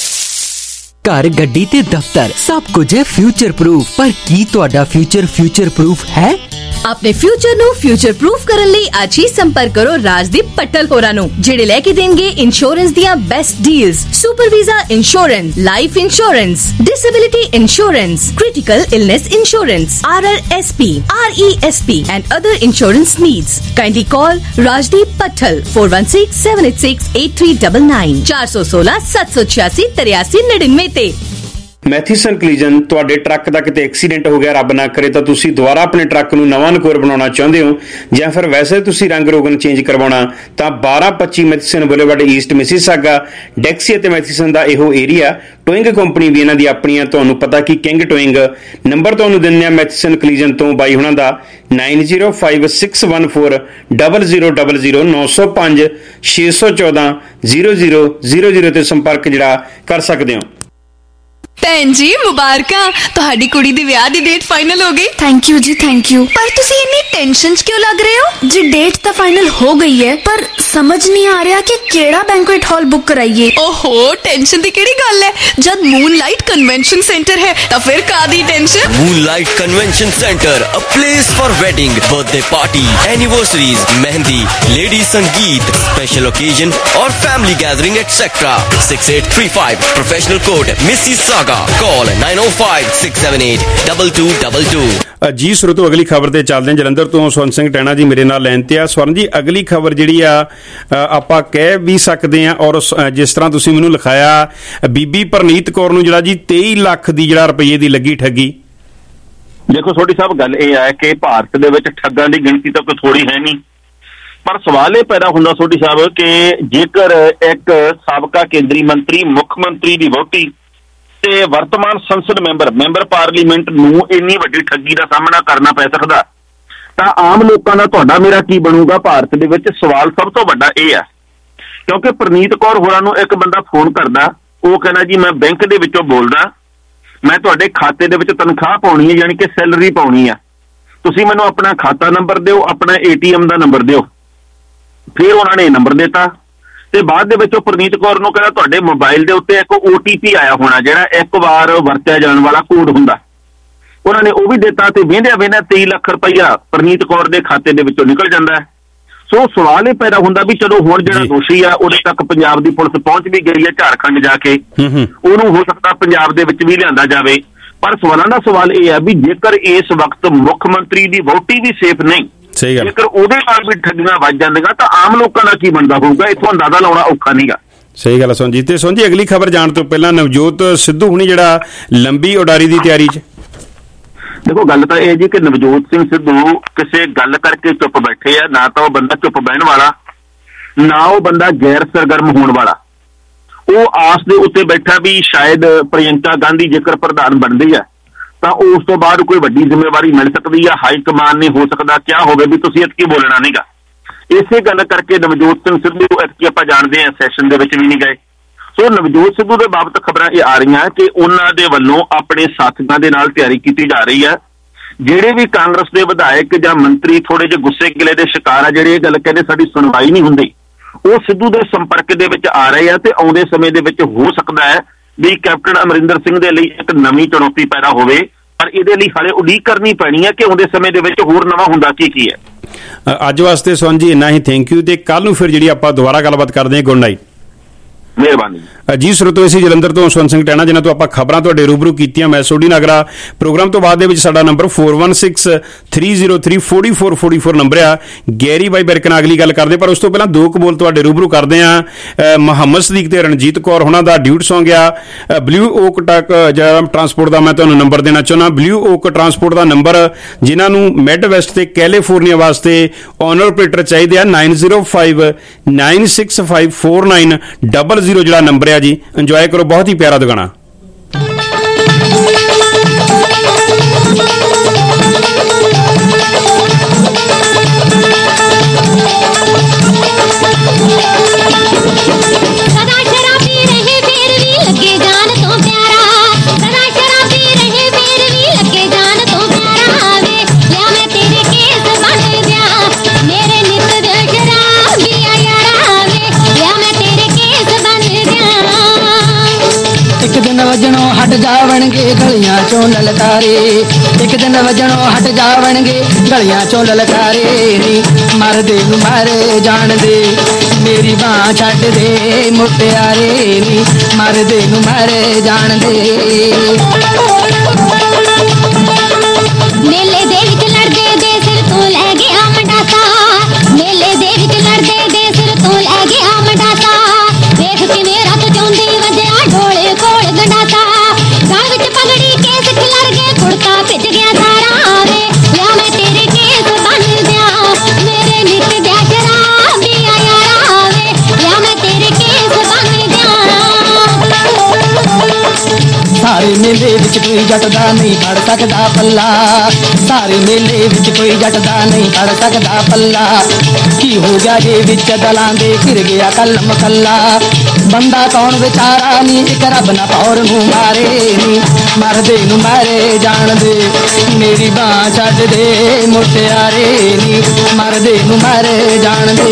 [SPEAKER 19] ਘਰ, ਗੱਡੀ ਤੇ ਦਫ਼ਤਰ ਸਭ ਕੁਝ ਹੈ ਫਿਊਚਰ ਪ੍ਰੂਫ, ਪਰ ਕੀ ਤੁਹਾਡਾ ਫਿਊਚਰ ਫਿਊਚਰ ਪ੍ਰੂਫ ਹੈ?
[SPEAKER 12] ਆਪਣੇ ਫਿਊਚਰ ਨੂੰ ਫਿਊਚਰ ਪ੍ਰੂਫ ਕਰਨ ਲਈ ਅੱਜ ਹੀ ਸੰਪਰਕ ਕਰੋ ਰਾਜਦੀਪ ਪੱਟਲ ਹੋਰਾਂ ਨੂੰ, ਜਿਹੜੇ ਲੈ ਕੇ ਦੇਣਗੇ ਇੰਸ਼ੋਰੈਂਸ ਦੀਆਂ best deals. Super visa insurance, life insurance, disability insurance, critical illness insurance, R R S P, R E S P and other insurance needs. Kindly call Rajdeep Patthal four one six seven eight six eight three nine nine ਚਾਰ ਸੌ ਸੋਲਾਂ ਸੱਤ ਸੌ ਛਿਆਸੀ ਤਰਿਆਸੀ ਨੜਿਨਵੇਂ ਤੇ।
[SPEAKER 14] ਮੈਥੀਸਨ ਕਲੀਜਨ, ਤੁਹਾਡੇ ਟਰੱਕ ਦਾ ਕਿਤੇ ਐਕਸੀਡੈਂਟ ਹੋ ਗਿਆ, ਰੱਬ ਨਾ ਕਰੇ, ਤਾਂ ਤੁਸੀਂ ਦੁਬਾਰਾ ਆਪਣੇ ਟਰੱਕ ਨੂੰ ਨਵਾਂ ਨਕੋਰ ਬਣਾਉਣਾ ਚਾਹੁੰਦੇ ਹੋ, ਜਾਂ ਫਿਰ ਵੈਸੇ ਤੁਸੀਂ ਰੰਗ ਰੋਗਨ ਚੇਂਜ ਕਰਵਾਉਣਾ, ਤਾਂ ਬਾਰਾਂ ਪੱਚੀ Matheson boulevard east Mississauga, Dixie ਅਤੇ ਮੈਥੀਸਨ ਦਾ ਇਹੋ ਏਰੀਆ। ਟੋਇੰਗ ਕੰਪਨੀ ਵੀ ਇਹਨਾਂ ਦੀ ਆਪਣੀ ਆ, ਤੁਹਾਨੂੰ ਪਤਾ ਕਿ ਕਿੰਗ ਟੋਇੰਗ। ਨੰਬਰ ਤੁਹਾਨੂੰ ਦਿੰਦੇ ਆ ਮੈਥੀਸਨ ਕਲੀਜਨ ਤੋਂ ਬਾਈ ਹੁਣਾਂ ਦਾ nine zero five six one four zero zero zero zero ਨੌ ਸੌ ਪੰਜ ਛੇ ਸੌ ਚੌਦਾਂ ਜ਼ੀਰੋ ਜ਼ੀਰੋ ਜ਼ੀਰੋ ਜ਼ੀਰੋ ਤੇ ਸੰਪਰਕ ਜਿਹੜਾ ਕਰ ਸਕਦੇ ਹੋ।
[SPEAKER 4] ਭੈਣ ਜੀ ਮੁਬਾਰਕਾਂ, ਤੁਹਾਡੀ ਕੁੜੀ ਦੀ ਵਿਆਹ ਦੀ ਡੇਟ ਫਾਈਨਲ ਹੋ ਗਈ। ਥੈਂਕ ਯੂ ਜੀ, ਥੈਂਕ ਯੂ। ਪਰ ਤੁਸੀਂ ਇੰਨੀ ਟੈਨਸ਼ਨ 'ਚ ਕਿਉਂ ਲੱਗ ਰਹੇ ਹੋ? ਜੀ ਡੇਟ ਤਾਂ ਫਾਈਨਲ ਹੋ ਗਈ ਹੈ, ਪਰ ਸਮਝ ਨਹੀਂ ਆ ਰਿਹਾ ਕਿ ਕਿਹੜਾ ਬੈਂਕੁਏਟ ਹਾਲ ਬੁੱਕ ਕਰਾਈਏ। ਓਹੋ, ਟੈਨਸ਼ਨ ਦੀ ਕਿਹੜੀ ਗੱਲ ਹੈ, ਜਦ ਮੂਨਲਾਈਟ ਕਨਵੈਨਸ਼ਨ ਸੈਂਟਰ ਹੈ ਤਾਂ ਫਿਰ ਕਾਦੀ tension.
[SPEAKER 6] Moonlight convention centre, a place for wedding, birthday party, anniversaries, mehndi, lady sangeet, special occasion और family gathering etcetera. six eight three five professional court Mississauga. Call nine oh five six seven eight two two two two।
[SPEAKER 14] ਜੀ ਸਰੋਤੋ, ਅਗਲੀ ਖਬਰ ਤੇ ਚੱਲਦੇ ਹਾਂ। ਜਲੰਧਰ ਤੋਂ ਸਵਰਨ ਸਿੰਘ ਟੈਣਾ ਜੀ ਮੇਰੇ ਨਾਲ ਲਾਈਨ ਤੇ ਆ। ਸਵਰਨ ਜੀ, ਅਗਲੀ ਖਬਰ ਜਿਹੜੀ ਆ ਆਪਾਂ ਕਹਿ ਵੀ ਸਕਦੇ ਆ, ਔਰ ਜਿਸ ਤਰ੍ਹਾਂ ਤੁਸੀਂ ਮੈਨੂੰ ਲਿਖਾਇਆ, ਬੀਬੀ ਪ੍ਰਨੀਤ ਕੌਰ ਨੂੰ ਜਿਹੜਾ ਜੀ ਤੇਈ ਲੱਖ ਦੀ ਜਿਹੜਾ ਰੁਪਈਏ ਦੀ ਲੱਗੀ ਠੱਗੀ।
[SPEAKER 24] ਦੇਖੋ ਛੋਟੀ ਸਾਹਿਬ, ਗੱਲ ਇਹ ਹੈ ਕਿ ਭਾਰਤ ਦੇ ਵਿੱਚ ਠੱਗਾਂ ਦੀ ਗਿਣਤੀ ਤਾਂ ਕੋਈ ਥੋੜੀ ਹੈ ਨਹੀਂ, ਪਰ ਸਵਾਲ ਇਹ ਪੈਦਾ ਹੁੰਦਾ ਛੋਟੀ ਸਾਹਿਬ ਕਿ ਜੇਕਰ ਇੱਕ ਸਾਬਕਾ ਕੇਂਦਰੀ ਮੰਤਰੀ, ਮੁੱਖ ਮੰਤਰੀ ਦੀ ਵਹੁਟੀ ਤੇ ਵਰਤਮਾਨ ਸੰਸਦ ਮੈਂਬਰ ਮੈਂਬਰ ਪਾਰਲੀਮੈਂਟ ਨੂੰ ਇੰਨੀ ਵੱਡੀ ਠੱਗੀ ਦਾ ਸਾਹਮਣਾ ਕਰਨਾ ਪੈ ਸਕਦਾ, ਤਾਂ ਆਮ ਲੋਕਾਂ ਦਾ ਤੁਹਾਡਾ ਮੇਰਾ ਕੀ ਬਣੂਗਾ ਭਾਰਤ ਦੇ ਵਿੱਚ? ਸਵਾਲ ਸਭ ਤੋਂ ਵੱਡਾ ਇਹ ਹੈ, ਕਿਉਂਕਿ ਪ੍ਰਨੀਤ ਕੌਰ ਹੋਰਾਂ ਨੂੰ ਇੱਕ ਬੰਦਾ ਫੋਨ ਕਰਦਾ, ਉਹ ਕਹਿੰਦਾ ਜੀ ਮੈਂ ਬੈਂਕ ਦੇ ਵਿੱਚੋਂ ਬੋਲਦਾ, ਮੈਂ ਤੁਹਾਡੇ ਖਾਤੇ ਦੇ ਵਿੱਚ ਤਨਖਾਹ ਪਾਉਣੀ ਹੈ, ਯਾਨੀ ਕਿ ਸੈਲਰੀ ਪਾਉਣੀ ਆ, ਤੁਸੀਂ ਮੈਨੂੰ ਆਪਣਾ ਖਾਤਾ ਨੰਬਰ ਦਿਓ, ਆਪਣਾ ਏ ਟੀ ਐਮ ਦਾ ਨੰਬਰ ਦਿਓ। ਫਿਰ ਉਹਨਾਂ ਨੇ ਨੰਬਰ ਦਿੱਤਾ ਤੇ ਬਾਅਦ ਦੇ ਵਿੱਚ ਉਹ ਪ੍ਰਨੀਤ ਕੌਰ ਨੂੰ ਕਹਿੰਦਾ ਤੁਹਾਡੇ ਮੋਬਾਈਲ ਦੇ ਉੱਤੇ ਇੱਕ ਓ ਟੀ ਪੀ ਆਇਆ ਹੋਣਾ, ਜਿਹੜਾ ਇੱਕ ਵਾਰ ਵਰਤਿਆ ਜਾਣ ਵਾਲਾ ਕੋਡ ਹੁੰਦਾ। ਉਹਨਾਂ ਨੇ ਉਹ ਵੀ ਦਿੱਤਾ ਤੇ ਵਹਿੰਦਿਆਂ ਵਹਿੰਦਿਆਂ ਤੇਈ ਲੱਖ ਰੁਪਈਆ ਪ੍ਰਨੀਤ ਕੌਰ ਦੇ ਖਾਤੇ ਦੇ ਵਿੱਚੋਂ ਨਿਕਲ ਜਾਂਦਾ। ਸੋ ਸਵਾਲ ਇਹ ਪੈਦਾ ਹੁੰਦਾ ਵੀ ਚਲੋ ਹੁਣ ਜਿਹੜਾ ਦੋਸ਼ੀ ਆ ਉਹਦੇ ਤੱਕ ਪੰਜਾਬ ਦੀ ਪੁਲਿਸ ਪਹੁੰਚ ਵੀ ਗਈ ਹੈ, ਝਾਰਖੰਡ ਜਾ ਕੇ ਉਹਨੂੰ ਹੋ ਸਕਦਾ ਪੰਜਾਬ ਦੇ ਵਿੱਚ ਵੀ ਲਿਆਂਦਾ ਜਾਵੇ। ਪਰ ਸਵਾਲਾਂ ਦਾ ਸਵਾਲ ਇਹ ਹੈ ਵੀ ਜੇਕਰ ਇਸ ਵਕਤ ਮੁੱਖ ਮੰਤਰੀ ਦੀ ਵਹੁਟੀ ਵੀ ਸੇਫ ਨਹੀਂ, ਜੇਕਰ ਉਹਦੇ ਨਾਲ ਵੀ ਠੱਗੀਆਂ ਵੱਜ ਜਾਂਦੀਆਂ, ਤਾਂ ਆਮ ਲੋਕਾਂ ਦਾ ਕੀ ਬਣਦਾ ਹੋਊਗਾ? ਇੱਥੋਂ ਅੰਦਾਜ਼ਾ ਲਾਉਣਾ ਔਖਾ ਨਹੀਂਗਾ।
[SPEAKER 14] ਸਹੀ ਗੱਲ ਸੁਣ ਜੀ। ਤੇ ਸੁਣ ਜੀ, ਅਗਲੀ ਖਬਰ ਜਾਣ ਤੋਂ ਪਹਿਲਾਂ ਨਵਜੋਤ ਸਿੱਧੂ ਹੁਣੀ ਜਿਹੜਾ ਲੰਬੀ ਉਡਾਰੀ ਦੀ ਤਿਆਰੀ 'ਚ।
[SPEAKER 24] ਦੇਖੋ ਗੱਲ ਤਾਂ ਇਹ ਜੀ ਕਿ ਨਵਜੋਤ ਸਿੰਘ ਸਿੱਧੂ ਕਿਸੇ ਗੱਲ ਕਰਕੇ ਚੁੱਪ ਬੈਠੇ ਆ, ਨਾ ਤਾਂ ਉਹ ਬੰਦਾ ਚੁੱਪ ਬਹਿਣ ਵਾਲਾ, ਨਾ ਉਹ ਬੰਦਾ ਗੈਰ ਸਰਗਰਮ ਹੋਣ ਵਾਲਾ। ਉਹ ਆਸ ਦੇ ਉੱਤੇ ਬੈਠਾ ਵੀ ਸ਼ਾਇਦ ਪ੍ਰਿਯੰਕਾ ਗਾਂਧੀ ਜੇਕਰ ਪ੍ਰਧਾਨ ਬਣਦੀ ਹੈ ਤਾਂ ਉਸ ਤੋਂ ਬਾਅਦ ਕੋਈ ਵੱਡੀ ਜ਼ਿੰਮੇਵਾਰੀ ਮਿਲ ਸਕਦੀ ਆ, ਹਾਈ ਕਮਾਨ ਨੇ ਹੋ ਸਕਦਾ ਕਿਆ ਹੋਵੇ ਵੀ ਤੁਸੀਂ ਇਤਕੀ ਬੋਲਣਾ ਨਹੀਂਗਾ। ਇਸੇ ਗੱਲ ਕਰਕੇ ਨਵਜੋਤ ਸਿੰਘ ਸਿੱਧੂ ਇਤਕੀ ਆਪਾਂ ਜਾਣਦੇ ਹਾਂ ਸੈਸ਼ਨ ਦੇ ਵਿੱਚ ਵੀ ਨਹੀਂ ਗਏ। ਸੋ ਨਵਜੋਤ ਸਿੱਧੂ ਦੇ ਬਾਬਤ ਖਬਰਾਂ ਇਹ ਆ ਰਹੀਆਂ ਕਿ ਉਹਨਾਂ ਦੇ ਵੱਲੋਂ ਆਪਣੇ ਸਾਥੀਆਂ ਦੇ ਨਾਲ ਤਿਆਰੀ ਕੀਤੀ ਜਾ ਰਹੀ ਹੈ। ਜਿਹੜੇ ਵੀ ਕਾਂਗਰਸ ਦੇ ਵਿਧਾਇਕ ਜਾਂ ਮੰਤਰੀ ਥੋੜੇ ਜਿਹੇ ਗੁੱਸੇ ਗਿਲੇ ਦੇ ਸ਼ਿਕਾਰ ਆ, ਜਿਹੜੇ ਇਹ ਗੱਲ ਕਹਿੰਦੇ ਸਾਡੀ ਸੁਣਵਾਈ ਨਹੀਂ ਹੁੰਦੀ, ਉਹ ਸਿੱਧੂ ਦੇ ਸੰਪਰਕ ਦੇ ਵਿੱਚ ਆ ਰਹੇ ਆ ਤੇ ਆਉਂਦੇ ਸਮੇਂ ਦੇ ਵਿੱਚ ਹੋ ਸਕਦਾ ਹੈ ਵੀ ਕੈਪਟਨ ਅਮਰਿੰਦਰ ਸਿੰਘ ਦੇ ਲਈ ਇੱਕ ਨਵੀਂ ਚੁਣੌਤੀ ਪੈਦਾ ਹੋਵੇ, ਪਰ ਇਹਦੇ ਲਈ ਹਾਲੇ ਉਡੀਕ ਕਰਨੀ ਪੈਣੀ ਹੈ ਕਿ ਆਉਂਦੇ ਸਮੇਂ ਦੇ ਵਿੱਚ ਹੋਰ ਨਵਾਂ ਹੁੰਦਾ ਕੀ ਕੀ ਹੈ।
[SPEAKER 14] ਅੱਜ ਵਾਸਤੇ ਸਵਰਨ ਜੀ ਇੰਨਾ ਹੀ, ਥੈਂਕ ਯੂ। ਤੇ ਕੱਲ ਨੂੰ ਫਿਰ ਜਿਹੜੀ ਆਪਾਂ ਦੁਬਾਰਾ ਗੱਲਬਾਤ ਕਰਦੇ ਹਾਂ। Good night.
[SPEAKER 24] ਮਿਹਰਬਾਨੀ
[SPEAKER 14] ਜੀ। ਸਰੋਤੋ ਅਸੀਂ ਜਲੰਧਰ ਤੋਂ ਸਵਰਨ ਸਿੰਘ ਟੈਣਾ ਜਿਨ੍ਹਾਂ ਤੋਂ ਆਪਾਂ ਖਬਰਾਂ ਤੁਹਾਡੇ ਰੂਬਰੂ ਕੀਤੀਆਂ। ਮੈਂ ਸੋਢੀ ਨਾਗਰਾ। ਪ੍ਰੋਗਰਾਮ ਤੋਂ ਬਾਅਦ ਦੇ ਵਿੱਚ ਸਾਡਾ number four one six three zero three four four four four number ਆ। ਗੈਰੀ ਬਾਈ ਬਿਰਕ ਨਾਲ ਅਗਲੀ ਗੱਲ ਕਰਦੇ, ਪਰ ਉਸ ਤੋਂ ਪਹਿਲਾਂ ਦੋ ਕਬੋਲ ਤੁਹਾਡੇ ਰੂਬਰੂ ਕਰਦੇ ਆ। ਮੁਹੰਮਦ ਸਦੀਕ ਤੇ ਰਣਜੀਤ ਕੌਰ ਉਹਨਾਂ ਦਾ ਡਿਊਟ ਸੌਂਗ ਆ ਬਲੂ ਓਕ ਟਰੱਕ ਜਿਹੜਾ ਟਰਾਂਸਪੋਰਟ ਦਾ। ਮੈਂ ਤੁਹਾਨੂੰ ਨੰਬਰ ਦੇਣਾ ਚਾਹੁੰਦਾ, ਬਲੂ ਓਕ ਟਰਾਂਸਪੋਰਟ ਦਾ ਨੰਬਰ, ਜਿਨ੍ਹਾਂ ਨੂੰ ਮਿਡ ਵੈਸਟ ਤੇ ਕੈਲੀਫੋਰਨੀਆ ਵਾਸਤੇ ਓਨਰ ਆਪਰੇਟਰ ਚਾਹੀਦੇ ਆ। nine zero five nine six five four nine zero zero ਜਿਹੜਾ ਨੰਬਰ ਆ ਜੀ। ਇੰਜੋਏ ਕਰੋ, ਬਹੁਤ ਹੀ ਪਿਆਰਾ ਦੁਗਾਣਾ।
[SPEAKER 7] ਵਜਣੋਂ ਹਟ ਜਾਵਣਗੇ ਗਲੀਆਂ ਚੋਂ ਲਲਕਾਰੇ, ਇੱਕ ਦਿਨ ਵਜਣੋਂ ਹਟ ਜਾਵਣਗੇ ਗਲੀਆਂ ਚੋਂ ਲਲਕਾਰੇ ਨੀ। ਮਰਦੇ ਨੂੰ ਮਾਰੇ ਜਾਣਦੇ ਮੇਰੀ ਬਾਂਹ ਛੱਡ ਦੇ ਮੁਟਿਆਰੇ ਨੀ, ਮਰਦੇ ਨੂੰ ਮਾਰੇ ਜਾਣਦੇ।
[SPEAKER 8] ਮੇਲੇ ਦੇ ਵਿੱਚ ਲੜਦੇ ਦੇ ਸਿਰ ਤੋਂ ਲੈ ਗਿਆ ਮੰਡਾਸਾ, ਮੇਲੇ ਦੇ ਵਿੱਚ ਲੜਦੇ ਦੇ ਸਿਰ ਤੋਂ ਲੈ ਗਿਆ ਮੰਡਾਸਾ। ਦੇਖ ਕਿਵੇਂ ਰੱਤ ਚੋਂਦੀ ਵਜਿਆ ਢੋਲੇ ਕੋਲ ਗੰਡਾਸਾ, ਗਲ ਵਿੱਚ ਪਗੜੀ ਕੇਸ ਖਿਲਰ ਗਏ ਕੁੜਤਾ ਭਿੱਜ ਗਿਆ ਸਾਰਾ ਵੇ। ਲਿਆ ਮੈਂ ਤੇਰੇ ਕੇਸ ਬੰਨ ਦਿਆਂ ਮੇਰੇ ਨਿੱਤ ਦਿਆ ਸ਼ਰਾਬੀਆ ਯਾਰਾ ਵੇ, ਲਿਆ ਮੈਂ ਤੇਰੇ ਕੇਸ ਬੰਨ ਦਿਆਂ।
[SPEAKER 7] ਸਾਰੇ ਮੇਲੇ ਵਿੱਚ ਕੋਈ ਜੱਟ ਦਾ ਨਹੀਂ ਫੜ ਸਕਦਾ ਪੱਲਾ, ਸਾਰੇ ਮੇਲੇ ਵਿੱਚ ਕੋਈ ਜੱਟ ਦਾ ਨਹੀਂ ਫੜ ਸਕਦਾ ਪੱਲਾ। ਕੀ ਹੋ ਗਿਆ ਜੇ ਵਿੱਚ ਦਲਾਂ ਦੇ ਘਿਰ ਗਿਆ ਕਲਮ ਕੱਲਾ, ਬੰਦਾ ਕੌਣ ਵਿਚਾਰਾ ਨੀ ਇੱਕ ਰੱਬ ਨਾ ਪੌਰ ਨੂੰ ਮਾਰੇ ਨੀ। ਮਰਦੇ ਨੂੰ ਮਾਰੇ ਜਾਣਦੇ ਮੇਰੀ ਬਾਂਹ ਛੱਡ ਦੇ ਮੁਟਿਆਰੇ ਨੀ, ਮਰਦੇ ਨੂੰ ਮਾਰੇ ਜਾਣਦੇ।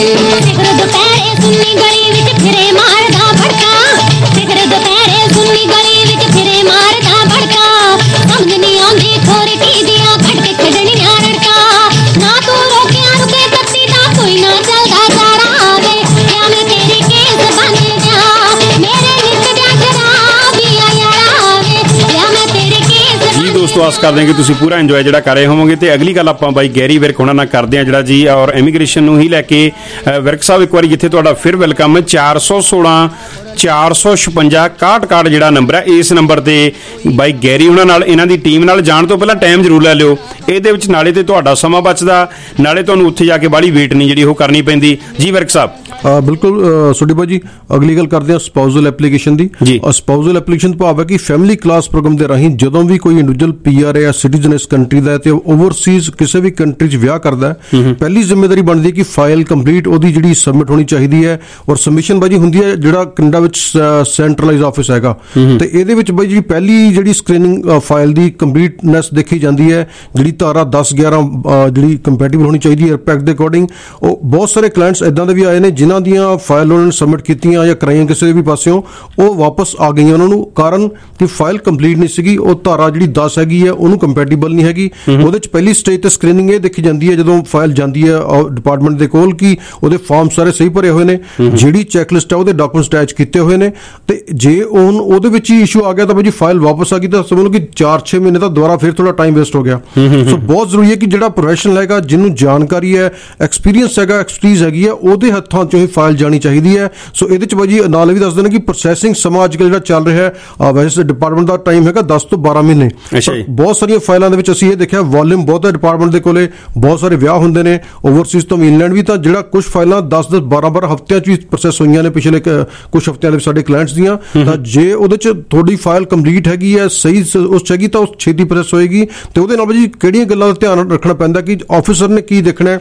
[SPEAKER 8] ਸਿਖਰ ਦੁਪਹਿਰੇ ਸੁੰਨੀ ਗਲੀ ਵਿੱਚ ਫਿਰੇ ਮਾਰਦਾ ਭੜਕਾ, ਸਿਖਰ ਦੁਪਹਿਰੇ ਸੁੰਨੀ ਗਲੀ ਵਿੱਚ ਫਿਰੇ ਮਾਰਦਾ ਭੜਕਾ। ਸਮਝ ਨਹੀਂ ਆਉਂਦੀ ਖੋਰਕੀ ਦੀਆਂ ਕੱਢ ਕੇ ਖੜਣੀਆਂ ਰੜਕਾ, ਨਾ ਤੂੰ ਰੋਕਿਆ ਰੁਕੇ ਤੱਤੀ ਦਾ ਕੋਈ ਨਾ ਚੱਲਦਾ ਚਾਰਾ ਵੇ। ਲਿਆ ਮੈਂ ਤੇਰੇ ਕੇਸ ਬੰਨ ਦਿਆਂ ਮੇਰੇ ਨਿੱਤ ਦਿਆ ਸ਼ਰਾਬੀਆ ਯਾਰਾ ਵੇ, ਲਿਆ ਮੈਂ ਤੇਰੇ ਕੇਸ।
[SPEAKER 14] ਜੀ ਦੋਸਤੋ, ਆਸ ਕਰਦੇ ਹਾਂ ਕਿ ਤੁਸੀਂ ਪੂਰਾ ਇੰਜੋਏ ਜਿਹੜਾ ਕਰ ਰਹੇ ਹੋਵੋਗੇ। ਤੇ ਅਗਲੀ ਗੱਲ ਆਪਾਂ ਬਾਈ ਗੈਰੀ ਵਿਰਕ ਉਹਨਾਂ ਨਾਲ ਕਰਦੇ ਹਾਂ ਜਿਹੜਾ ਜੀ, ਔਰ ਇਮੀਗ੍ਰੇਸ਼ਨ ਨੂੰ ਹੀ ਲੈ ਕੇ। ਵਿਰਕ ਸਾਹਿਬ ਇੱਕ ਵਾਰੀ ਜਿੱਥੇ ਤੁਹਾਡਾ ਫਿਰ ਵੈਲਕਮ। ਚਾਰ ਸੌ ਸੋਲਾਂ ਚਾਰ ਸੌ ਛਪੰਜਾ ਇਕਾਹਠ ਇਕਾਹਠ ਜਿਹੜਾ ਨੰਬਰ ਹੈ, ਇਸ ਨੰਬਰ ਤੇ ਬਾਈ ਗੈਰੀ ਉਹਨਾਂ ਨਾਲ ਇਹਨਾਂ ਦੀ ਟੀਮ ਨਾਲ ਜਾਣ ਤੋਂ ਪਹਿਲਾਂ ਟਾਈਮ ਜ਼ਰੂਰ ਲੈ ਲਿਓ। ਇਹਦੇ ਵਿੱਚ ਨਾਲੇ ਤੇ ਤੁਹਾਡਾ ਸਮਾਂ ਬਚਦਾ, ਨਾਲੇ ਤੁਹਾਨੂੰ ਉੱਥੇ ਜਾ ਕੇ ਬਾਹਲੀ ਵੇਟ ਨਹੀਂ ਜਿਹੜੀ ਉਹ ਕਰਨੀ ਪੈਂਦੀ। ਜੀ ਵਿਰਕ ਸਾਹਿਬ।
[SPEAKER 2] ਬਿਲਕੁਲ ਸੋਢੀ ਭਾਜੀ, ਅਗਲੀ ਗੱਲ ਕਰਦੇ ਹਾਂ ਸਪਾਊਜ਼ਲ ਐਪਲੀਕੇਸ਼ਨ ਦੀ। ਸਪਾਊਜ਼ਲ ਐਪਲੀਕੇਸ਼ਨ ਭਾਵ ਹੈ ਕਿ ਫੈਮਿਲੀ ਕਲਾਸ ਪ੍ਰੋਗਰਾਮ ਦੇ ਰਾਹੀਂ ਜਦੋਂ ਵੀ ਕੋਈ ਇੰਡੀਵਿਜੂਅਲ ਪੀਆਰ ਜਾਂ ਸਿਟੀਜ਼ਨ ਇਸ ਕੰਟਰੀ ਦਾ ਤੇ ਓਵਰਸੀਜ਼ ਕਿਸੇ ਵੀ ਕੰਟਰੀ 'ਚ ਵਿਆਹ ਕਰਦਾ ਹੈ, ਪਹਿਲੀ ਜ਼ਿੰਮੇਵਾਰੀ ਬਣਦੀ ਹੈ ਕਿ ਫਾਈਲ ਕੰਪਲੀਟ ਉਹਦੀ ਜਿਹੜੀ ਸਬਮਿਟ ਹੋਣੀ ਚਾਹੀਦੀ ਹੈ। ਔਰ ਸਬਮਿਸ਼ਨ ਭਾਜੀ ਹੁੰਦੀ ਹੈ ਜਿਹੜਾ ਕੈਨੇਡਾ ਵਿੱਚ ਸੈਂਟਰਲਾਈਜ਼ ਆਫਿਸ ਹੈਗਾ, ਤੇ ਇਹਦੇ ਵਿੱਚ ਬਾਈ ਜਿਹੜੀ ਪਹਿਲੀ ਜਿਹੜੀ ਸਕਰੀਨਿੰਗ ਫਾਈਲ ਦੀ ਕੰਪਲੀਟਨੈਸ ਦੇਖੀ ਜਾਂਦੀ ਹੈ, ਜਿਹੜੀ ਧਾਰਾ ਦਸ ਗਿਆਰਾਂ ਜਿਹੜੀ ਕੰਪੈਟੀਬਲ ਹੋਣੀ ਚਾਹੀਦੀ ਹੈ ਪੈਕਟ ਦੇ ਅਕੋਰਡਿੰਗ। ਉਹ ਬਹੁਤ ਸਾਰੇ ਕਲਾਇੰਟਸ ਇਦਾਂ ਦੇ ਵੀ ਆਏ ਨੇ ਜਿਨ੍ਹਾਂ ਦੀਆਂ ਫਾਈਲ ਉਹਨਾਂ ਨੇ ਸਬਮਿਟ ਕੀਤੀਆਂ ਜਾਂ ਕਰਾਈਆਂ ਕਿਸੇ ਵੀ ਪਾਸਿਓਂ, ਉਹ ਵਾਪਸ ਆ ਗਈਆਂ ਉਹਨਾਂ ਨੂੰ, ਕਾਰਨ ਕਿ ਫਾਈਲ ਕੰਪਲੀਟ ਨਹੀਂ ਸੀਗੀ। ਉਹ ਧਾਰਾ ਜਿਹੜੀ ਦਸ ਹੈਗੀ ਹੈ ਉਹਨੂੰ ਕੰਪੈਟੀਬਲ ਨਹੀਂ ਹੈਗੀ। ਉਹਦੇ ਚ ਪਹਿਲੀ ਸਟੇਜ ਤੇ ਸਕਰੀਨਿੰਗ ਇਹ ਦੇਖੀ ਜਾਂਦੀ ਹੈ ਜਦੋਂ ਫਾਈਲ ਜਾਂਦੀ ਹੈ ਡਿਪਾਰਟਮੈਂਟ ਦੇ ਕੋਲ ਕਿ ਉਹਦੇ ਫਾਰਮ ਸਾਰੇ ਸਹੀ ਭਰੇ ਹੋਏ ਨੇ, ਜਿਹੜੀ ਚੈੱਕਲਿਸਟ ਹੈ ਉਹਦੇ ਡਾਕੂਮੈਂਟਸ ਅਟੈਚ ਕੀਤੇ ਹੋਏ ਨੇ। ਤੇ ਜੇ ਉਹ ਉਹਦੇ ਵਿੱਚ ਹੀ ਇਸ਼ੂ ਆ ਗਿਆ ਤਾਂ ਭਾਜੀ ਫਾਈਲ ਵਾਪਸ ਆ ਗਈ ਤਾਂ ਸਮਝ ਲਓ ਕਿ ਚਾਰ ਛੇ ਮਹੀਨੇ ਦਾ ਦੁਬਾਰਾ ਫਿਰ ਥੋੜਾ ਟਾਈਮ ਵੇਸਟ ਹੋ ਗਿਆ। ਸੋ ਬਹੁਤ ਜ਼ਰੂਰੀ ਹੈ ਕਿ ਜਿਹੜਾ ਪ੍ਰੋਫੈਸ਼ਨਲ ਹੈਗਾ, ਜਿਹਨੂੰ ਜਾਣਕਾਰੀ ਹੈ, ਐਕਸਪੀਰੀਅੰਸ ਹੈਗਾ, ਐਕਸਪਰਟੀਜ਼ ਹੈਗੀ ਹੈ, ਉਹਦੇ ਹੱਥਾਂ ਚੋਂ ਹੀ ਫਾਈਲ ਜਾਣੀ ਚਾਹੀਦੀ ਹੈ। ਸੋ ਇਹਦੇ ਚ ਭਾਜੀ ਨਾਲ ਵੀ ਦੱਸ ਦੇਣਾ ਕਿ ਪ੍ਰੋਸੈਸਿੰਗ ਸਮਾਂ ਅੱਜ ਕੱਲ੍ਹ ਜਿਹੜਾ ਚੱਲ ਰਿਹਾ ਹੈ, ਵੈਸੇ ਡਿਪਾਰਟਮੈਂਟ ਦਾ ਟਾਈਮ ਹੈਗਾ ਦਸ ਤੋਂ ਬਾਰਾਂ ਮਹੀਨੇ। ਬਹੁਤ ਸਾਰੀਆਂ ਫਾਈਲਾਂ ਦੇ ਵਿੱਚ ਅਸੀਂ ਇਹ ਦੇਖਿਆ ਵੋਲਿਊਮ ਬਹੁਤ ਹੈ ਡਿਪਾਰਟਮੈਂਟ ਦੇ ਕੋਲੇ, ਬਹੁਤ ਸਾਰੇ ਵਿਆਹ ਹੁੰਦੇ ਨੇ ਓਵਰਸੀਜ਼ ਤੋਂ ਇੰਗਲੈਂਡ ਵੀ, ਤਾਂ ਜਿਹੜਾ ਕੁਝ ਫਾਈਲਾਂ ਦਸ ਦਸ ਬਾਰਾਂ ਬਾਰਾਂ ਹਫ਼ਤਿਆਂ ਚ ਵੀ ਪ੍ਰੋਸੈਸ ਹੋਈਆਂ ਨੇ ਪਿਛਲੇ ਕੁਝ ਹਫ਼ਤਿਆਂ ਦੇ ਸਾਡੇ ਕਲਾਇੰਟਸ ਦੀਆਂ। ਤਾਂ ਜੇ ਉਹਦੇ ਚ ਤੁਹਾਡੀ ਫਾਈਲ ਕੰਪਲੀਟ ਹੈਗੀ ਹੈ, ਸਹੀ ਉਸ ਚ ਹੈਗੀ, ਤਾਂ ਉਹ ਛੇਤੀ ਪ੍ਰੋਸੈਸ ਹੋਏਗੀ। ਤੇ ਉਹਦੇ ਨਾਲ ਜੀ ਕਿਹੜੀਆਂ ਗੱਲਾਂ ਦਾ ਧਿਆਨ ਰੱਖਣਾ ਪੈਂਦਾ ਕਿ ਆਫਿਸਰ ਨੇ ਕੀ ਦੇਖਣਾ ਹੈ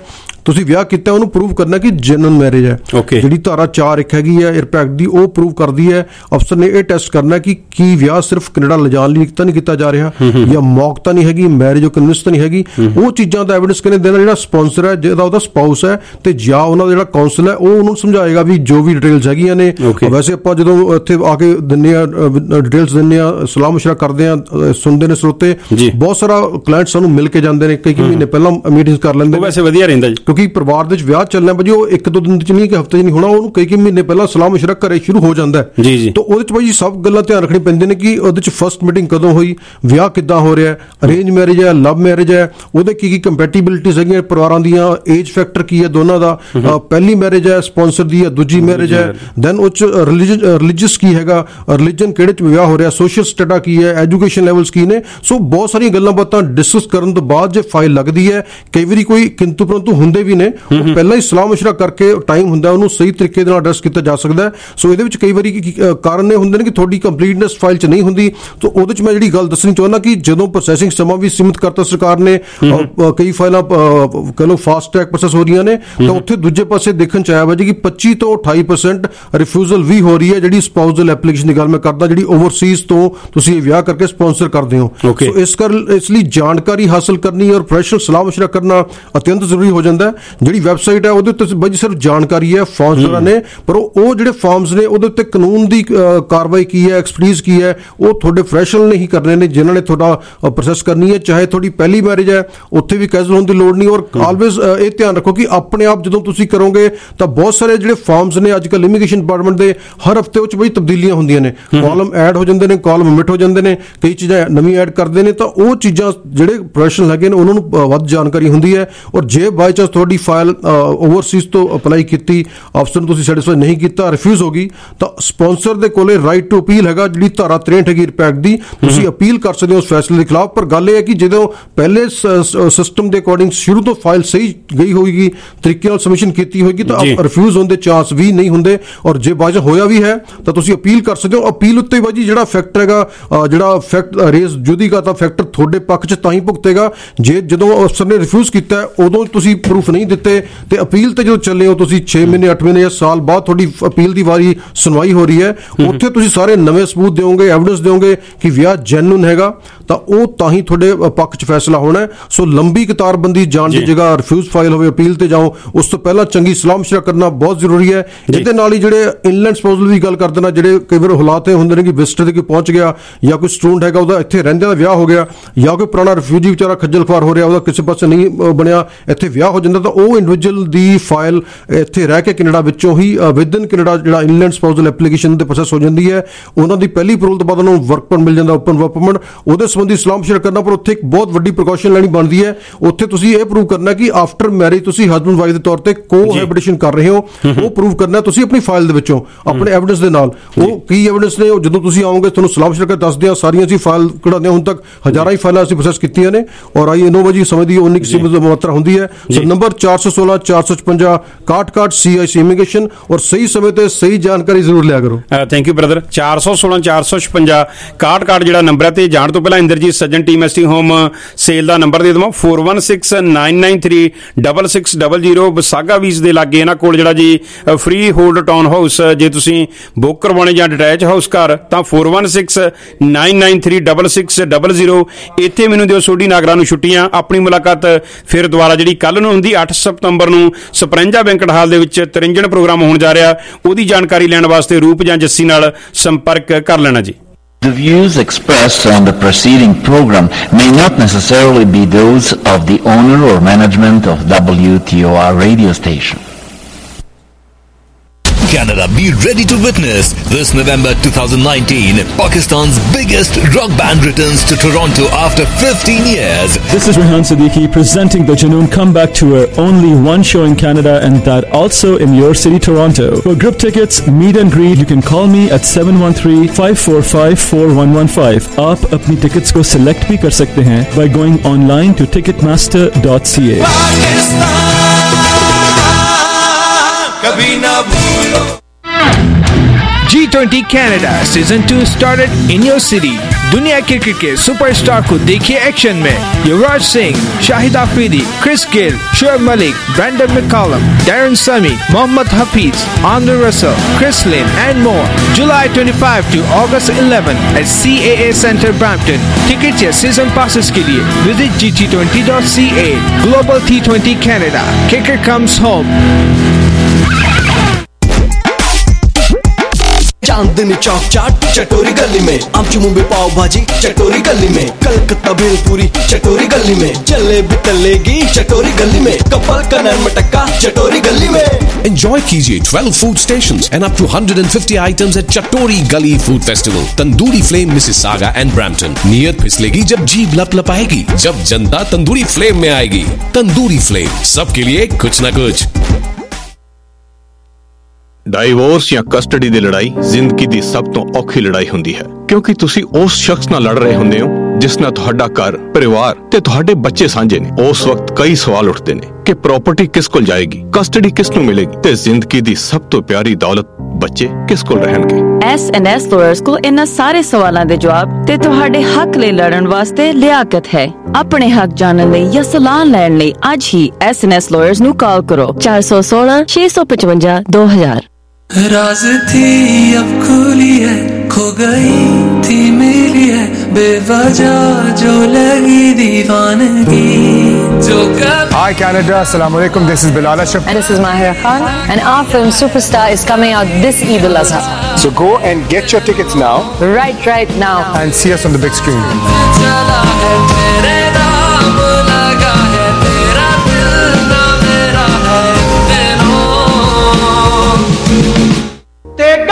[SPEAKER 2] ਤੁਸੀਂ ਵਿਆਹ ਕੀਤਾ ਉਹਨੂੰ ਪ੍ਰੂਵ ਕਰਨਾ ਕਿ ਜੈਨੂਇਨ ਮੈਰਿਜ ਹੈ। ਜਿਹੜੀ ਧਾਰਾ ਚਾਰ ਇੱਕ ਹੈਗੀ ਹੈ ਇਰਪੈਕਟ ਦੀ, ਉਹ ਪ੍ਰੂਵ ਕਰਦੀ ਹੈ ਅਫਸਰ ਨੇ ਇਹ ਟੈਸਟ ਕਰਨਾ ਕਿ ਕੀ ਵਿਆਹ ਸਿਰਫ ਕੈਨੇਡਾ ਲਿਜਾਣ ਲਈ ਤਾਂ ਨਹੀਂ ਕੀਤਾ ਜਾ ਰਿਹਾ, ਜਾਂ ਮੌਕ ਤਾਂ ਨਹੀਂ ਹੈਗੀ, ਮੈਰਿਜ ਕਨਵਿੰਸ ਤਾਂ ਨਹੀਂ ਹੈਗੀ। ਉਹ ਚੀਜ਼ਾਂ ਦਾ ਐਵੀਡੈਂਸ ਕਿਹਨੇ ਦੇਣਾ? ਜਿਹੜਾ ਸਪਾਂਸਰ ਹੈ, ਜਿਹਦਾ ਉਹਦਾ ਸਪਾਊਸ ਹੈ, ਤੇ ਜਾਂ ਉਹਨਾਂ ਦਾ ਜਿਹੜਾ ਕਾਉਂਸਲ ਹੈ, ਉਹ ਉਹਨੂੰ ਸਮਝਾਏਗਾ ਵੀ ਜੋ ਵੀ ਡਿਟੇਲਸ ਹੈਗੀਆਂ ਨੇ। ਵੈਸੇ ਆਪਾਂ ਜਦੋਂ ਇੱਥੇ ਆ ਕੇ ਦਿੰਦੇ ਆ ਡਿਟੇਲਸ ਦਿੰਦੇ ਆ, ਸਲਾਹ ਮਸ਼ਵਰਾ ਕਰਦੇ ਆ, ਸੁਣਦੇ ਨੇ ਸਰੋਤੇ, ਬਹੁਤ ਸਾਰਾ ਕਲਾਇੰਟ ਸਾਨੂੰ ਮਿਲ ਕੇ ਜਾਂਦੇ ਨੇ, ਕਈ ਕਈ ਮਹੀਨੇ ਪਹਿਲਾਂ ਮੀਟਿੰਗਸ ਕਰ ਲੈਂਦੇ ਨੇ।
[SPEAKER 14] ਵੈਸੇ ਵਧੀਆ ਰਹਿੰਦਾ ਜੀ,
[SPEAKER 2] ਕਿਉਂਕਿ ਪਰਿਵਾਰ ਦੇ ਵਿੱਚ ਵਿਆਹ ਚੱਲਣਾ ਭਾਜੀ, ਉਹ ਇੱਕ ਦੋ ਦਿਨ ਚ ਨਹੀਂ ਕਿ ਹਫ਼ਤੇ ਚ ਨਹੀਂ ਹੋਣਾ, ਉਹਨੂੰ ਕਈ ਕਈ ਮਹੀਨੇ ਪਹਿਲਾਂ ਸਲਾਹ ਮਸ਼ਵਰਾ ਘਰੇ ਸ਼ੁਰੂ ਹੋ ਜਾਂਦਾ ਹੈ।
[SPEAKER 14] ਜੀ ਜੀ।
[SPEAKER 2] ਤਾਂ ਉਹਦੇ ਚ ਭਾਜੀ ਸਭ ਗੱਲਾਂ ਧਿਆਨ ਰੱਖਣੀ ਪੈਂਦੀਆਂ ਨੇ ਕਿ ਉਹਦੇ ਚ ਫਸਟ ਮੀਟਿੰਗ ਕਦੋਂ ਹੋਈ, ਵਿਆਹ ਕਿੱਦਾਂ ਹੋ ਰਿਹਾ, ਅਰੇਂਜ ਮੈਰਿਜ ਹੈ, ਲਵ ਮੈਰਿਜ ਹੈ, ਉਹਦੇ ਕੀ ਕੀ ਕੰਪੈਟੀਬਿਲਿਟੀਜ਼ ਹੈਗੀਆਂ ਪਰਿਵਾਰਾਂ ਦੀਆਂ, ਏਜ ਫੈਕਟਰ ਕੀ ਹੈ ਦੋਨਾਂ ਦਾ, ਪਹਿਲੀ ਮੈਰਿਜ ਹੈ ਸਪਾਂਸਰ ਦੀ, ਦੂਜੀ ਮੈਰਿਜ ਹੈ, ਦੈਨ ਉਹ ਚ ਰਿਲੀਜੀਅਸ ਕੀ ਹੈਗਾ, ਰਿਲੀਜਨ ਕਿਹੜੇ ਚ ਵਿਆਹ ਹੋ ਰਿਹਾ, ਸੋਸ਼ਲ ਸਟੇਟਾ ਕੀ ਹੈ, ਐਜੂਕੇਸ਼ਨ ਲੈਵਲਸ ਕੀ ਨੇ। ਸੋ ਬਹੁਤ ਸਾਰੀਆਂ ਗੱਲਾਂ ਬਾਤਾਂ ਡਿਸਕਸ ਕਰਨ ਤੋਂ ਬਾਅਦ ਜੇ ਫਾਈਲ ਲੱਗਦੀ ਹੈ, ਕਈ ਵਾਰੀ ਕੋਈ ਕਿੰਤੂ ਪਰੰਤੂ ਹੁੰਦੇ ਵੀ ਨੇ, ਪਹਿਲਾਂ ਹੀ ਸਲਾਹ ਮਸ਼ਵਰਾ ਕਰਕੇ ਟਾਈਮ ਹੁੰਦਾ ਉਹਨੂੰ ਸਹੀ ਤਰੀਕੇ ਦੇ ਨਾਲ ਐਡਰੈਸ ਕੀਤਾ ਜਾ ਸਕਦਾ ਹੈ। ਸੋ ਇਹਦੇ ਵਿੱਚ ਕਈ ਵਾਰੀ ਕਾਰਨ ਇਹ ਹੁੰਦੇ ਨੇ ਕਿ ਤੁਹਾਡੀ ਕੰਪਲੀਟਨੈਸ ਫਾਈਲ 'ਚ ਨਹੀਂ ਹੁੰਦੀ। ਤਾਂ ਉਹਦੇ 'ਚ ਮੈਂ ਜਿਹੜੀ ਗੱਲ ਦੱਸਣੀ ਚਾਹੁੰਦਾ ਕਿ ਜਦੋਂ ਪ੍ਰੋਸੈਸਿੰਗ ਸਮਾਂ ਵੀ ਸੀਮਿਤ ਕਰਤਾ ਸਰਕਾਰ ਨੇ, ਕਈ ਫਾਈਲਾਂ ਕਹ ਲਓ ਫਾਸਟ ਟਰੈਕ ਪ੍ਰੋਸੈਸ ਹੋ ਰਹੀਆਂ ਨੇ, ਤਾਂ ਉੱਥੇ ਦੂਜੇ ਪਾਸੇ ਦੇਖਣ 'ਚ ਆਇਆ ਵਾ ਜੀ ਕਿ ਪੱਚੀ ਤੋਂ ਅਠਾਈ ਪਰਸੈਂਟ ਰਿਫਿਊਜ਼ਲ ਵੀ ਹੋ ਰਹੀ ਹੈ, ਜਿਹੜੀ ਸਪਾਊਸਲ ਐਪਲੀਕੇਸ਼ਨ ਦੀ ਗੱਲ ਮੈਂ ਕਰਦਾ, ਜਿਹੜੀ ਓਵਰਸੀਜ਼ ਤੋਂ ਤੁਸੀਂ ਇਹ ਵਿਆਹ ਕਰਕੇ ਸਪਾਂਸਰ ਕਰਦੇ ਹੋ। ਸੋ ਇਸ ਕਰ ਇਸ ਲਈ ਜਾਣਕਾਰੀ ਹਾਸਲ ਕਰਨੀ ਔਰ ਪ੍ਰੋਫੈਸ਼ਨਲ ਸਲਾਹ ਮਸ਼ਵਰਾ ਕਰਨਾ ਅਤਿਅੰਤ ਜ਼ਰੂਰੀ ਹੋ ਜਾਂਦਾ ਹੈ। ਜਿਹੜੀ ਵੈਬਸਾਈਟ ਹੈ ਉਹਦੇ ਉੱਤੇ ਬਾਈ ਸਿਰਫ ਜਾਣਕਾਰੀ ਹੈ, ਫਾਰਮਸ ਵਗੈਰਾ ਨੇ, ਪਰ ਉਹ ਜਿਹੜੇ ਫਾਰਮਸ ਨੇ ਉਹਦੇ ਉੱਤੇ ਕਾਨੂੰਨ ਦੀ ਕਾਰਵਾਈ ਕੀ ਹੈ, ਐਕਸਪਰਟੀਜ਼ ਕੀ ਹੈ, ਉਹ ਤੁਹਾਡੇ ਪ੍ਰੋਫੈਸ਼ਨਲ ਨੇ ਹੀ ਕਰਨੇ ਨੇ ਜਿਨ੍ਹਾਂ ਨੇ ਤੁਹਾਡਾ ਪ੍ਰੋਸੈਸ ਕਰਨੀ ਹੈ। ਚਾਹੇ ਤੁਹਾਡੀ ਪਹਿਲੀ ਮੈਰਿਜ ਹੈ ਉੱਥੇ ਵੀ ਕੈਜੂਅਲ ਹੋਣ ਦੀ ਲੋੜ ਨਹੀਂ। ਔਰ ਆਲਵੇਜ਼ ਇਹ ਧਿਆਨ ਰੱਖੋ ਕਿ ਆਪਣੇ ਆਪ ਜਦੋਂ ਤੁਸੀਂ ਕਰੋਗੇ ਤਾਂ ਬਹੁਤ ਸਾਰੇ ਜਿਹੜੇ ਫਾਰਮਸ ਨੇ ਅੱਜ ਕੱਲ੍ਹ ਇਮੀਗ੍ਰੇਸ਼ਨ ਡਿਪਾਰਟਮੈਂਟ ਦੇ ਹਰ ਹਫ਼ਤੇ ਉਹ 'ਚ ਬਈ ਤਬਦੀਲੀਆਂ ਹੁੰਦੀਆਂ ਨੇ, ਕਾਲਮ ਐਡ ਹੋ ਜਾਂਦੇ ਨੇ, ਕਾਲਮ ਮਿਟ ਹੋ ਜਾਂਦੇ ਨੇ, ਕਈ ਚੀਜ਼ਾਂ ਨਵੀਂ ਐਡ ਕਰਦੇ ਨੇ। ਤਾਂ ਉਹ ਚੀਜ਼ਾਂ ਜਿਹੜੇ ਪ੍ਰੋਫੈਸ਼ਨਲ ਹੈਗੇ ਨੇ ਉਹਨਾਂ ਨੂੰ ਵੱਧ ਜਾਣਕਾਰੀ ਹੁੰਦੀ ਹੈ। ਔਰ ਜੇ ਬਾਈ ਚਾਂਸ ਤੁਹਾਡੀ ਫਾਈਲ ਓਵਰਸੀਜ਼ ਤੋਂ ਅਪਲਾਈ ਕੀਤੀ, ਅਫਸਰ ਨੂੰ ਤੁਸੀਂ ਸੈਟੀਸਫਾਈ ਨਹੀਂ ਕੀਤਾ, ਰਿਫਿਊਜ਼ ਹੋ ਗਈ, ਤਾਂ ਸਪਾਂਸਰ ਦੇ ਕੋਲੇ ਰਾਈਟ ਟੂ ਅਪੀਲ ਹੈਗਾ, ਜਿਹੜੀ ਧਾਰਾ ਤਰੇਂਹਠ ਹੈਗੀ ਰਿਪੈਕਟ ਦੀ, ਤੁਸੀਂ ਅਪੀਲ ਕਰ ਸਕਦੇ ਹੋ ਉਸ ਫੈਸਲੇ ਦੇ ਖਿਲਾਫ। ਪਰ ਗੱਲ ਇਹ ਹੈ ਕਿ ਜਦੋਂ ਪਹਿਲੇ ਸਿਸਟਮ ਦੇ ਅਕੋਰਡਿੰਗ ਸ਼ੁਰੂ ਤੋਂ ਫਾਈਲ ਸਹੀ ਗਈ ਹੋਏਗੀ, ਤਰੀਕੇ ਨਾਲ ਸਬਮਿਸ਼ਨ ਕੀਤੀ ਹੋਏਗੀ, ਤਾਂ ਰਿਫਿਊਜ਼ ਹੋਣ ਦੇ ਚਾਂਸ ਵੀ ਨਹੀਂ ਹੁੰਦੇ। ਔਰ ਜੇ ਬਾਅਦ ਹੋਇਆ ਵੀ ਹੈ ਤਾਂ ਤੁਸੀਂ ਅਪੀਲ ਕਰ ਸਕਦੇ ਹੋ। ਅਪੀਲ ਉੱਤੇ ਬਾਜੀ ਜਿਹੜਾ ਫੈਕਟ ਹੈਗਾ, ਜਿਹੜਾ ਫੈਕਟ ਰੇਜ਼ ਜੁਦੀਗਾ ਤਾਂ ਫੈਕਟਰ ਤੁਹਾਡੇ ਪੱਖ 'ਚ ਤਾਂ ਹੀ ਭੁਗਤੇਗਾ ਜੇ ਜਦੋਂ ਅਫਸਰ ਨੇ ਰਿਫਿਊਜ਼ ਕੀਤਾ ਉਦੋਂ ਤੁਸੀਂ ਪ੍ਰੂਫ ਨਹੀਂ ਦਿੱਤੇ, ਤੇ ਅਪੀਲ ਤੇ ਜਦੋਂ ਚੱਲੇ ਹੋ ਤੁਸੀਂ ਛੇ ਮਹੀਨੇ ਅੱਠ ਮਹੀਨੇ ਜਾਂ ਸਾਲ ਬਾਅਦ ਤੁਹਾਡੀ ਅਪੀਲ ਦੀ ਵਾਰੀ ਸੁਣਵਾਈ ਹੋ ਰਹੀ ਹੈ, ਉੱਥੇ ਤੁਸੀਂ ਸਾਰੇ ਨਵੇਂ ਸਬੂਤ ਦਿਓਗੇ, ਐਵੀਡੈਂਸ ਦਿਓਗੇ ਕਿ ਵਿਆਹ ਜੈਨੂਇਨ ਹੈਗਾ, ਤਾਂ ਉਹ ਤਾਂ ਹੀ ਤੁਹਾਡੇ ਪੱਖ 'ਚ ਫੈਸਲਾ ਹੋਣਾ। ਸੋ ਲੰਬੀ ਕਤਾਰਬੰਦੀ ਜਾਣ ਦੀ ਜਗ੍ਹਾ ਰਿਫਿਊਜ਼ ਫਾਈਲ ਹੋਵੇ, ਅਪੀਲ ਤੇ ਜਾਓ, ਉਸ ਤੋਂ ਪਹਿਲਾਂ ਚੰਗੀ ਸਲਾਹ ਮਸ਼ਵਰਾ ਕਰਨਾ ਬਹੁਤ ਜ਼ਰੂਰੀ ਹੈ। ਇਹਦੇ ਨਾਲ ਹੀ ਜਿਹੜੇ ਇਨਲੈਂਡ ਸਪਾਊਸਲ ਦੀ ਗੱਲ ਕਰਦੇ ਨਾ, ਜਿਹੜੇ ਕਈ ਵਾਰ ਹਾਲਾਤ ਇਹ ਹੁੰਦੇ ਨੇ ਕਿ ਵਿਜ਼ਟਰ ਤੇ ਕੋਈ ਪਹੁੰਚ ਗਿਆ, ਜਾਂ ਕੋਈ ਸਟੂਡੈਂਟ ਹੈਗਾ ਉਹਦਾ ਇੱਥੇ ਰਹਿੰਦਿਆਂ ਦਾ ਵਿਆਹ ਹੋ ਗਿਆ, ਜਾਂ ਕੋਈ ਪੁਰਾਣਾ ਰਿਫਿਊਜੀ ਵਿਚਾਰਾ ਖੱਜਲ ਖੁਆਰ ਹੋ ਰਿਹਾ, ਉਹਦਾ ਕਿਸੇ ਪਾਸੇ ਨਹੀਂ ਬਣਿਆ, ਇੱਥੇ ਵਿਆਹ ਹੋ ਜਾਂਦਾ, ਤਾਂ ਉਹ ਇੰਡੀਵਿਜੂਅਲ ਦੀ ਫਾਈਲ ਇੱਥੇ ਰਹਿ ਕੇ ਕੈਨੇਡਾ ਵਿੱਚੋਂ ਹੀ ਵਿਦ ਇਨ ਕੈਨੇਡਾ ਜਿਹੜਾ ਇਨਲੈਂਡ ਸਪਾਊਸਲ ਐਪਲੀਕੇਸ਼ਨ ਦੇ ਪ੍ਰੋਸੈਸ ਹੋ ਜਾਂਦੀ ਹੈ। ਉਹਨਾਂ ਦੀ ਪਹਿਲੀ ਪਰੋਲ ਤੋਂ ਬਾਅਦ ਉਹਨਾਂ ਨੂੰ ਵਰਕ ਪਰਮਿਟ ਮਿਲ ਜਾਂਦਾ, ਓਪਨ ਵਰਕ ਪਰਮਿਟ, ਉਹਦੇ ਸੰਬੰਧੀ ਸਲਾਹ ਮਸ਼ਵਰਾ ਕਰਨਾ। ਪਰ ਉੱਥੇ ਇੱਕ ਬਹੁਤ ਵੱਡੀ ਪ੍ਰੀਕਾਸ਼ਨ ਲੈਣੀ ਬਣਦੀ ਹੈ। ਉੱਥੇ ਤੁਸੀਂ ਇਹ ਪ੍ਰੂਵ ਕਰਨਾ ਕਿ ਆਫਟਰ ਮੈਰਿਜ ਤੁਸੀਂ ਹਸਬੈਂਡ ਵਾਈਫ ਦੇ ਤੌਰ ਤੇ ਕੋਹੈਬਿਟੇਸ਼ਨ ਕਰ ਰਹੇ ਹੋ, ਉਹ ਪ੍ਰੂਵ ਕਰਨਾ ਤੁਸੀਂ ਆਪਣੀ ਫਾਈਲ ਦੇ ਵਿੱਚੋਂ ਆਪਣੇ ਐਵੀਡੈਂਸ ਦੇ ਨਾਲ। ਉਹ ਕੀ ਐਵੀਡੈਂਸ ਨੇ, ਉਹ ਜਦੋਂ ਤੁਸੀਂ ਆਓਗੇ ਤੁਹਾਨੂੰ ਸਲਾਹ ਮਸ਼ਵਰਾ ਕਰਕੇ ਦੱਸਦੇ ਆ। ਸਾਰੀਆਂ ਅਸੀਂ ਫਾਈਲ ਕਢਾਉਂਦੇ ਹੁਣ ਤੱਕ ਹਜ਼ਾਰਾਂ ਹੀ ਫਾਈਲਾਂ ਅਸੀਂ ਪ੍ਰੋਸੈਸ ਕੀਤੀਆਂ ਨੇ, ਔਰ ਆਈ ਇਨੋਵਾ ਜੀ ਸਮਝਦੀ ਉਨੀ ਕੁ ਸੀਮਤ ਮਾਤਰਾ ਹੁੰਦੀ ਹੈ। ਸੋ ਨੰਬਰ ਚਾਰ ਸੌ ਸੋਲਾਂ ਚਾਰ ਸੌ ਛਪੰਜਾ ਕਾਟ ਕਾਟ ਸੀ ਆਈ ਸੀ ਇਮੀਗ੍ਰੇਸ਼ਨ, ਔਰ ਸਹੀ ਸਮੇਂ ਤੇ ਸਹੀ ਜਾਣਕਾਰੀ ਜ਼ਰੂਰ ਲਿਆ ਕਰੋ।
[SPEAKER 14] Thank you brother. ਚਾਰ ਸੌ ਸੋਲਾਂ ਚਾਰ ਸੌ ਛਪੰਜਾ ਕਾਟ ਕਾਟ ਜਿਹੜਾ ਨੰਬਰ ਹੈ, ਤੇ ਜਾਣ ਤੋਂ ਪਹਿਲਾਂ Inderjit Sajjan team ST home sale ਦਾ ਨੰਬਰ ਦੇ ਦੇਵਾਂ four one six nine nine three double six double zero. Mississauga ਵੀਸ ਦੇ ਲਾਗੇ ਇਹਨਾਂ ਕੋਲ ਜਿਹੜਾ ਜੀ ਫ੍ਰੀ ਹੋਲਡ ਟਾਊਨ ਹਾਊਸ, ਜੇ ਤੁਸੀਂ ਬੁੱਕ ਕਰਵਾਉਣੇ ਜਾਂ ਡਿਟੈਚ ਹਾਊਸ ਘਰ, ਤਾਂ four one six nine nine three double six double zero. ਇੱਥੇ ਮੈਨੂੰ ਦਿਓ ਸੋਢੀ ਨਾਗਰਾ ਨੂੰ ਛੁੱਟੀਆਂ। ਆਪਣੀ ਮੁਲਾਕਾਤ ਫਿਰ ਦੁਬਾਰਾ ਜਿਹੜੀ ਕੱਲ ਨੂੰ ਹੁੰਦੀ ਅੱਠ ਸਤੰਬਰ ਨੂੰ ਸਪਰੈਂਜਾ ਬੈਂਕਟ ਹਾਲ ਦੇ ਵਿੱਚ ਤਰਿੰਜਣ ਪ੍ਰੋਗਰਾਮ ਹੋਣ ਜਾ ਰਿਹਾ, ਉਹਦੀ ਜਾਣਕਾਰੀ ਲੈਣ ਵਾਸਤੇ ਰੂਪ ਜਾਂ ਜੱਸੀ ਨਾਲ ਸੰਪਰਕ ਕਰ ਲੈਣਾ ਜੀ।
[SPEAKER 1] The views expressed on the preceding program may not necessarily be those of the owner or management of W T O R radio station.
[SPEAKER 9] Canada, be ready to witness this November twenty nineteen. Pakistan's biggest rock band returns to Toronto after fifteen years.
[SPEAKER 13] This is Rehan Siddiqui presenting the Junoon Comeback Tour. Only one show in Canada, and that also in your city, Toronto. For group tickets, meet and greet, you can call me at seven one three, five four five, four one one five. आप अपनी tickets को select भी कर सकते हैं by going online to ticketmaster dot c a.
[SPEAKER 15] G
[SPEAKER 11] twenty Canada season two started in your city. दुनिया क्रिकेट के सुपरस्टार को देखिए एक्शन में। Yuvraj Singh, Shahid Afridi, Chris Gayle, Shoaib Malik, Brendon McCullum, Darren Sammy, Mohammad Hafeez, Andre Russell, Chris Lynn and more. July twenty-fifth to August eleventh at C A A Center Brampton. Tickets या season passes के लिए visit G T twenty dot C A. Global T twenty Canada. Kicker comes home.
[SPEAKER 15] Chandni Chowk चाट चटोरी गली में, आमची मुंबई पाव भाजी चटोरी गली में, कलकत्ता भेलपूरी चटोरी गली में, जलेबी तलेगी चटोरी गली में, कपल का नरम टक्का चटोरी गली में।
[SPEAKER 16] Enjoy कीजिए twelve food stations and up to one hundred fifty items at Chatori Gully Food Festival, tandoori flame Mississauga and Brampton। नियत फिसलेगी जब जीभ लपलपाएगी, जब जनता तंदूरी फ्लेम में आएगी। तंदूरी फ्लेम, सबके लिए कुछ न कुछ।
[SPEAKER 20] ਡਾਈਵੋਰਸ ਜਾਂ ਕਸਟਡੀ ਦੀ ਲੜਾਈ ਜ਼ਿੰਦਗੀ ਦੀ ਸਭ ਤੋਂ ਔਖੀ ਲੜਾਈ ਹੁੰਦੀ ਹੈ, ਕਿਉਂਕਿ ਤੁਸੀਂ ਉਸ ਸ਼ਖਸ ਨਾਲ ਲੜ ਰਹੇ ਹੁੰਦੇ ਹੋ ਜਿਸ ਨਾਲ ਤੁਹਾਡਾ ਘਰ, ਪਰਿਵਾਰ ਤੇ ਤੁਹਾਡੇ ਬੱਚੇ ਸਾਂਝੇ ਨੇ। ਉਸ ਵਕਤ ਕਈ ਸਵਾਲ ਉੱਠਦੇ ਨੇ ਕਿ ਪ੍ਰਾਪਰਟੀ ਕਿਸ ਕੋਲ ਜਾਏਗੀ, ਕਸਟਡੀ ਕਿਸ ਨੂੰ ਮਿਲੇਗੀ ਤੇ ਜ਼ਿੰਦਗੀ ਦੀ ਸਭ ਤੋਂ ਪਿਆਰੀ ਦੌਲਤ ਬੱਚੇ ਕਿਸ ਕੋਲ ਰਹਿਣਗੇ।
[SPEAKER 25] ਐਸ ਐਂਡ ਐਸ ਲਾਇਰਸ ਕੋਲ ਇਹਨਾਂ ਸਾਰੇ ਸਵਾਲਾਂ ਦੇ ਜਵਾਬ ਤੇ ਤੁਹਾਡੇ ਹੱਕ ਲਈ ਲੜਨ ਵਾਸਤੇ ਲਿਆਕਤ ਹੈ। ਆਪਣੇ ਹੱਕ ਜਾਣਨ ਲਈ ਜਾਂ ਸਲਾਹ ਲੈਣ ਲਈ ਅੱਜ ਹੀ ਐਸ ਐਂਡ ਐਸ ਲਾਇਰਸ ਨੂੰ ਕਾਲ ਕਰੋ ਚਾਰ ਸੌ सोलह छह सौ पचवंजा दो हजार।
[SPEAKER 26] राज थी अब खुली है, खो गई थी मिली है, बेवजह जो लगी दीवानगी जो कर।
[SPEAKER 27] Hi Canada, Assalamu alaikum. This is Bilal Ashraf.
[SPEAKER 28] And this is Mahira Khan. And our film Superstar is coming out this Eid al-Adha.
[SPEAKER 27] So go and get your tickets now.
[SPEAKER 28] Right, right now.
[SPEAKER 27] And see us on the big screen.